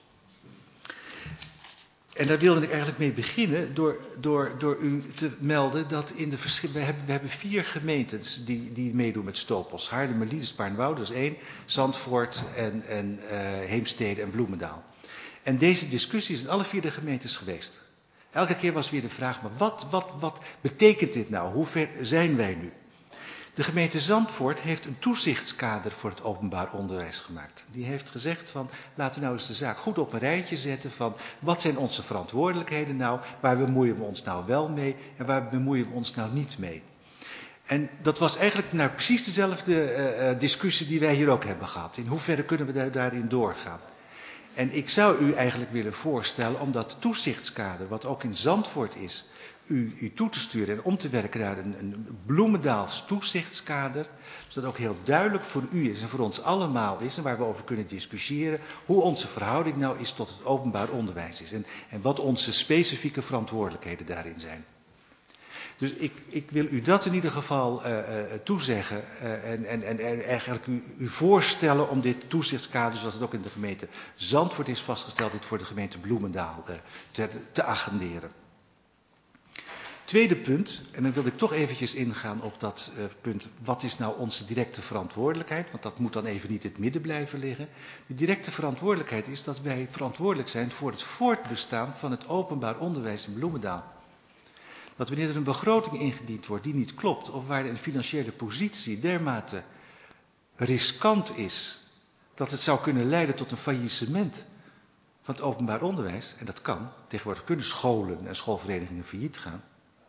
En daar wilde ik eigenlijk mee beginnen door u te melden dat we hebben 4 gemeentes die meedoen met Stopos. Haarlemmerlied, Spaarnwoude, dat is 1, Zandvoort en Heemstede en Bloemendaal. En deze discussie is in alle 4 de gemeentes geweest. Elke keer was weer de vraag, maar wat betekent dit nou? Hoe ver zijn wij nu? De gemeente Zandvoort heeft een toezichtskader voor het openbaar onderwijs gemaakt. Die heeft gezegd van, laten we nou eens de zaak goed op een rijtje zetten van, wat zijn onze verantwoordelijkheden nou? Waar bemoeien we ons nou wel mee en waar bemoeien we ons nou niet mee? En dat was eigenlijk nou precies dezelfde discussie die wij hier ook hebben gehad. In hoeverre kunnen we daarin doorgaan? En ik zou u eigenlijk willen voorstellen om dat toezichtskader, wat ook in Zandvoort is, u toe te sturen en om te werken naar een Bloemendaals toezichtskader, zodat ook heel duidelijk voor u is en voor ons allemaal is en waar we over kunnen discussiëren hoe onze verhouding nou is tot het openbaar onderwijs is en wat onze specifieke verantwoordelijkheden daarin zijn. Dus ik wil u dat in ieder geval toezeggen en eigenlijk u voorstellen om dit toezichtskader, zoals het ook in de gemeente Zandvoort is vastgesteld, dit voor de gemeente Bloemendaal te agenderen. Tweede punt, en dan wil ik toch eventjes ingaan op dat punt, wat is nou onze directe verantwoordelijkheid? Want dat moet dan even niet in het midden blijven liggen. De directe verantwoordelijkheid is dat wij verantwoordelijk zijn voor het voortbestaan van het openbaar onderwijs in Bloemendaal. Dat wanneer er een begroting ingediend wordt die niet klopt, of waar een financiële positie dermate riskant is, dat het zou kunnen leiden tot een faillissement van het openbaar onderwijs, en dat kan, tegenwoordig kunnen scholen en schoolverenigingen failliet gaan,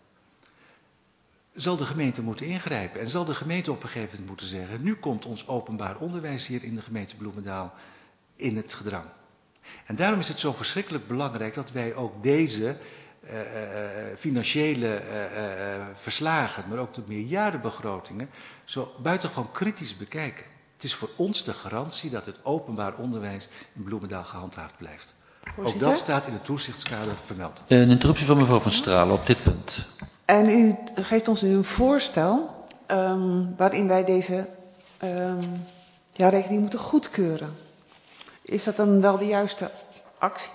zal de gemeente moeten ingrijpen en zal de gemeente op een gegeven moment moeten zeggen, nu komt ons openbaar onderwijs hier in de gemeente Bloemendaal in het gedrang. En daarom is het zo verschrikkelijk belangrijk dat wij ook deze financiële verslagen, maar ook de meerjarenbegrotingen, zo buitengewoon kritisch bekijken. Het is voor ons de garantie dat het openbaar onderwijs in Bloemendaal gehandhaafd blijft. Voorzitter? Ook dat staat in het toezichtskader vermeld. Een interruptie van mevrouw Van Stralen op dit punt. En u geeft ons nu een voorstel waarin wij deze jaarrekening moeten goedkeuren. Is dat dan wel de juiste actie?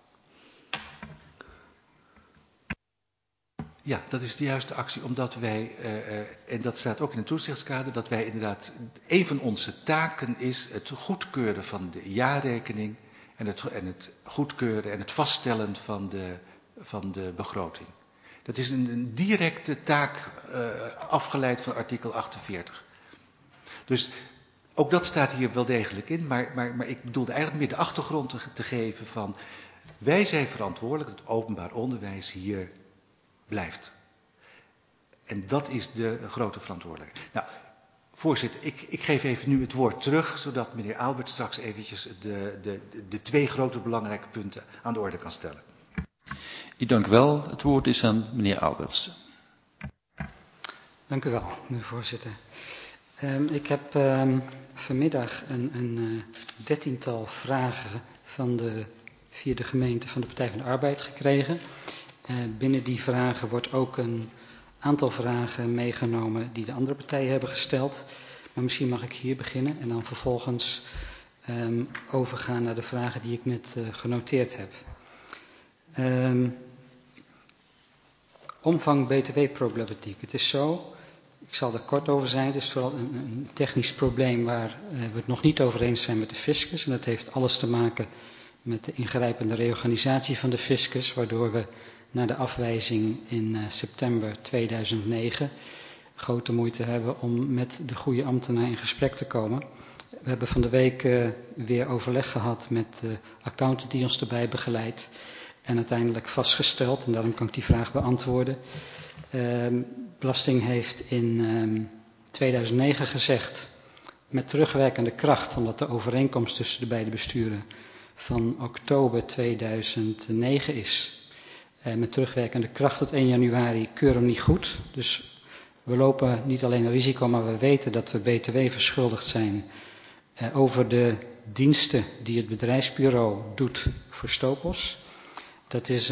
Ja, dat is de juiste actie, omdat wij, en dat staat ook in het toezichtskader, dat wij inderdaad, een van onze taken is het goedkeuren van de jaarrekening en het goedkeuren en het vaststellen van de begroting. Dat is een directe taak afgeleid van artikel 48. Dus ook dat staat hier wel degelijk in, maar ik bedoelde eigenlijk meer de achtergrond te geven van... Wij zijn verantwoordelijk dat het openbaar onderwijs hier blijft. En dat is de grote verantwoordelijkheid. Nou, voorzitter, ik geef even nu het woord terug, zodat meneer Aalbert straks eventjes de twee grote belangrijke punten aan de orde kan stellen. Ik dank u wel. Het woord is aan meneer Alberts. Dank u wel, meneer voorzitter. Ik heb vanmiddag een 13-tal vragen via de gemeente van de Partij van de Arbeid gekregen. Binnen die vragen wordt ook een aantal vragen meegenomen die de andere partijen hebben gesteld. Maar misschien mag ik hier beginnen en dan vervolgens overgaan naar de vragen die ik net genoteerd heb. Omvang btw-problematiek. Het is zo, ik zal er kort over zijn, het is vooral een technisch probleem waar we het nog niet over eens zijn met de fiscus. En dat heeft alles te maken met de ingrijpende reorganisatie van de fiscus, waardoor we na de afwijzing in september 2009 grote moeite hebben om met de goede ambtenaar in gesprek te komen. We hebben van de week weer overleg gehad met de accountant die ons erbij begeleidt. En uiteindelijk vastgesteld, en daarom kan ik die vraag beantwoorden. Belasting heeft in 2009 gezegd, met terugwerkende kracht, omdat de overeenkomst tussen de beide besturen van oktober 2009 is. Met terugwerkende kracht tot 1 januari keuren we niet goed. Dus we lopen niet alleen een risico, maar we weten dat we BTW verschuldigd zijn over de diensten die het bedrijfsbureau doet voor Stopos. Dat is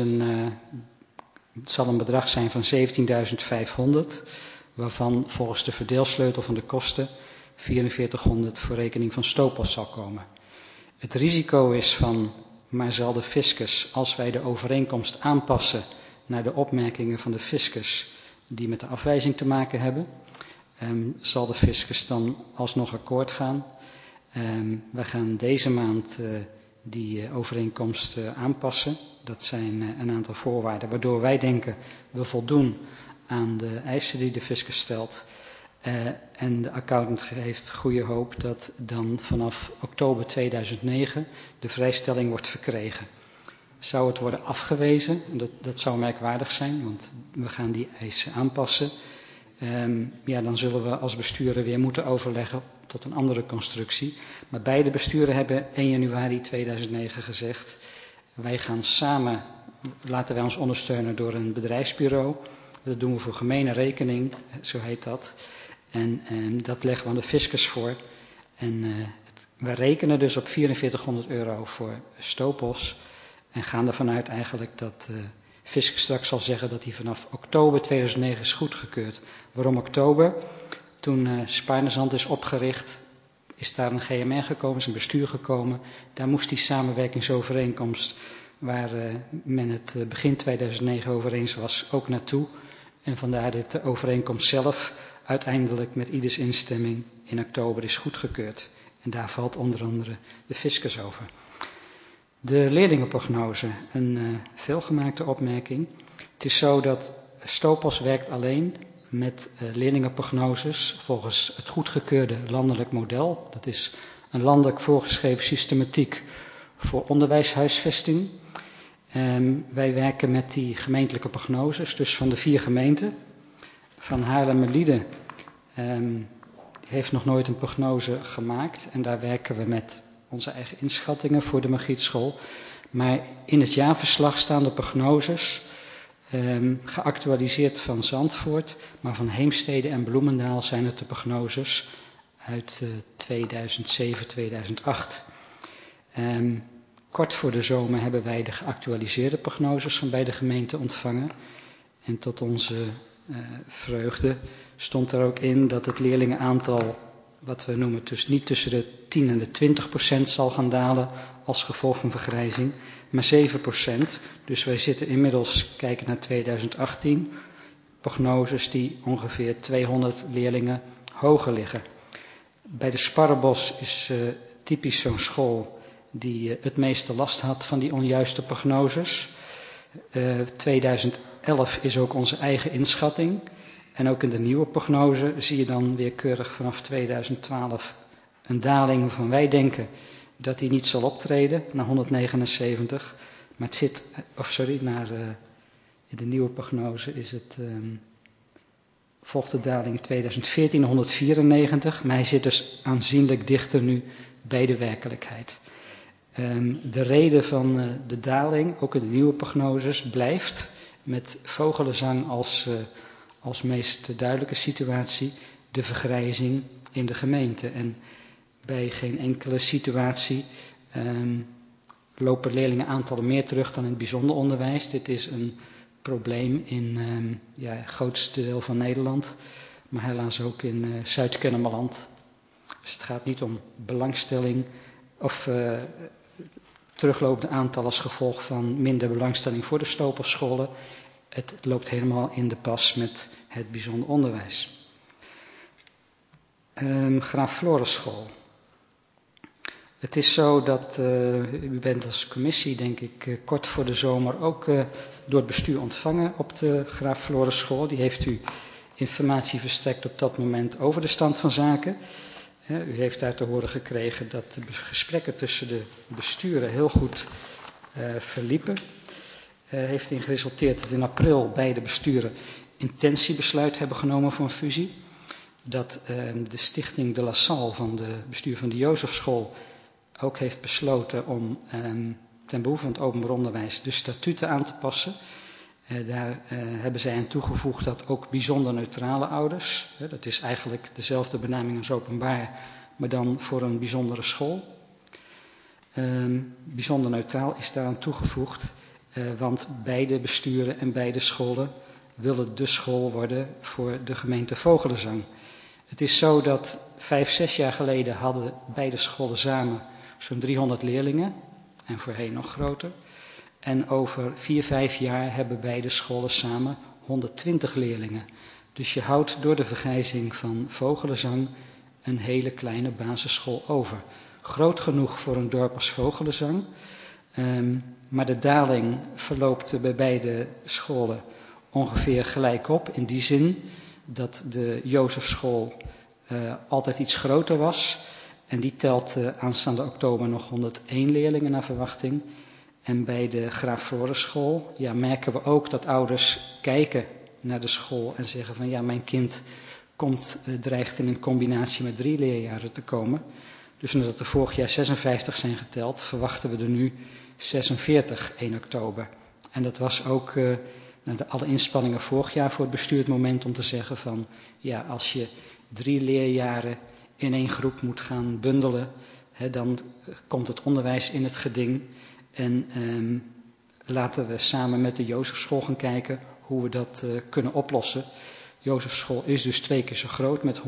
het zal een bedrag zijn van 17.500, waarvan volgens de verdeelsleutel van de kosten 4400 voor rekening van Stopos zal komen. Het risico is van, maar zal de fiscus, als wij de overeenkomst aanpassen naar de opmerkingen van de fiscus die met de afwijzing te maken hebben, zal de fiscus dan alsnog akkoord gaan. We gaan deze maand die overeenkomst aanpassen. Dat zijn een aantal voorwaarden waardoor wij denken we voldoen aan de eisen die de fiscus stelt. En de accountant heeft goede hoop dat dan vanaf oktober 2009 de vrijstelling wordt verkregen. Zou het worden afgewezen, dat zou merkwaardig zijn, want we gaan die eisen aanpassen. Dan zullen we als besturen weer moeten overleggen tot een andere constructie. Maar beide besturen hebben 1 januari 2009 gezegd, wij gaan samen, laten wij ons ondersteunen door een bedrijfsbureau. Dat doen we voor gemene rekening, zo heet dat. En dat leggen we aan de fiscus voor. En we rekenen dus op 4400 euro voor Stopos. En gaan ervan uit eigenlijk dat de fiscus straks zal zeggen dat hij vanaf oktober 2009 is goedgekeurd. Waarom oktober? Toen Spaarnezand is opgericht, is daar een GMR gekomen, is een bestuur gekomen. Daar moest die samenwerkingsovereenkomst, waar men het begin 2009 over eens was, ook naartoe. En vandaar dat de overeenkomst zelf uiteindelijk met ieders instemming in oktober is goedgekeurd. En daar valt onder andere de fiscus over. De leerlingenprognose, een veelgemaakte opmerking. Het is zo dat Stopos werkt alleen met leerlingenprognoses volgens het goedgekeurde landelijk model. Dat is een landelijk voorgeschreven systematiek voor onderwijshuisvesting. Wij werken met die gemeentelijke prognoses, dus van de 4 gemeenten. Van Haarlemmerliede heeft nog nooit een prognose gemaakt en daar werken we met onze eigen inschattingen voor de Margrietschool. Maar in het jaarverslag staan de prognoses, geactualiseerd van Zandvoort, maar van Heemstede en Bloemendaal zijn het de prognoses uit 2007, 2008. Kort voor de zomer hebben wij de geactualiseerde prognoses van beide gemeenten ontvangen. En tot onze vreugde stond er ook in dat het leerlingenaantal, wat we noemen, dus niet tussen de 10 en de 20% zal gaan dalen als gevolg van vergrijzing, maar 7%. Dus wij zitten inmiddels, kijken naar 2018, prognoses die ongeveer 200 leerlingen hoger liggen. Bij de Sparrebos is typisch zo'n school die het meeste last had van die onjuiste prognoses. 2011 is ook onze eigen inschatting. En ook in de nieuwe prognose zie je dan weer keurig vanaf 2012 een daling waarvan wij denken dat die niet zal optreden naar 179. Maar het zit, in de nieuwe prognose is het, volgt de daling in 2014 naar 194. Maar hij zit dus aanzienlijk dichter nu bij de werkelijkheid. De reden van de daling, ook in de nieuwe prognoses, blijft met vogelenzang als meest duidelijke situatie de vergrijzing in de gemeente. En bij geen enkele situatie lopen leerlingenaantallen meer terug dan in het bijzonder onderwijs. Dit is een probleem in het grootste deel van Nederland, maar helaas ook in Zuid-Kennemerland. Dus het gaat niet om belangstelling of teruglopende aantallen als gevolg van minder belangstelling voor de sloperscholen. Het loopt helemaal in de pas met het bijzonder onderwijs. Graaf Florenschool. Het is zo dat u bent als commissie, denk ik, kort voor de zomer ook door het bestuur ontvangen op de Graaf Florenschool. Die heeft u informatie verstrekt op dat moment over de stand van zaken. U heeft daar te horen gekregen dat de gesprekken tussen de besturen heel goed verliepen. Heeft in geresulteerd dat in april beide besturen intentiebesluit hebben genomen voor een fusie. Dat de stichting De La Salle van de bestuur van de Jozefschool ook heeft besloten om ten behoeve van het openbaar onderwijs de statuten aan te passen. Daar hebben zij aan toegevoegd dat ook bijzonder neutrale ouders, dat is eigenlijk dezelfde benaming als openbaar, maar dan voor een bijzondere school. Bijzonder neutraal is daaraan toegevoegd, want beide besturen en beide scholen willen de school worden voor de gemeente Vogelenzang. Het is zo dat 5-6 jaar geleden hadden beide scholen samen zo'n 300 leerlingen en voorheen nog groter. En over 4-5 jaar hebben beide scholen samen 120 leerlingen. Dus je houdt door de vergrijzing van Vogelenzang een hele kleine basisschool over. Groot genoeg voor een dorp als Vogelenzang. Maar de daling verloopt bij beide scholen ongeveer gelijk op. In die zin dat de Jozefschool altijd iets groter was. En die telt aanstaande oktober nog 101 leerlingen naar verwachting. En bij de Graaf Florenschool merken we ook dat ouders kijken naar de school en zeggen van ja, mijn kind dreigt in een combinatie met 3 leerjaren te komen. Dus omdat er vorig jaar 56 zijn geteld, verwachten we er nu 46 1 oktober. En dat was ook alle inspanningen vorig jaar voor het bestuur het moment om te zeggen van ja, als je 3 leerjaren in 1 groep moet gaan bundelen, dan komt het onderwijs in het geding. En laten we samen met de Jozefschool gaan kijken hoe we dat kunnen oplossen. Jozefschool is dus 2 keer zo groot met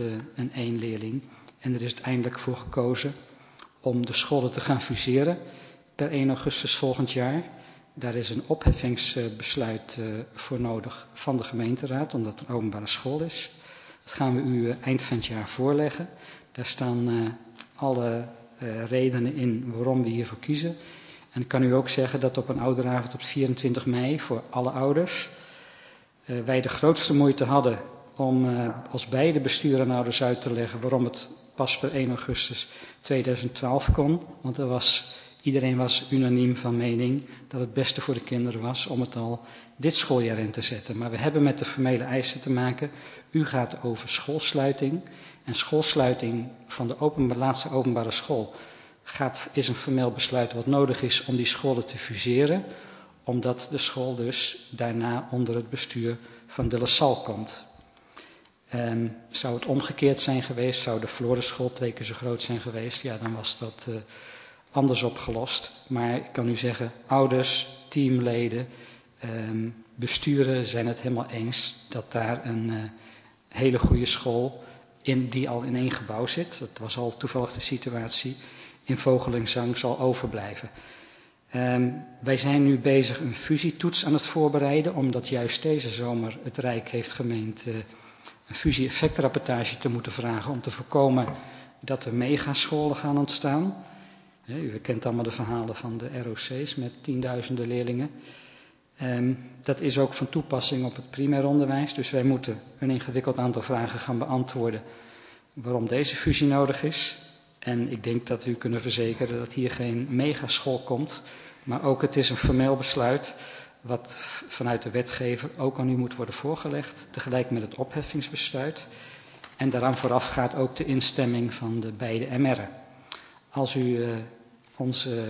101 leerling. En er is uiteindelijk voor gekozen om de scholen te gaan fuseren per 1 augustus volgend jaar. Daar is een opheffingsbesluit voor nodig van de gemeenteraad, omdat het een openbare school is. Dat gaan we u eind van het jaar voorleggen. Daar staan alle redenen in waarom we hiervoor kiezen. En ik kan u ook zeggen dat op een ouderavond op 24 mei voor alle ouders wij de grootste moeite hadden om als beide bestuur en ouders uit te leggen waarom het pas per 1 augustus 2012 kon. Want iedereen was unaniem van mening dat het beste voor de kinderen was om het al dit schooljaar in te zetten. Maar we hebben met de formele eisen te maken. U gaat over schoolsluiting. En schoolsluiting van de laatste openbare school is een formeel besluit wat nodig is om die scholen te fuseren. Omdat de school dus daarna onder het bestuur van De La Salle komt. Zou het omgekeerd zijn geweest, zou de Florenschool 2 keer zo groot zijn geweest, ja, dan was dat anders opgelost. Maar ik kan u zeggen, ouders, teamleden, besturen zijn het helemaal eens dat daar een hele goede school die al in 1 gebouw zit, dat was al toevallig de situatie, in Vogelenzang zal overblijven. Wij zijn nu bezig een fusietoets aan het voorbereiden, omdat juist deze zomer het Rijk heeft gemeend een fusie-effectrapportage te moeten vragen om te voorkomen dat er megascholen gaan ontstaan. U kent allemaal de verhalen van de ROC's met 10.000 leerlingen. Dat is ook van toepassing op het primair onderwijs, dus wij moeten een ingewikkeld aantal vragen gaan beantwoorden waarom deze fusie nodig is. En ik denk dat u kunt verzekeren dat hier geen megaschool komt. Maar ook het is een formeel besluit wat vanuit de wetgever ook aan u moet worden voorgelegd. Tegelijk met het opheffingsbesluit. En daaraan vooraf gaat ook de instemming van de beide MR'en. Als u onze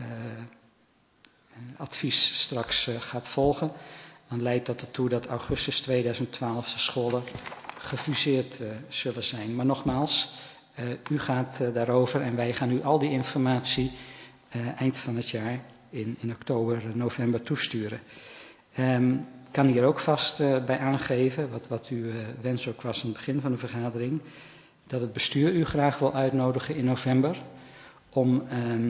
advies straks gaat volgen, dan leidt dat ertoe dat augustus 2012 de scholen gefuseerd zullen zijn. Maar nogmaals, u gaat daarover en wij gaan u al die informatie eind van het jaar in oktober, november toesturen. Ik kan hier ook vast bij aangeven, wat uw wens ook was aan het begin van de vergadering, dat het bestuur u graag wil uitnodigen in november om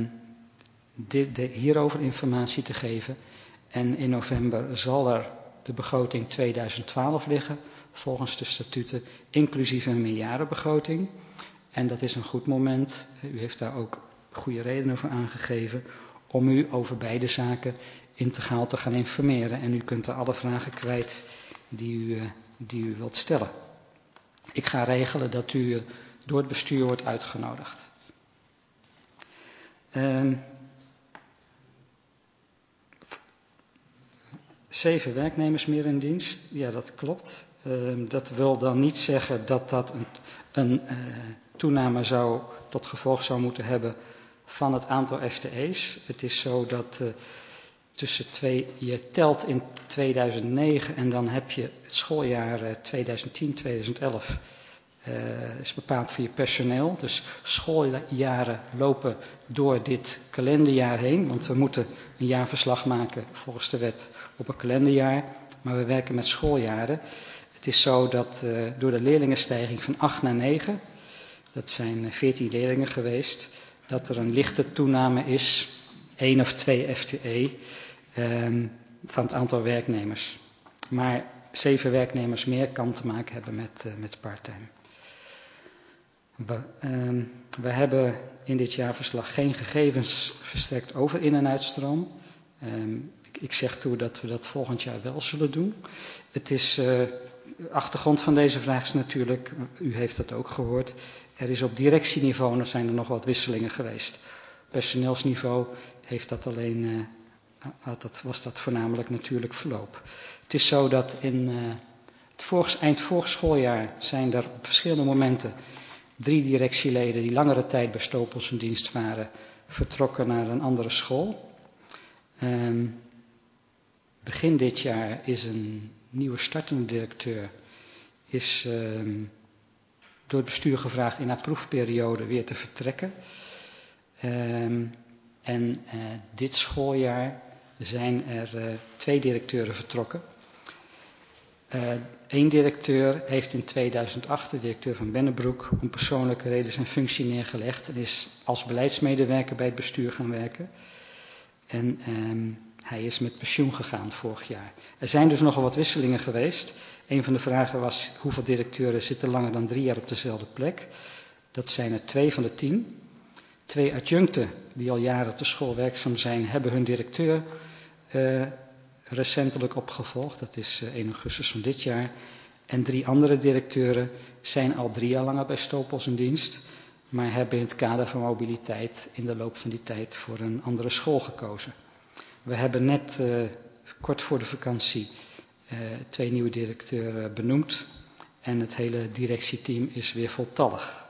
hierover informatie te geven. En in november zal er de begroting 2012 liggen, volgens de statuten, inclusief een meerjarenbegroting. En dat is een goed moment, u heeft daar ook goede redenen voor aangegeven, om u over beide zaken integraal te gaan informeren. En u kunt er alle vragen kwijt die u wilt stellen. Ik ga regelen dat u door het bestuur wordt uitgenodigd. 7 werknemers meer in dienst, ja dat klopt. Dat wil dan niet zeggen dat dat een toename tot gevolg zou moeten hebben van het aantal FTE's. Het is zo dat je telt in 2009 en dan heb je het schooljaar 2010-2011 is bepaald voor je personeel. Dus schooljaren lopen door dit kalenderjaar heen, want we moeten een jaarverslag maken volgens de wet op een kalenderjaar, maar we werken met schooljaren. Het is zo dat door de leerlingenstijging van 8 naar 9, dat zijn 14 leerlingen geweest, dat er een lichte toename is, 1 of 2 FTE, van het aantal werknemers. Maar 7 werknemers meer kan te maken hebben met parttime. We hebben in dit jaarverslag geen gegevens verstrekt over in- en uitstroom. Ik zeg toe dat we dat volgend jaar wel zullen doen. Het is, de achtergrond van deze vraag is natuurlijk, u heeft dat ook gehoord, er is op directieniveau, zijn er nog wat wisselingen geweest. Personeelsniveau heeft dat alleen, was dat voornamelijk natuurlijk verloop. Het is zo dat in eind vorig schooljaar zijn er op verschillende momenten 3 directieleden die langere tijd bij Stopels in dienst waren, vertrokken naar een andere school. Begin dit jaar is een nieuwe startende directeur door het bestuur gevraagd in haar proefperiode weer te vertrekken. Dit schooljaar zijn er 2 directeuren vertrokken. 1 directeur heeft in 2008, de directeur van Bennebroek, om persoonlijke redenen zijn functie neergelegd en is als beleidsmedewerker bij het bestuur gaan werken. En hij is met pensioen gegaan vorig jaar. Er zijn dus nogal wat wisselingen geweest. Een van de vragen was, hoeveel directeuren zitten langer dan 3 jaar op dezelfde plek? Dat zijn er 2 van de 10. 2 adjuncten die al jaren op de school werkzaam zijn, hebben hun directeur recentelijk opgevolgd. Dat is 1 augustus van dit jaar. En 3 andere directeuren zijn al 3 jaar langer bij Stopels in dienst, maar hebben in het kader van mobiliteit in de loop van die tijd voor een andere school gekozen. We hebben net kort voor de vakantie 2 nieuwe directeuren benoemd en het hele directieteam is weer voltallig.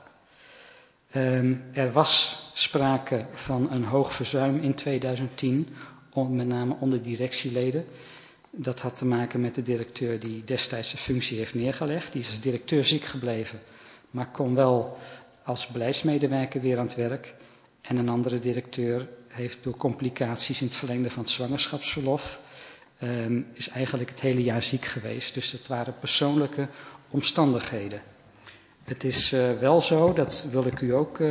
Er was sprake van een hoog verzuim in 2010, met name onder directieleden. Dat had te maken met de directeur die destijds de functie heeft neergelegd. Die is als directeur ziek gebleven, maar kon wel als beleidsmedewerker weer aan het werk. En een andere directeur heeft door complicaties in het verlengde van het zwangerschapsverlof, is eigenlijk het hele jaar ziek geweest. Dus het waren persoonlijke omstandigheden. Het is wel zo, dat wil ik u ook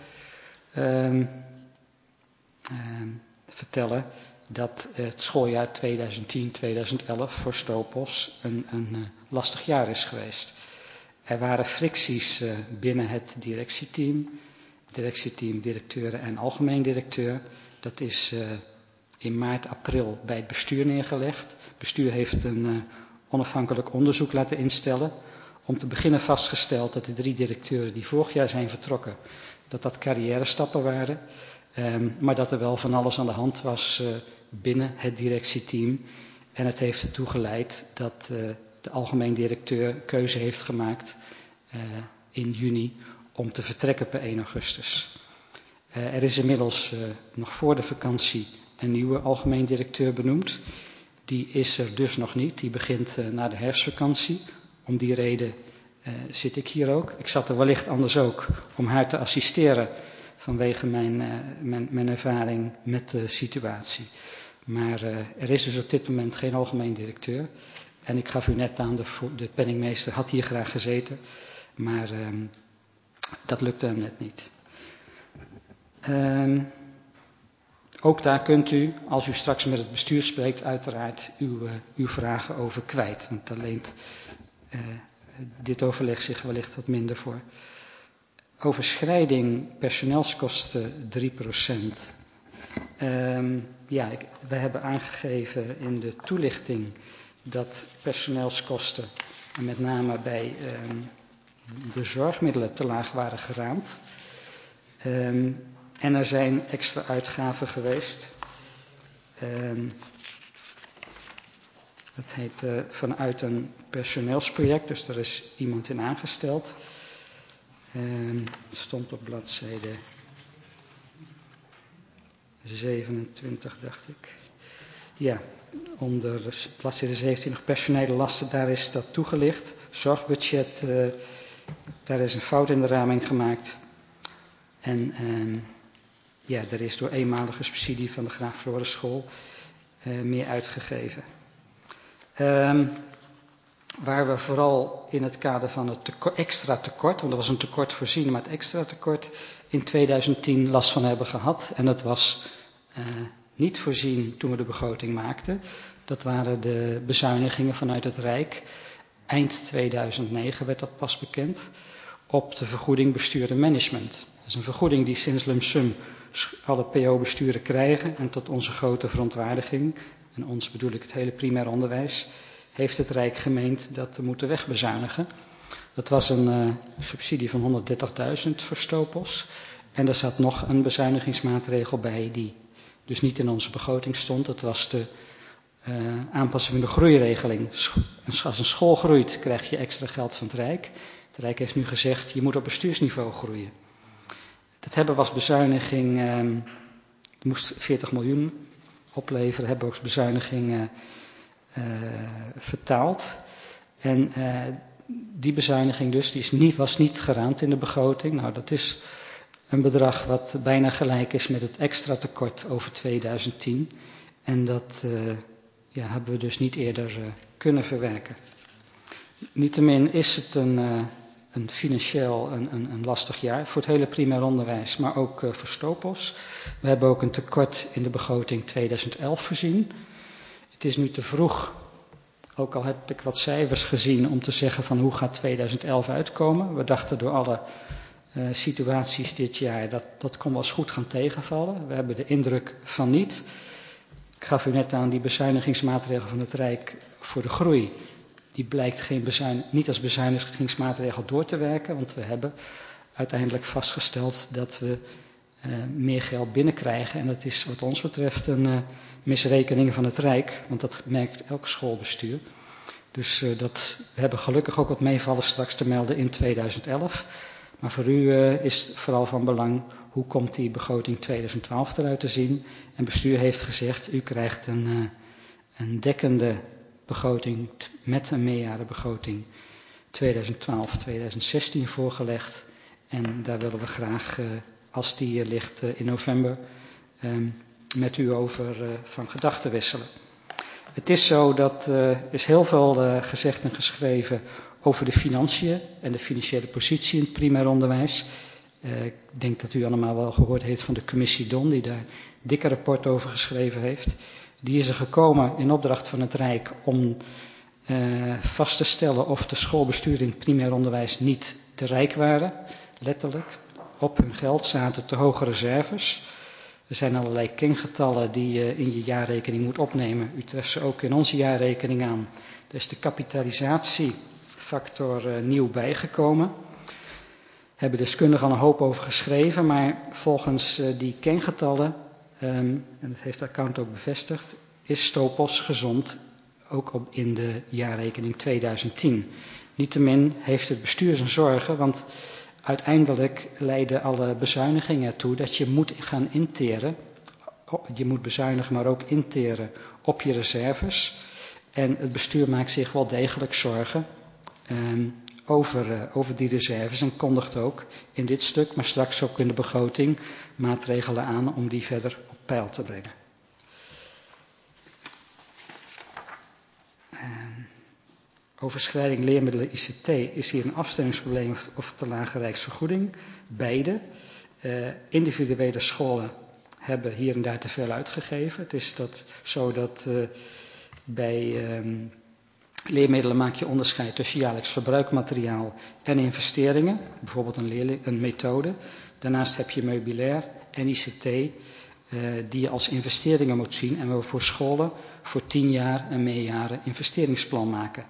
vertellen, dat het schooljaar 2010-2011 voor Stopels een lastig jaar is geweest. Er waren fricties binnen het directieteam, directeuren en algemeen directeur. Dat is in maart, april bij het bestuur neergelegd. Het bestuur heeft een onafhankelijk onderzoek laten instellen. Om te beginnen vastgesteld dat de 3 directeuren die vorig jaar zijn vertrokken dat carrière-stappen waren. Maar dat er wel van alles aan de hand was binnen het directieteam. En het heeft ertoe geleid dat de algemeen directeur keuze heeft gemaakt in juni om te vertrekken per 1 augustus. Er is inmiddels nog voor de vakantie een nieuwe algemeen directeur benoemd. Die is er dus nog niet. Die begint na de herfstvakantie. Om die reden zit ik hier ook. Ik zat er wellicht anders ook om haar te assisteren vanwege mijn ervaring met de situatie. Maar er is dus op dit moment geen algemeen directeur. En ik gaf u net aan, de penningmeester had hier graag gezeten. Maar dat lukte hem net niet. Ook daar kunt u, als u straks met het bestuur spreekt, uiteraard uw vragen over kwijt. Want daar leent dit overleg zich wellicht wat minder voor. Overschrijding personeelskosten 3%. We hebben aangegeven in de toelichting dat personeelskosten, met name bij de zorgmiddelen, te laag waren geraamd. En er zijn extra uitgaven geweest. Dat heet vanuit een personeelsproject, dus er is iemand in aangesteld. Het stond op bladzijde 27, dacht ik. Ja, onder bladzijde 17 personele lasten, daar is dat toegelicht. Zorgbudget, daar is een fout in de raming gemaakt. En er is door eenmalige subsidie van de Graaf Floris School meer uitgegeven. Waar we vooral in het kader van het extra tekort, want er was een tekort voorzien, maar het extra tekort in 2010 last van hebben gehad. En dat was niet voorzien toen we de begroting maakten. Dat waren de bezuinigingen vanuit het Rijk. Eind 2009 werd dat pas bekend. Op de vergoeding bestuur en management. Dat is een vergoeding die sinds lump sum alle PO-besturen krijgen. En tot onze grote verontwaardiging, en ons bedoel ik het hele primair onderwijs, heeft het Rijk gemeend dat we moeten wegbezuinigen. Dat was een subsidie van 130.000 voor Stopos. En er zat nog een bezuinigingsmaatregel bij die dus niet in onze begroting stond. Dat was de aanpassing van de groeiregeling. Als een school groeit, krijg je extra geld van het Rijk. Het Rijk heeft nu gezegd, je moet op bestuursniveau groeien. Dat hebben we als bezuiniging, het moest 40 miljoen opleveren, hebben we als bezuiniging vertaald. En die bezuiniging dus, was niet geraamd in de begroting. Nou, dat is een bedrag wat bijna gelijk is met het extra tekort over 2010. En dat hebben we dus niet eerder kunnen verwerken. Niettemin is het een financieel een lastig jaar voor het hele primair onderwijs, maar ook voor Stopos. We hebben ook een tekort in de begroting 2011 voorzien. Het is nu te vroeg, ook al heb ik wat cijfers gezien, om te zeggen van hoe gaat 2011 uitkomen. We dachten door alle situaties dit jaar dat kon wel eens goed gaan tegenvallen. We hebben de indruk van niet. Ik gaf u net aan die bezuinigingsmaatregel van het Rijk voor de groei. Die blijkt niet als bezuinigingsmaatregel door te werken, want we hebben uiteindelijk vastgesteld dat we meer geld binnenkrijgen. En dat is wat ons betreft een misrekening van het Rijk, want dat merkt elk schoolbestuur. Dus we hebben gelukkig ook wat meevallen straks te melden in 2011. Maar voor u is het vooral van belang, hoe komt die begroting 2012 eruit te zien? En bestuur heeft gezegd, u krijgt een dekkende begroting met een meerjarenbegroting 2012-2016 voorgelegd. En daar willen we graag, als die ligt in november, met u over van gedachten wisselen. Het is zo dat is heel veel gezegd en geschreven over de financiën en de financiële positie in het primair onderwijs. Ik denk dat u allemaal wel gehoord heeft van de commissie Don, die daar een dikke rapport over geschreven heeft. Die is er gekomen in opdracht van het Rijk om vast te stellen of de schoolbesturen in het primair onderwijs niet te rijk waren. Letterlijk, op hun geld zaten te hoge reserves. Er zijn allerlei kengetallen die je in je jaarrekening moet opnemen. U treft ze ook in onze jaarrekening aan. Er is de kapitalisatiefactor nieuw bijgekomen. hebben deskundigen al een hoop over geschreven, maar volgens die kengetallen, en dat heeft de account ook bevestigd, is Stopos gezond, ook in de jaarrekening 2010. Niettemin heeft het bestuur zijn zorgen, want uiteindelijk leiden alle bezuinigingen ertoe dat je moet gaan interen. Je moet bezuinigen, maar ook interen op je reserves. En het bestuur maakt zich wel degelijk zorgen over die reserves en kondigt ook in dit stuk, maar straks ook in de begroting, maatregelen aan om die verder op peil te brengen. Overschrijding leermiddelen ICT is hier een afstemmingsprobleem of te lage rijksvergoeding. Beide. Individuele scholen hebben hier en daar te veel uitgegeven. Het is zo dat bij leermiddelen maak je onderscheid tussen jaarlijks verbruikmateriaal en investeringen. Bijvoorbeeld een methode. Daarnaast heb je meubilair en ICT die je als investeringen moet zien. En we voor scholen voor 10 jaar en meerjaren investeringsplan maken.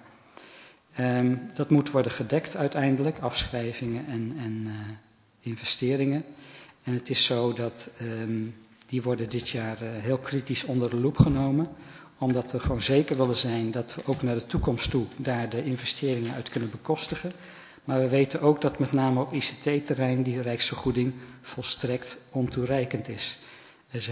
Dat moet worden gedekt uiteindelijk, afschrijvingen en investeringen. En het is zo dat die worden dit jaar heel kritisch onder de loep genomen. Omdat we gewoon zeker willen zijn dat we ook naar de toekomst toe daar de investeringen uit kunnen bekostigen. Maar we weten ook dat met name op ICT-terrein die rijksvergoeding volstrekt ontoereikend is. Er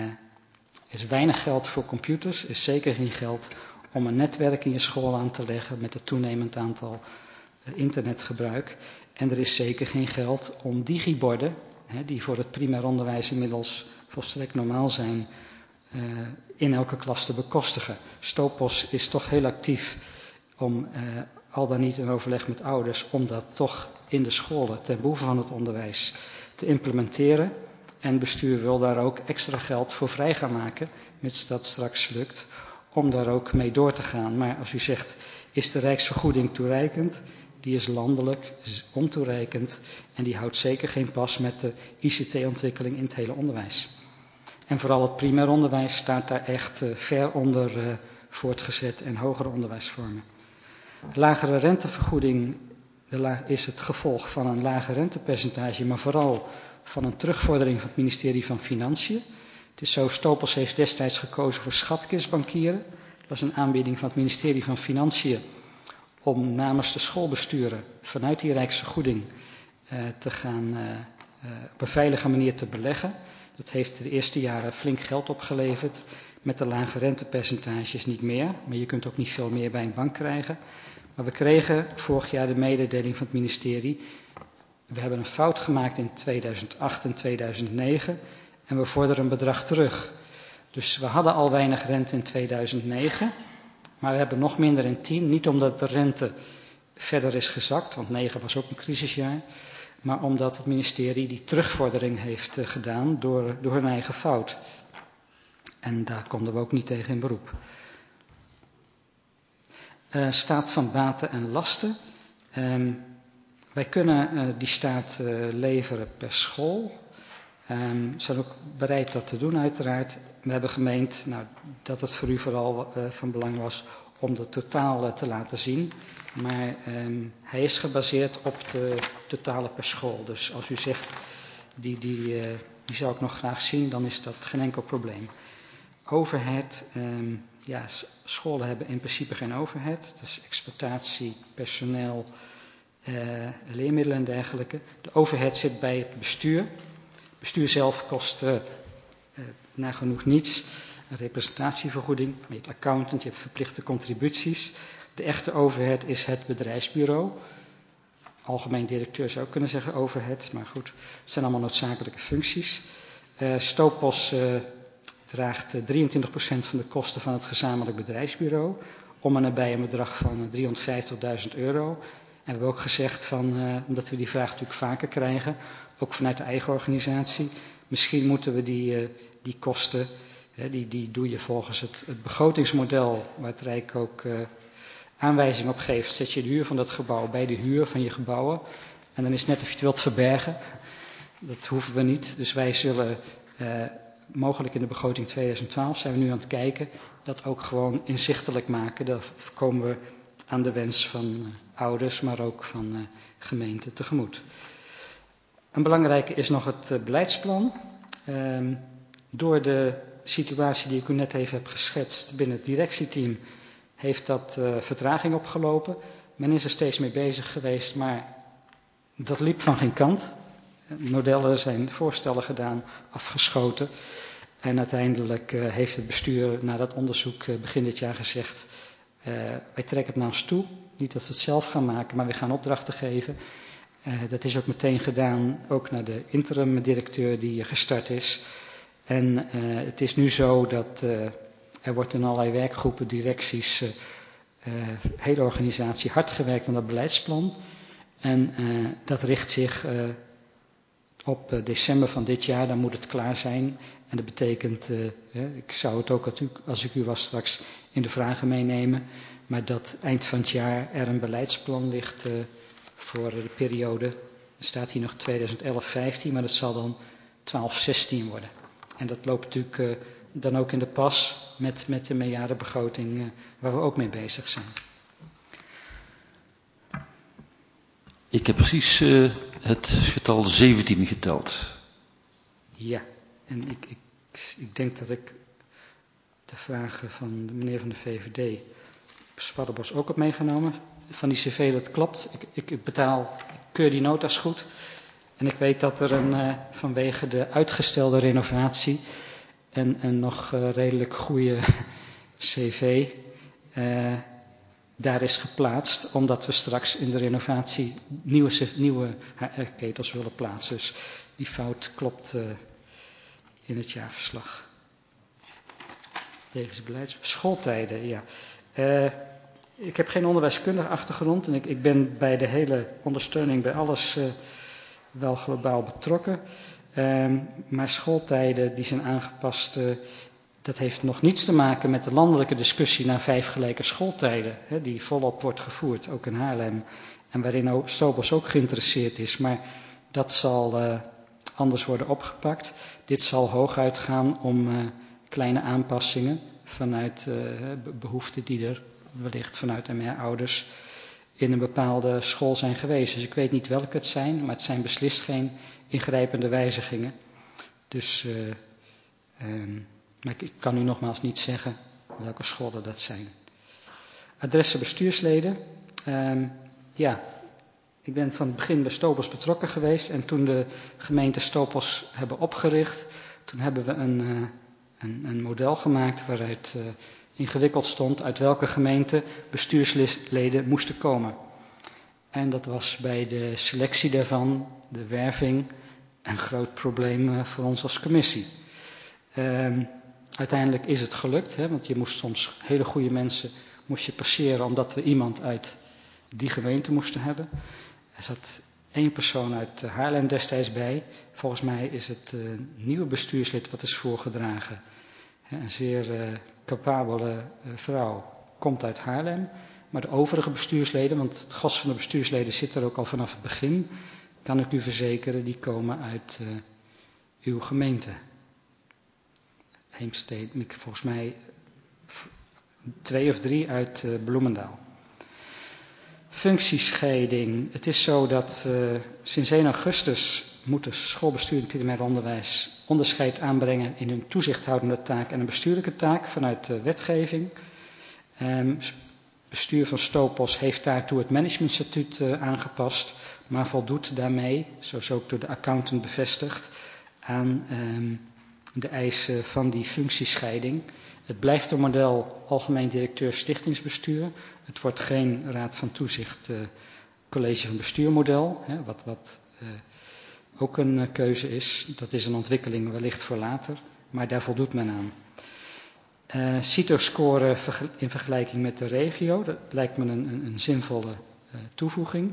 is weinig geld voor computers, er is zeker geen geld om een netwerk in je school aan te leggen met het toenemend aantal internetgebruik. En er is zeker geen geld om digiborden, die voor het primair onderwijs inmiddels volstrekt normaal zijn, in elke klas te bekostigen. Stopos is toch heel actief om, al dan niet in overleg met ouders, om dat toch in de scholen ten behoeve van het onderwijs te implementeren. En het bestuur wil daar ook extra geld voor vrij gaan maken, mits dat straks lukt, om daar ook mee door te gaan. Maar als u zegt, is de rijksvergoeding toereikend? Die is landelijk, is ontoereikend en die houdt zeker geen pas met de ICT-ontwikkeling in het hele onderwijs. En vooral het primair onderwijs staat daar echt ver onder voortgezet en hogere onderwijsvormen. Lagere rentevergoeding is het gevolg van een lager rentepercentage, maar vooral van een terugvordering van het ministerie van Financiën. Het is zo, Stopos heeft destijds gekozen voor schatkistbankieren. Dat is een aanbieding van het ministerie van Financiën om namens de schoolbesturen vanuit die rijksvergoeding te gaan op een veilige manier te beleggen. Dat heeft de eerste jaren flink geld opgeleverd. Met de lage rentepercentages niet meer, maar je kunt ook niet veel meer bij een bank krijgen. Maar we kregen vorig jaar de mededeling van het ministerie. We hebben een fout gemaakt in 2008 en 2009 en we vorderen een bedrag terug. Dus we hadden al weinig rente in 2009, maar we hebben nog minder in 2010. Niet omdat de rente verder is gezakt, want 2009 was ook een crisisjaar, maar omdat het ministerie die terugvordering heeft gedaan door hun eigen fout. En daar konden we ook niet tegen in beroep. Staat van baten en lasten. Wij kunnen die staat leveren per school. We zijn ook bereid dat te doen uiteraard. We hebben gemeend dat het voor u vooral van belang was om de totaal te laten zien. Maar hij is gebaseerd op de totale per school. Dus als u zegt, die zou ik nog graag zien, dan is dat geen enkel probleem. Overhead, scholen hebben in principe geen overhead. Dus exploitatie, personeel, leermiddelen en dergelijke. De overhead zit bij het bestuur. Het bestuur zelf kost nagenoeg niets. Een representatievergoeding, je hebt accountant, je hebt verplichte contributies. De echte overhead is het bedrijfsbureau. Algemeen directeur zou ook kunnen zeggen overhead, maar goed, het zijn allemaal noodzakelijke functies. Stopos draagt 23% van de kosten van het gezamenlijk bedrijfsbureau, om en nabij een bedrag van €350.000. En we hebben ook gezegd, omdat we die vraag natuurlijk vaker krijgen, ook vanuit de eigen organisatie, misschien moeten we die kosten, die doe je volgens het begrotingsmodel, waar het Rijk ook aanwijzing op geeft, zet je de huur van dat gebouw bij de huur van je gebouwen. En dan is het net of je het wilt verbergen. Dat hoeven we niet. Dus wij zullen mogelijk in de begroting 2012, zijn we nu aan het kijken, dat ook gewoon inzichtelijk maken. Daar komen we aan de wens van ouders, maar ook van gemeenten tegemoet. Een belangrijke is nog het beleidsplan. Door de situatie die ik u net even heb geschetst binnen het directieteam heeft dat vertraging opgelopen. Men is er steeds mee bezig geweest, maar dat liep van geen kant. Modellen zijn voorstellen gedaan, afgeschoten. En uiteindelijk heeft het bestuur na dat onderzoek begin dit jaar gezegd, wij trekken het naar ons toe. Niet dat ze het zelf gaan maken, maar we gaan opdrachten geven. Dat is ook meteen gedaan, ook naar de interim directeur die gestart is. En het is nu zo dat er wordt in allerlei werkgroepen, directies, hele organisatie hard gewerkt aan dat beleidsplan. En dat richt zich op december van dit jaar, dan moet het klaar zijn. En dat betekent, ik zou het ook als ik u was straks in de vragen meenemen, maar dat eind van het jaar er een beleidsplan ligt voor de periode, er staat hier nog 2011-15, maar dat zal dan 12-16 worden. En dat loopt natuurlijk dan ook in de pas met de meerjarenbegroting waar we ook mee bezig zijn. Ik heb precies het getal 17 geteld. Ja, en ik denk dat ik de vragen van de meneer van de VVD Swaddenbos ook heb meegenomen. Van die cv, dat klopt. Ik keur die nota's goed. En ik weet dat er vanwege de uitgestelde renovatie en nog redelijk goede cv daar is geplaatst, omdat we straks in de renovatie nieuwe HR-ketels willen plaatsen. Dus die fout klopt in het jaarverslag. Deze schooltijden, ja. Ik heb geen onderwijskundige achtergrond en ik ben bij de hele ondersteuning, bij alles wel globaal betrokken. Maar schooltijden die zijn aangepast, dat heeft nog niets te maken met de landelijke discussie naar 5 gelijke schooltijden, die volop wordt gevoerd, ook in Haarlem. En waarin Stobos ook geïnteresseerd is, maar dat zal anders worden opgepakt. Dit zal hooguit gaan om kleine aanpassingen vanuit behoeften die er wellicht vanuit MR-ouders in een bepaalde school zijn geweest. Dus ik weet niet welke het zijn, maar het zijn beslist geen ingrijpende wijzigingen. Dus, maar ik kan u nogmaals niet zeggen welke scholen dat zijn. Adressen bestuursleden. Ja, ik ben van het begin bij Stobos betrokken geweest en toen de gemeente Stobos hebben opgericht, toen hebben we een model gemaakt waaruit ingewikkeld stond uit welke gemeente bestuursleden moesten komen. En dat was bij de selectie daarvan, de werving, een groot probleem voor ons als commissie. Uiteindelijk is het gelukt, want je moest soms hele goede mensen passeren omdat we iemand uit die gemeente moesten hebben. Er zat 1 persoon uit Haarlem destijds bij. Volgens mij is het nieuwe bestuurslid wat is voorgedragen. Een zeer capabele vrouw komt uit Haarlem. Maar de overige bestuursleden, want het gros van de bestuursleden zit er ook al vanaf het begin, kan ik u verzekeren, die komen uit uw gemeente. Heemstede, volgens mij 2 of 3 uit Bloemendaal. Functiescheiding. Het is zo dat sinds 1 augustus moet de schoolbestuur en primair onderwijs onderscheid aanbrengen in hun toezichthoudende taak en een bestuurlijke taak vanuit de wetgeving. Bestuur van Stobos heeft daartoe het managementstatuut aangepast, maar voldoet daarmee, zoals ook door de accountant bevestigd, aan de eisen van die functiescheiding. Het blijft een model algemeen directeur stichtingsbestuur. Het wordt geen raad van toezicht college van bestuurmodel, wat ook een keuze is. Dat is een ontwikkeling wellicht voor later, maar daar voldoet men aan. CITO-score in vergelijking met de regio, dat lijkt me een zinvolle toevoeging.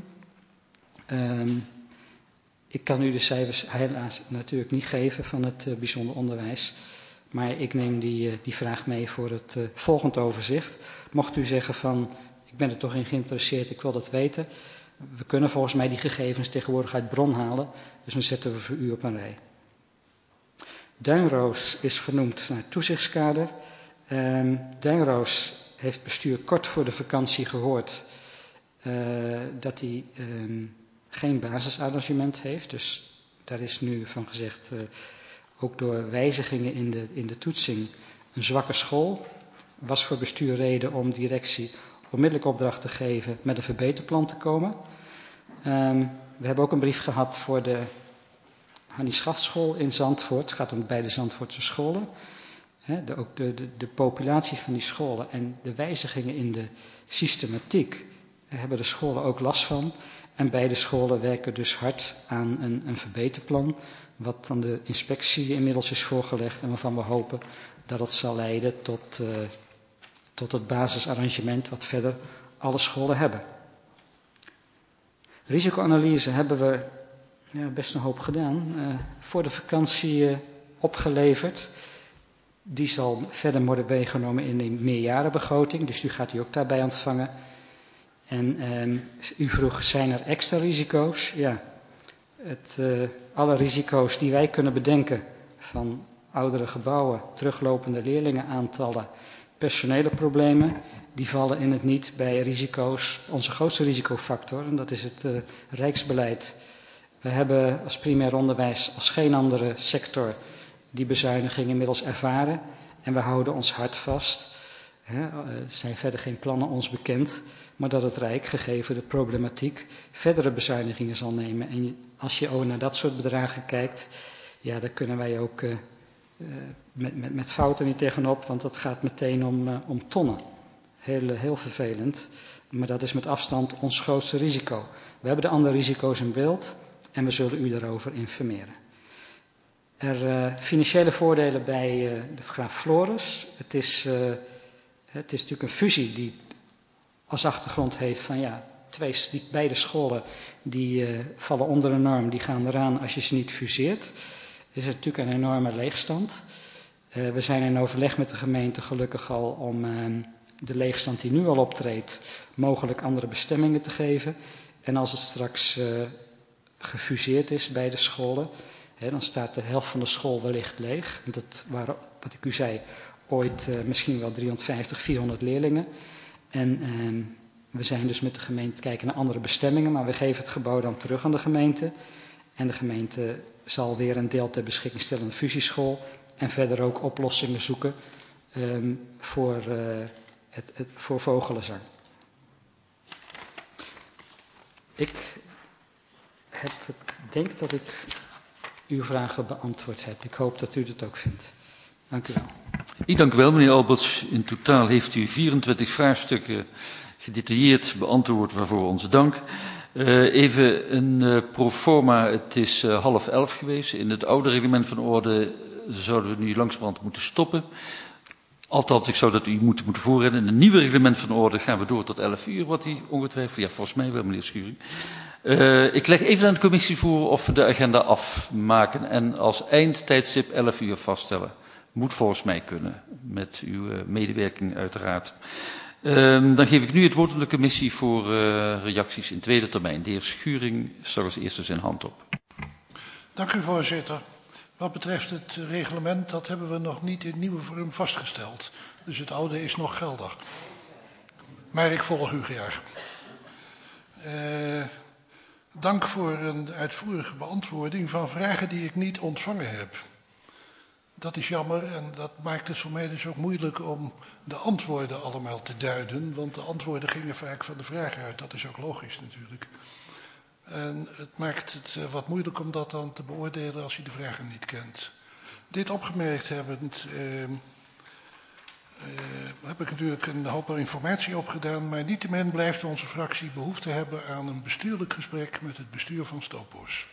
Ik kan u de cijfers helaas natuurlijk niet geven van het bijzonder onderwijs, maar ik neem die vraag mee voor het volgende overzicht. Mocht u zeggen van, ik ben er toch in geïnteresseerd, ik wil dat weten. We kunnen volgens mij die gegevens tegenwoordig uit bron halen, dus dan zetten we voor u op een rij. Duinroos is genoemd naar het toezichtskader. Duinroos heeft bestuur kort voor de vakantie gehoord dat hij geen basisarrangement heeft. Dus daar is nu van gezegd, ook door wijzigingen in de toetsing, een zwakke school. Was voor bestuur reden om directie onmiddellijk opdracht te geven met een verbeterplan te komen. We hebben ook een brief gehad voor de Hannie Schaftschool in Zandvoort. Het gaat om beide Zandvoortse scholen. Ook de populatie van die scholen en de wijzigingen in de systematiek hebben de scholen ook last van. En beide scholen werken dus hard aan een verbeterplan, wat dan de inspectie inmiddels is voorgelegd en waarvan we hopen dat het zal leiden tot het basisarrangement wat verder alle scholen hebben. Risicoanalyse hebben we best een hoop gedaan. Voor de vakantie opgeleverd. Die zal verder worden meegenomen in een meerjarenbegroting, dus u gaat die ook daarbij ontvangen. En u vroeg, zijn er extra risico's? Ja, alle risico's die wij kunnen bedenken, van oudere gebouwen, teruglopende leerlingenaantallen, personele problemen, die vallen in het niet bij risico's, onze grootste risicofactor, en dat is het rijksbeleid. We hebben als primair onderwijs als geen andere sector die bezuiniging inmiddels ervaren en we houden ons hart vast. Er zijn verder geen plannen ons bekend, maar dat het Rijk, gegeven de problematiek, verdere bezuinigingen zal nemen. En als je ook naar dat soort bedragen kijkt, ja, daar kunnen wij ook met fouten niet tegenop, want dat gaat meteen om tonnen. Heel vervelend, maar dat is met afstand ons grootste risico. We hebben de andere risico's in beeld en we zullen u daarover informeren. Financiële voordelen bij de Graaf Floris. Het is natuurlijk een fusie die als achtergrond heeft van beide scholen die vallen onder een norm, die gaan eraan als je ze niet fuseert. Er is natuurlijk een enorme leegstand. We zijn in overleg met de gemeente gelukkig al om de leegstand die nu al optreedt mogelijk andere bestemmingen te geven. En als het straks gefuseerd is bij de scholen, dan staat de helft van de school wellicht leeg. Dat waren, wat ik u zei, ooit misschien wel 350, 400 leerlingen. En we zijn dus met de gemeente kijken naar andere bestemmingen, maar we geven het gebouw dan terug aan de gemeente. En de gemeente zal weer een deel ter beschikking stellen aan de fusieschool. En verder ook oplossingen zoeken voor vogelenzang. Ik denk dat ik uw vragen beantwoord heb. Ik hoop dat u dat ook vindt. Dank u wel. Ik dank u wel, meneer Alberts. In totaal heeft u 24 vraagstukken gedetailleerd beantwoord, waarvoor onze dank. Even een proforma, het is 10:30 geweest. In het oude reglement van orde zouden we nu langzamerhand moeten stoppen. Althans, ik zou dat u moeten voorredden. In het nieuwe reglement van orde gaan we door tot 11:00, wat hij ongetwijfeld. Ja, volgens mij wel, meneer Schuring. Ik leg even aan de commissie voor of we de agenda afmaken en als eindtijdstip 11:00 vaststellen. Moet volgens mij kunnen, met uw medewerking uiteraard. Dan geef ik nu het woord aan de commissie voor reacties in tweede termijn. De heer Schuring staat als eerste zijn hand op. Dank u, voorzitter. Wat betreft het reglement, dat hebben we nog niet in nieuwe vorm vastgesteld. Dus het oude is nog geldig. Maar ik volg u graag. Dank voor een uitvoerige beantwoording van vragen die ik niet ontvangen heb. Dat is jammer en dat maakt het voor mij dus ook moeilijk om de antwoorden allemaal te duiden. Want de antwoorden gingen vaak van de vragen uit. Dat is ook logisch natuurlijk. En het maakt het wat moeilijk om dat dan te beoordelen als je de vragen niet kent. Dit opgemerkt hebbend heb ik natuurlijk een hoop informatie opgedaan. Maar niettemin blijft onze fractie behoefte hebben aan een bestuurlijk gesprek met het bestuur van Stopos.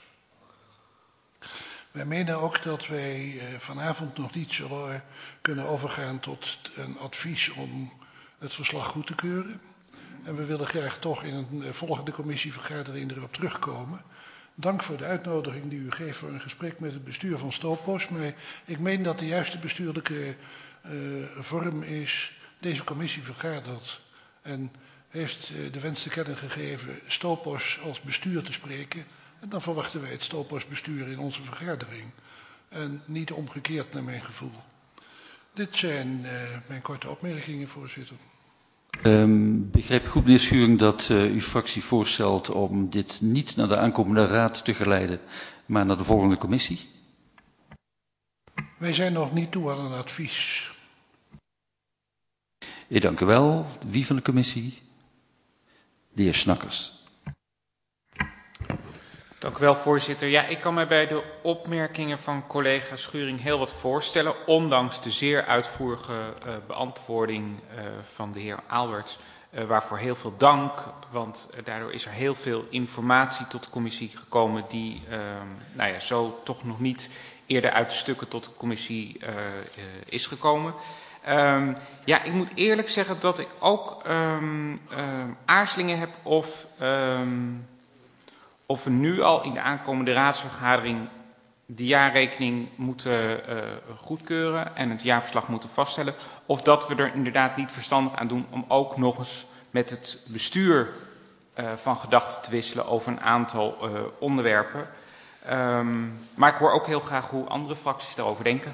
Wij menen ook dat wij vanavond nog niet zullen kunnen overgaan tot een advies om het verslag goed te keuren. En we willen graag toch in een volgende commissievergadering erop terugkomen. Dank voor de uitnodiging die u geeft voor een gesprek met het bestuur van Stopos. Maar ik meen dat de juiste bestuurlijke vorm is. Deze commissie vergadert en heeft de wens te kennen gegeven Stopos als bestuur te spreken. En dan verwachten wij het Stopos bestuur in onze vergadering. En niet omgekeerd naar mijn gevoel. Dit zijn mijn korte opmerkingen, voorzitter. Begrijp ik goed, meneer Schuring, dat uw fractie voorstelt om dit niet naar de aankomende raad te geleiden, maar naar de volgende commissie? Wij zijn nog niet toe aan een advies. Dank u wel. Wie van de commissie? De heer Snakkers. Dank u wel, voorzitter. Ja, ik kan mij bij de opmerkingen van collega Schuring heel wat voorstellen, ondanks de zeer uitvoerige beantwoording van de heer Alberts, waarvoor heel veel dank, want daardoor is er heel veel informatie tot de commissie gekomen die zo toch nog niet eerder uit de stukken tot de commissie is gekomen. Ja, ik moet eerlijk zeggen dat ik ook aarzelingen heb of we nu al in de aankomende raadsvergadering de jaarrekening moeten goedkeuren en het jaarverslag moeten vaststellen. Of dat we er inderdaad niet verstandig aan doen om ook nog eens met het bestuur van gedachten te wisselen over een aantal onderwerpen. Maar ik hoor ook heel graag hoe andere fracties daarover denken.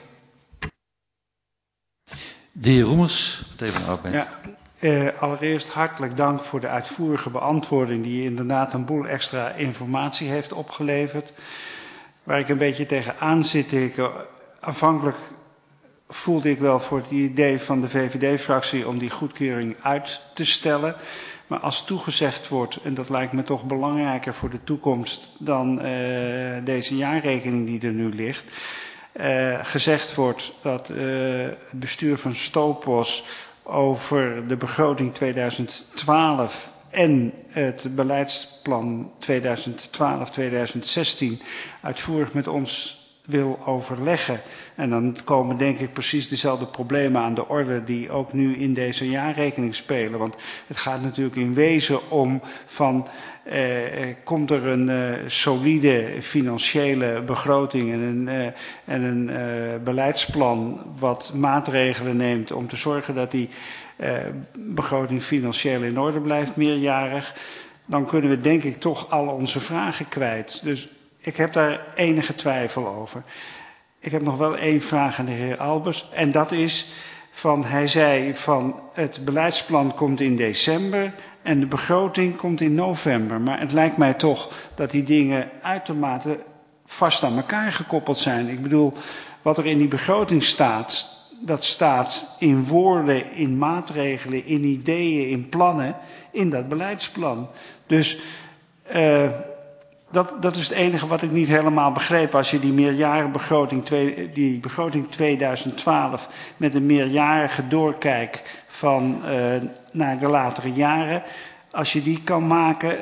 De heer Roemers, Partij van de Arbeid. Ja, allereerst hartelijk dank voor de uitvoerige beantwoording die inderdaad een boel extra informatie heeft opgeleverd. Waar ik een beetje tegenaan zit, aanvankelijk voelde ik wel voor het idee van de VVD-fractie om die goedkeuring uit te stellen. Maar als toegezegd wordt, en dat lijkt me toch belangrijker voor de toekomst dan deze jaarrekening die er nu ligt, gezegd wordt dat het bestuur van Stopos over de begroting 2012 en het beleidsplan 2012-2016 uitvoerig met ons wil overleggen. En dan komen denk ik precies dezelfde problemen aan de orde die ook nu in deze jaarrekening spelen. Want het gaat natuurlijk in wezen om van komt er een solide financiële begroting en een beleidsplan wat maatregelen neemt om te zorgen dat die begroting financieel in orde blijft, meerjarig. Dan kunnen we denk ik toch al onze vragen kwijt. Dus ik heb daar enige twijfel over. Ik heb nog wel één vraag aan de heer Albers. En dat is hij zei van het beleidsplan komt in december en de begroting komt in november. Maar het lijkt mij toch dat die dingen uitermate vast aan elkaar gekoppeld zijn. Ik bedoel, wat er in die begroting staat, dat staat in woorden, in maatregelen, in ideeën, in plannen, in dat beleidsplan. Dus dat is het enige wat ik niet helemaal begreep. Als je die meerjarenbegroting, die begroting 2012 met een meerjarige doorkijk van naar de latere jaren, als je die kan maken,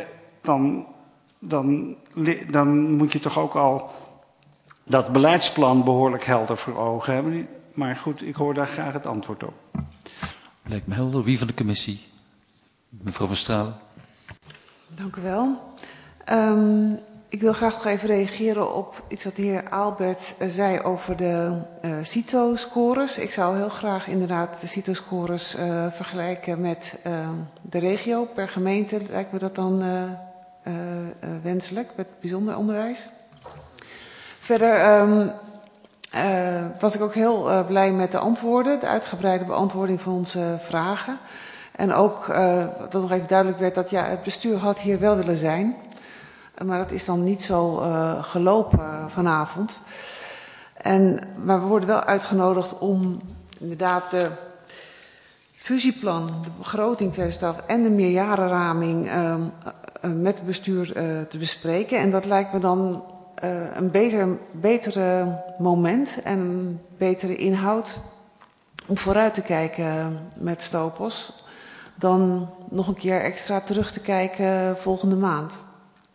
dan moet je toch ook al dat beleidsplan behoorlijk helder voor ogen hebben. Maar goed, ik hoor daar graag het antwoord op. Lijkt me helder. Wie van de commissie? Mevrouw van Stralen. Dank u wel. Ik wil graag nog even reageren op iets wat de heer Albert zei over de CITO-scores. Ik zou heel graag inderdaad de CITO-scores vergelijken met de regio. Per gemeente lijkt me dat dan wenselijk, met bijzonder onderwijs. Verder was ik ook heel blij met de antwoorden, de uitgebreide beantwoording van onze vragen. En ook dat nog even duidelijk werd dat ja, het bestuur had hier wel willen zijn. Maar dat is dan niet zo gelopen vanavond. Maar we worden wel uitgenodigd om inderdaad de fusieplan, de begroting 2012 en de meerjarenraming met het bestuur te bespreken. En dat lijkt me dan een betere moment en een betere inhoud om vooruit te kijken met Stopos dan nog een keer extra terug te kijken volgende maand.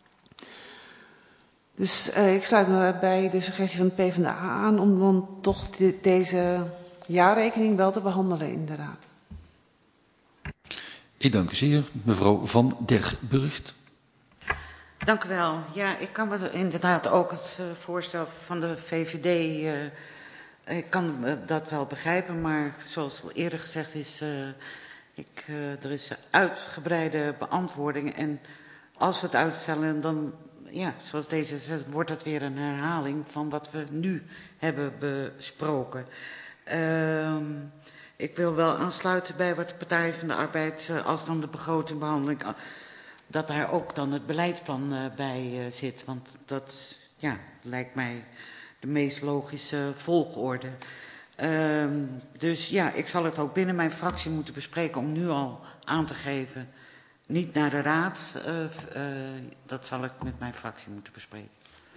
Dus ik sluit me bij de suggestie van de PvdA aan om dan toch deze jaarrekening wel te behandelen, inderdaad. Ik dank u zeer. Mevrouw Van der Burgt. Dank u wel. Ja, ik kan me inderdaad ook het voorstel van de VVD, ik kan dat wel begrijpen, maar zoals al eerder gezegd is, er is een uitgebreide beantwoording en als we het uitstellen, dan, ja, zoals deze zegt, wordt het weer een herhaling van wat we nu hebben besproken. Ik wil wel aansluiten bij wat de Partij van de Arbeid, als dan de begrotingbehandeling, dat daar ook dan het beleidsplan bij zit. Want dat lijkt mij de meest logische volgorde. Dus ja, ik zal het ook binnen mijn fractie moeten bespreken om nu al aan te geven. Niet naar de raad, dat zal ik met mijn fractie moeten bespreken.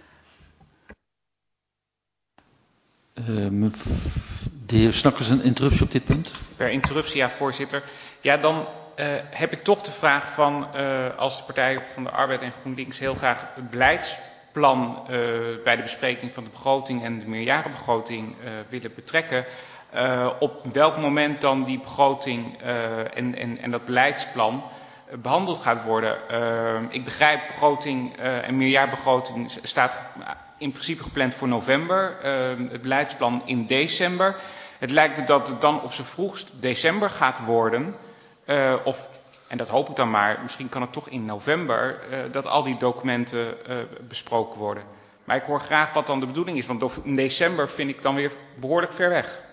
De heer Snakkers, een interruptie op dit punt? Per interruptie, ja, voorzitter. Ja, dan heb ik toch de vraag van, als de Partij van de Arbeid en GroenLinks heel graag het beleidsplan bij de bespreking van de begroting en de meerjarenbegroting willen betrekken, op welk moment dan die begroting en dat beleidsplan behandeld gaat worden. Ik begrijp, begroting en meerjaarbegroting staat in principe gepland voor november, het beleidsplan in december. Het lijkt me dat het dan op z'n vroegst december gaat worden, en dat hoop ik dan maar, misschien kan het toch in november, dat al die documenten besproken worden. Maar ik hoor graag wat dan de bedoeling is, want in december vind ik dan weer behoorlijk ver weg.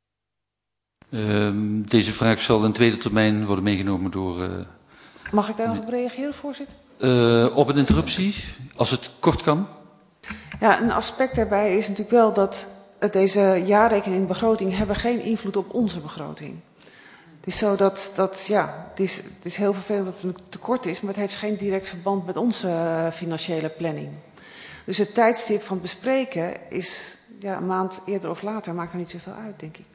Deze vraag zal in tweede termijn worden meegenomen door... Mag ik daar nog op reageren, voorzitter? Op een interruptie, als het kort kan. Ja, een aspect daarbij is natuurlijk wel dat deze jaarrekening en begroting hebben geen invloed op onze begroting. Het is zo dat het is heel vervelend dat er een tekort is, maar het heeft geen direct verband met onze financiële planning. Dus het tijdstip van het bespreken is een maand eerder of later, maakt er niet zoveel uit, denk ik.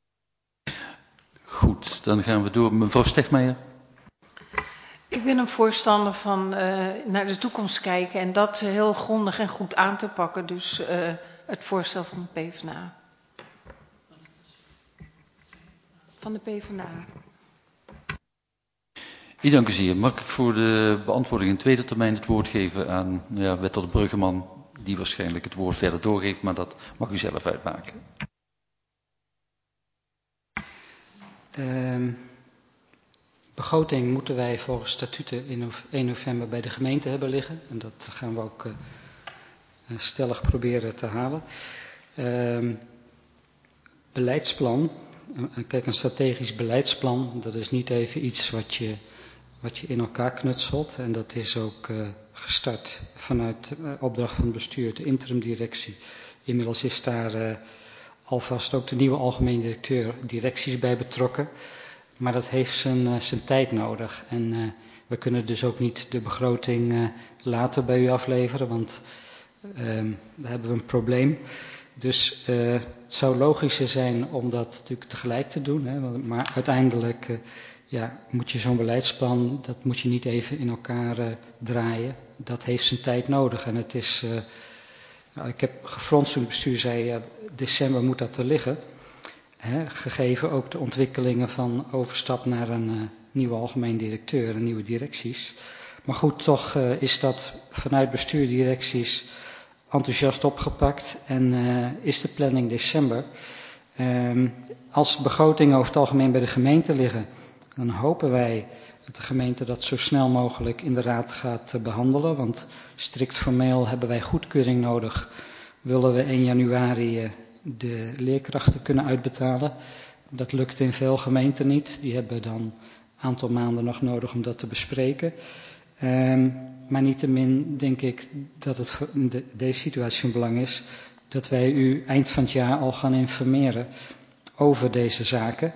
Goed, dan gaan we door. Mevrouw Stegmeijer. Ik ben een voorstander van naar de toekomst kijken en dat heel grondig en goed aan te pakken. Dus het voorstel van de PvdA. Van de PvdA. Ik dank u zeer. Mag ik voor de beantwoording in tweede termijn het woord geven aan wethouder Bruggeman, die waarschijnlijk het woord verder doorgeeft, maar dat mag u zelf uitmaken. Begroting moeten wij volgens statuten in 1 november bij de gemeente hebben liggen. En dat gaan we ook stellig proberen te halen. Beleidsplan. Kijk, een strategisch beleidsplan, dat is niet even iets wat je in elkaar knutselt. En dat is ook gestart vanuit opdracht van het bestuur, de interimdirectie. Inmiddels is daar alvast ook de nieuwe algemeen directeur directies bij betrokken. Maar dat heeft zijn tijd nodig. En we kunnen dus ook niet de begroting later bij u afleveren, want daar hebben we een probleem. Dus het zou logischer zijn om dat natuurlijk tegelijk te doen. Hè, maar uiteindelijk moet je zo'n beleidsplan, dat moet je niet even in elkaar draaien. Dat heeft zijn tijd nodig. En het is, ik heb gefronst toen het bestuur zei, december moet dat er liggen. Gegeven ook de ontwikkelingen van overstap naar een nieuwe algemeen directeur en nieuwe directies. Maar goed, toch is dat vanuit bestuurdirecties enthousiast opgepakt en is de planning december. Als begrotingen over het algemeen bij de gemeente liggen, dan hopen wij dat de gemeente dat zo snel mogelijk in de raad gaat behandelen. Want strikt formeel hebben wij goedkeuring nodig, willen we 1 januari de leerkrachten kunnen uitbetalen. Dat lukt in veel gemeenten niet. Die hebben dan een aantal maanden nog nodig om dat te bespreken. Maar niettemin denk ik dat het voor deze situatie van belang is dat wij u eind van het jaar al gaan informeren over deze zaken.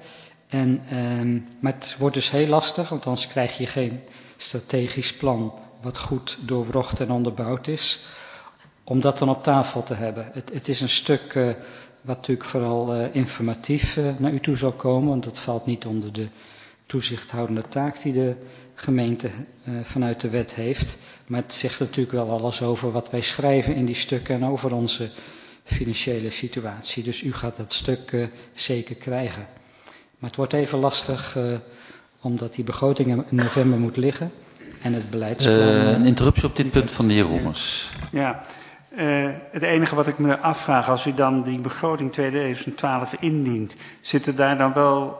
Maar het wordt dus heel lastig, want anders krijg je geen strategisch plan wat goed doorwrocht en onderbouwd is, om dat dan op tafel te hebben. Het is een stuk wat natuurlijk vooral informatief naar u toe zal komen, want dat valt niet onder de toezichthoudende taak die de gemeente vanuit de wet heeft. Maar het zegt natuurlijk wel alles over wat wij schrijven in die stukken en over onze financiële situatie. Dus u gaat dat stuk zeker krijgen. Maar het wordt even lastig, omdat die begroting in november moet liggen en het beleidsplan... Een interruptie op dit punt van de heer Rommers. Ja, het enige wat ik me afvraag, als u dan die begroting 2012 indient, zitten daar dan wel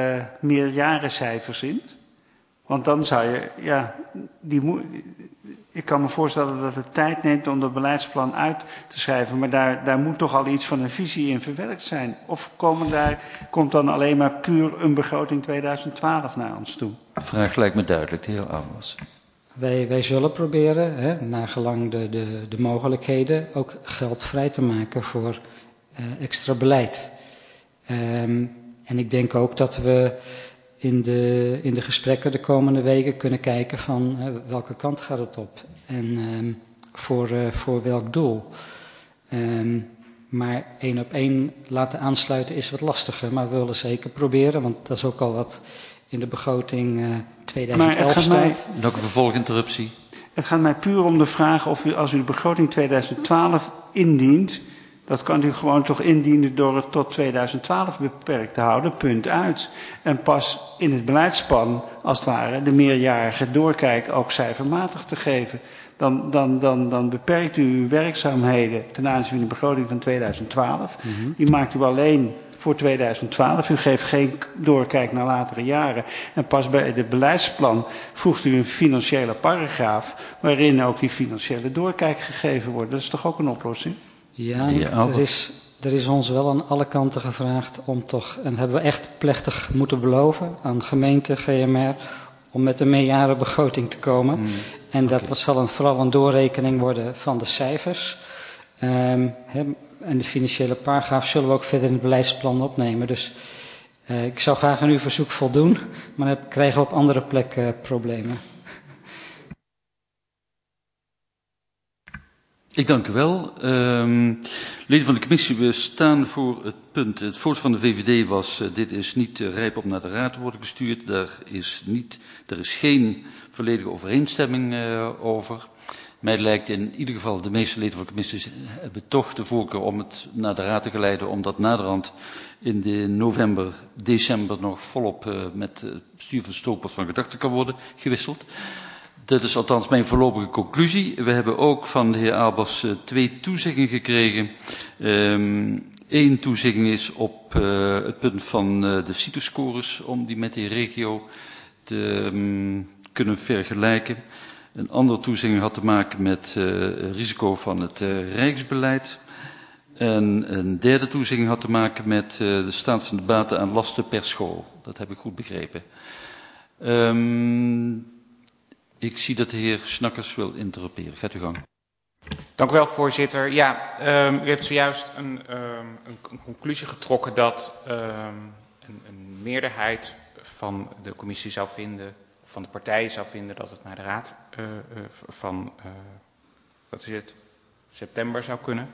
meerjarencijfers in? Want dan zou je, Ik kan me voorstellen dat het tijd neemt om dat beleidsplan uit te schrijven, maar daar moet toch al iets van een visie in verwerkt zijn. Of komt dan alleen maar puur een begroting 2012 naar ons toe? De vraag lijkt me duidelijk, de heer Albers. Wij zullen proberen, nagelang de mogelijkheden, ook geld vrij te maken voor extra beleid. En ik denk ook dat we in de gesprekken de komende weken kunnen kijken van welke kant gaat het op en voor welk doel. Maar 1 op 1 laten aansluiten is wat lastiger, maar we willen zeker proberen, want dat is ook al wat in de begroting 2011 staat. Nog een vervolginterruptie. Het gaat mij puur om de vraag of u, als u de begroting 2012 indient, dat kan u gewoon toch indienen door het tot 2012 beperkt te houden, punt uit. En pas in het beleidsplan, als het ware, de meerjarige doorkijk ook cijfermatig te geven. Dan beperkt u uw werkzaamheden ten aanzien van de begroting van 2012. Die maakt u alleen voor 2012. U geeft geen doorkijk naar latere jaren. En pas bij het beleidsplan voegt u een financiële paragraaf waarin ook die financiële doorkijk gegeven wordt. Dat is toch ook een oplossing? Ja, er is ons wel aan alle kanten gevraagd om toch, en hebben we echt plechtig moeten beloven aan gemeente, GMR, om met een meerjarenbegroting te komen. En dat zal vooral een doorrekening worden van de cijfers. En de financiële paragraaf zullen we ook verder in het beleidsplan opnemen. Dus ik zou graag aan uw verzoek voldoen, maar dan krijgen we op andere plekken problemen. Ik dank u wel. Leden van de commissie, we staan voor het punt. Het voorstel van de VVD was, dit is niet rijp om naar de raad te worden gestuurd. Er is geen volledige overeenstemming over. Mij lijkt in ieder geval, de meeste leden van de commissie hebben toch de voorkeur om het naar de raad te geleiden, omdat naderhand in de november, december nog volop met het bestuur van Stopers van gedachten kan worden gewisseld. Dat is althans mijn voorlopige conclusie. We hebben ook van de heer Albers 2 toezeggingen gekregen. 1 toezegging is op het punt van de CITO-scores, om die met de regio te kunnen vergelijken. Een andere toezegging had te maken met risico van het rijksbeleid. En een derde toezegging had te maken met de staat van de baten aan lasten per school. Dat heb ik goed begrepen. Ik zie dat de heer Snakkers wil interroperen. Gaat u gang. Dank u wel, voorzitter. Ja, u heeft zojuist een conclusie getrokken dat een meerderheid van de commissie zou vinden, van de partijen zou vinden, dat het naar de raad van september zou kunnen.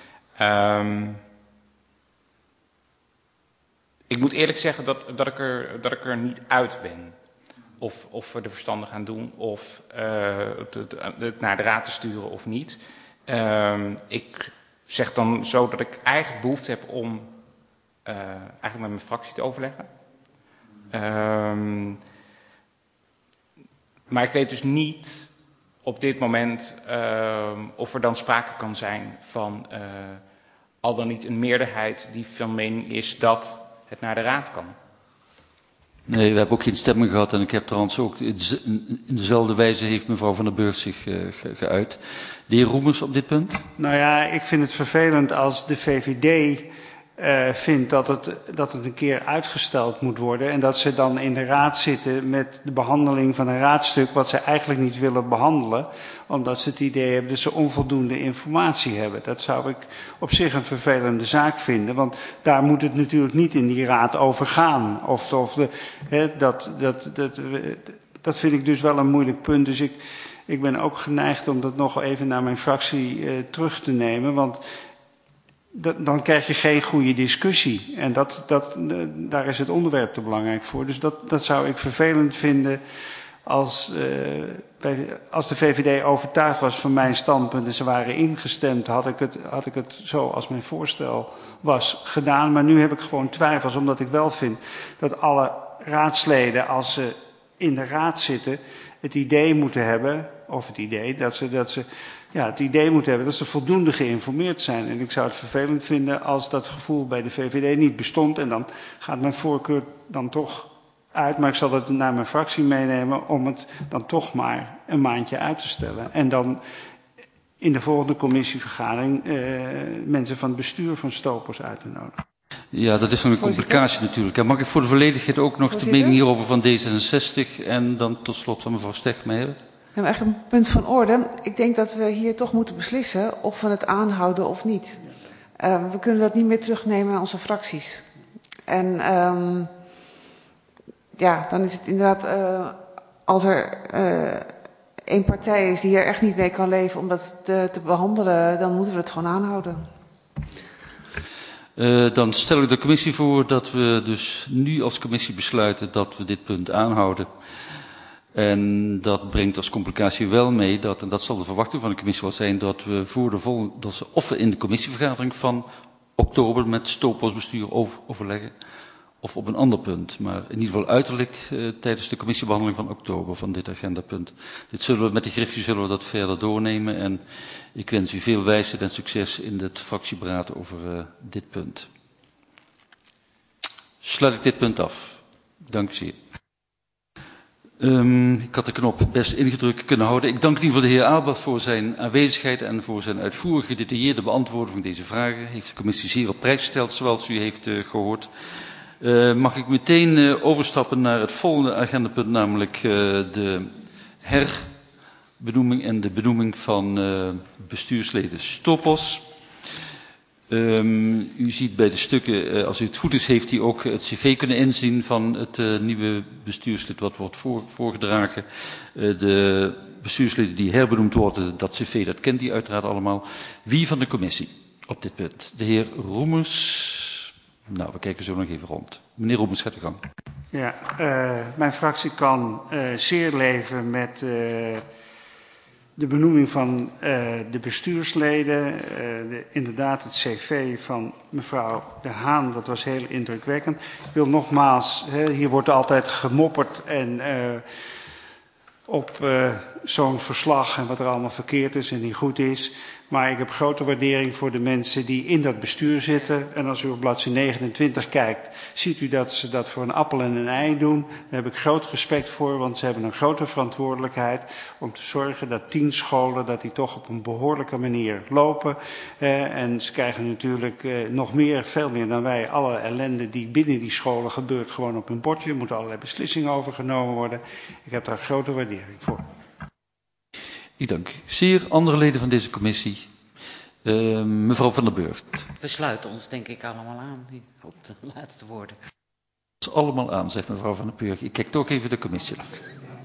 Ik moet eerlijk zeggen dat ik er niet uit ben. Of we er verstandig aan doen, of het naar de raad te sturen of niet. Ik zeg dan zo dat ik eigenlijk behoefte heb om eigenlijk met mijn fractie te overleggen. Maar ik weet dus niet op dit moment of er dan sprake kan zijn van al dan niet een meerderheid die van mening is dat het naar de raad kan. Nee, we hebben ook geen stemming gehad en ik heb trouwens ook in dezelfde wijze heeft mevrouw Van der Burg zich geuit. De heer Roemers op dit punt? Nou ja, ik vind het vervelend als de VVD vindt dat het een keer uitgesteld moet worden en dat ze dan in de raad zitten met de behandeling van een raadstuk wat ze eigenlijk niet willen behandelen, omdat ze het idee hebben dat ze onvoldoende informatie hebben. Dat zou ik op zich een vervelende zaak vinden, want daar moet het natuurlijk niet in die raad over gaan. Dat vind ik dus wel een moeilijk punt. Dus ik ben ook geneigd om dat nog even naar mijn fractie terug te nemen, want dan krijg je geen goede discussie. En daar is het onderwerp te belangrijk voor. Dus dat zou ik vervelend vinden als de VVD overtuigd was van mijn standpunt en ze waren ingestemd, had ik het zo als mijn voorstel was gedaan. Maar nu heb ik gewoon twijfels, omdat ik wel vind dat alle raadsleden, als ze in de raad zitten, het idee moeten hebben, dat ze voldoende geïnformeerd zijn. En ik zou het vervelend vinden als dat gevoel bij de VVD niet bestond. En dan gaat mijn voorkeur dan toch uit, maar ik zal het naar mijn fractie meenemen om het dan toch maar een maandje uit te stellen. En dan in de volgende commissievergadering mensen van het bestuur van Stopos uit te nodigen. Ja, dat is nog een complicatie natuurlijk. En mag ik voor de volledigheid ook nog de mening hierover van D66 en dan tot slot van mevrouw Stegmeijer? Ja, maar eigenlijk een punt van orde. Ik denk dat we hier toch moeten beslissen of we het aanhouden of niet. We kunnen dat niet meer terugnemen naar onze fracties. En ja, dan is het inderdaad, als er één partij is die er echt niet mee kan leven om dat te behandelen, dan moeten we het gewoon aanhouden. Dan stel ik de commissie voor dat we dus nu als commissie besluiten dat we dit punt aanhouden. En dat brengt als complicatie wel mee dat, en dat zal de verwachting van de commissie wel zijn, dat we voor de volgende, of we in de commissievergadering van oktober met Stopos bestuur overleggen, of op een ander punt. Maar in ieder geval uiterlijk tijdens de commissiebehandeling van oktober van dit agendapunt. Dit zullen we met de Griffie zullen we dat verder doornemen en ik wens u veel wijsheid en succes in het fractieberaad over dit punt. Sluit ik dit punt af. Dank u zeer. Ik had de knop best ingedrukt kunnen houden. Ik dank in ieder geval de heer Aalbert voor zijn aanwezigheid en voor zijn uitvoerige, gedetailleerde beantwoording van deze vragen. Heeft de commissie zeer op prijs gesteld, zoals u heeft gehoord. Mag ik meteen overstappen naar het volgende agendapunt, namelijk de herbenoeming en de benoeming van bestuursleden Stopos. U ziet bij de stukken, als het goed is, heeft hij ook het cv kunnen inzien van het nieuwe bestuurslid wat wordt voorgedragen. De bestuursleden die herbenoemd worden, dat cv, dat kent hij uiteraard allemaal. Wie van de commissie op dit punt? De heer Roemers. Nou, we kijken zo nog even rond. Meneer Roemers, gaat uw gang. Ja, mijn fractie kan zeer leven met de benoeming van de bestuursleden. Inderdaad, het cv van mevrouw De Haan, dat was heel indrukwekkend. Ik wil nogmaals, hier wordt altijd gemopperd en op zo'n verslag en wat er allemaal verkeerd is en niet goed is. Maar ik heb grote waardering voor de mensen die in dat bestuur zitten. En als u op bladzijde 29 kijkt, ziet u dat ze dat voor een appel en een ei doen. Daar heb ik groot respect voor, want ze hebben een grote verantwoordelijkheid om te zorgen dat 10 scholen, dat die toch op een behoorlijke manier lopen. En ze krijgen natuurlijk nog meer, veel meer dan wij, alle ellende die binnen die scholen gebeurt, gewoon op hun bordje. Er moeten allerlei beslissingen over genomen worden. Ik heb daar grote waardering voor. Ik dank u zeer. Andere leden van deze commissie. Mevrouw van der Burgt. We sluiten ons denk ik allemaal aan op de laatste woorden. Allemaal aan, zegt mevrouw van der Burgt. Ik kijk toch even de commissie langs.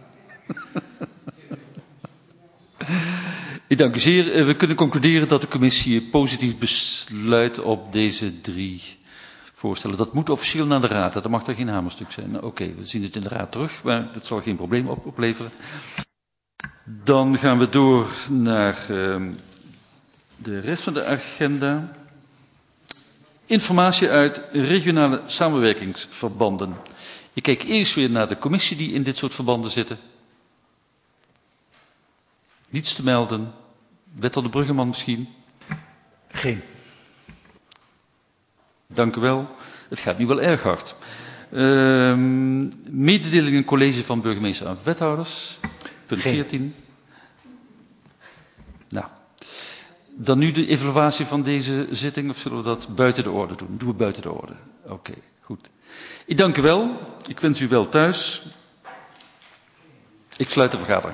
Ik dank u zeer. We kunnen concluderen dat de commissie positief besluit op deze 3 voorstellen. Dat moet officieel naar de raad. Dat mag er geen hamerstuk zijn. Oké, we zien het in de raad terug, maar dat zal geen probleem opleveren. Dan gaan we door naar de rest van de agenda. Informatie uit regionale samenwerkingsverbanden. Ik kijk eerst weer naar de commissie die in dit soort verbanden zitten. Niets te melden. Wethouder Bruggeman misschien? Geen. Dank u wel. Het gaat nu wel erg hard. Mededelingen college van burgemeester en wethouders. Punt 14. Nou, dan nu de evaluatie van deze zitting, of zullen we dat buiten de orde doen? Doen we buiten de orde. Oké, goed. Ik dank u wel. Ik wens u wel thuis. Ik sluit de vergadering.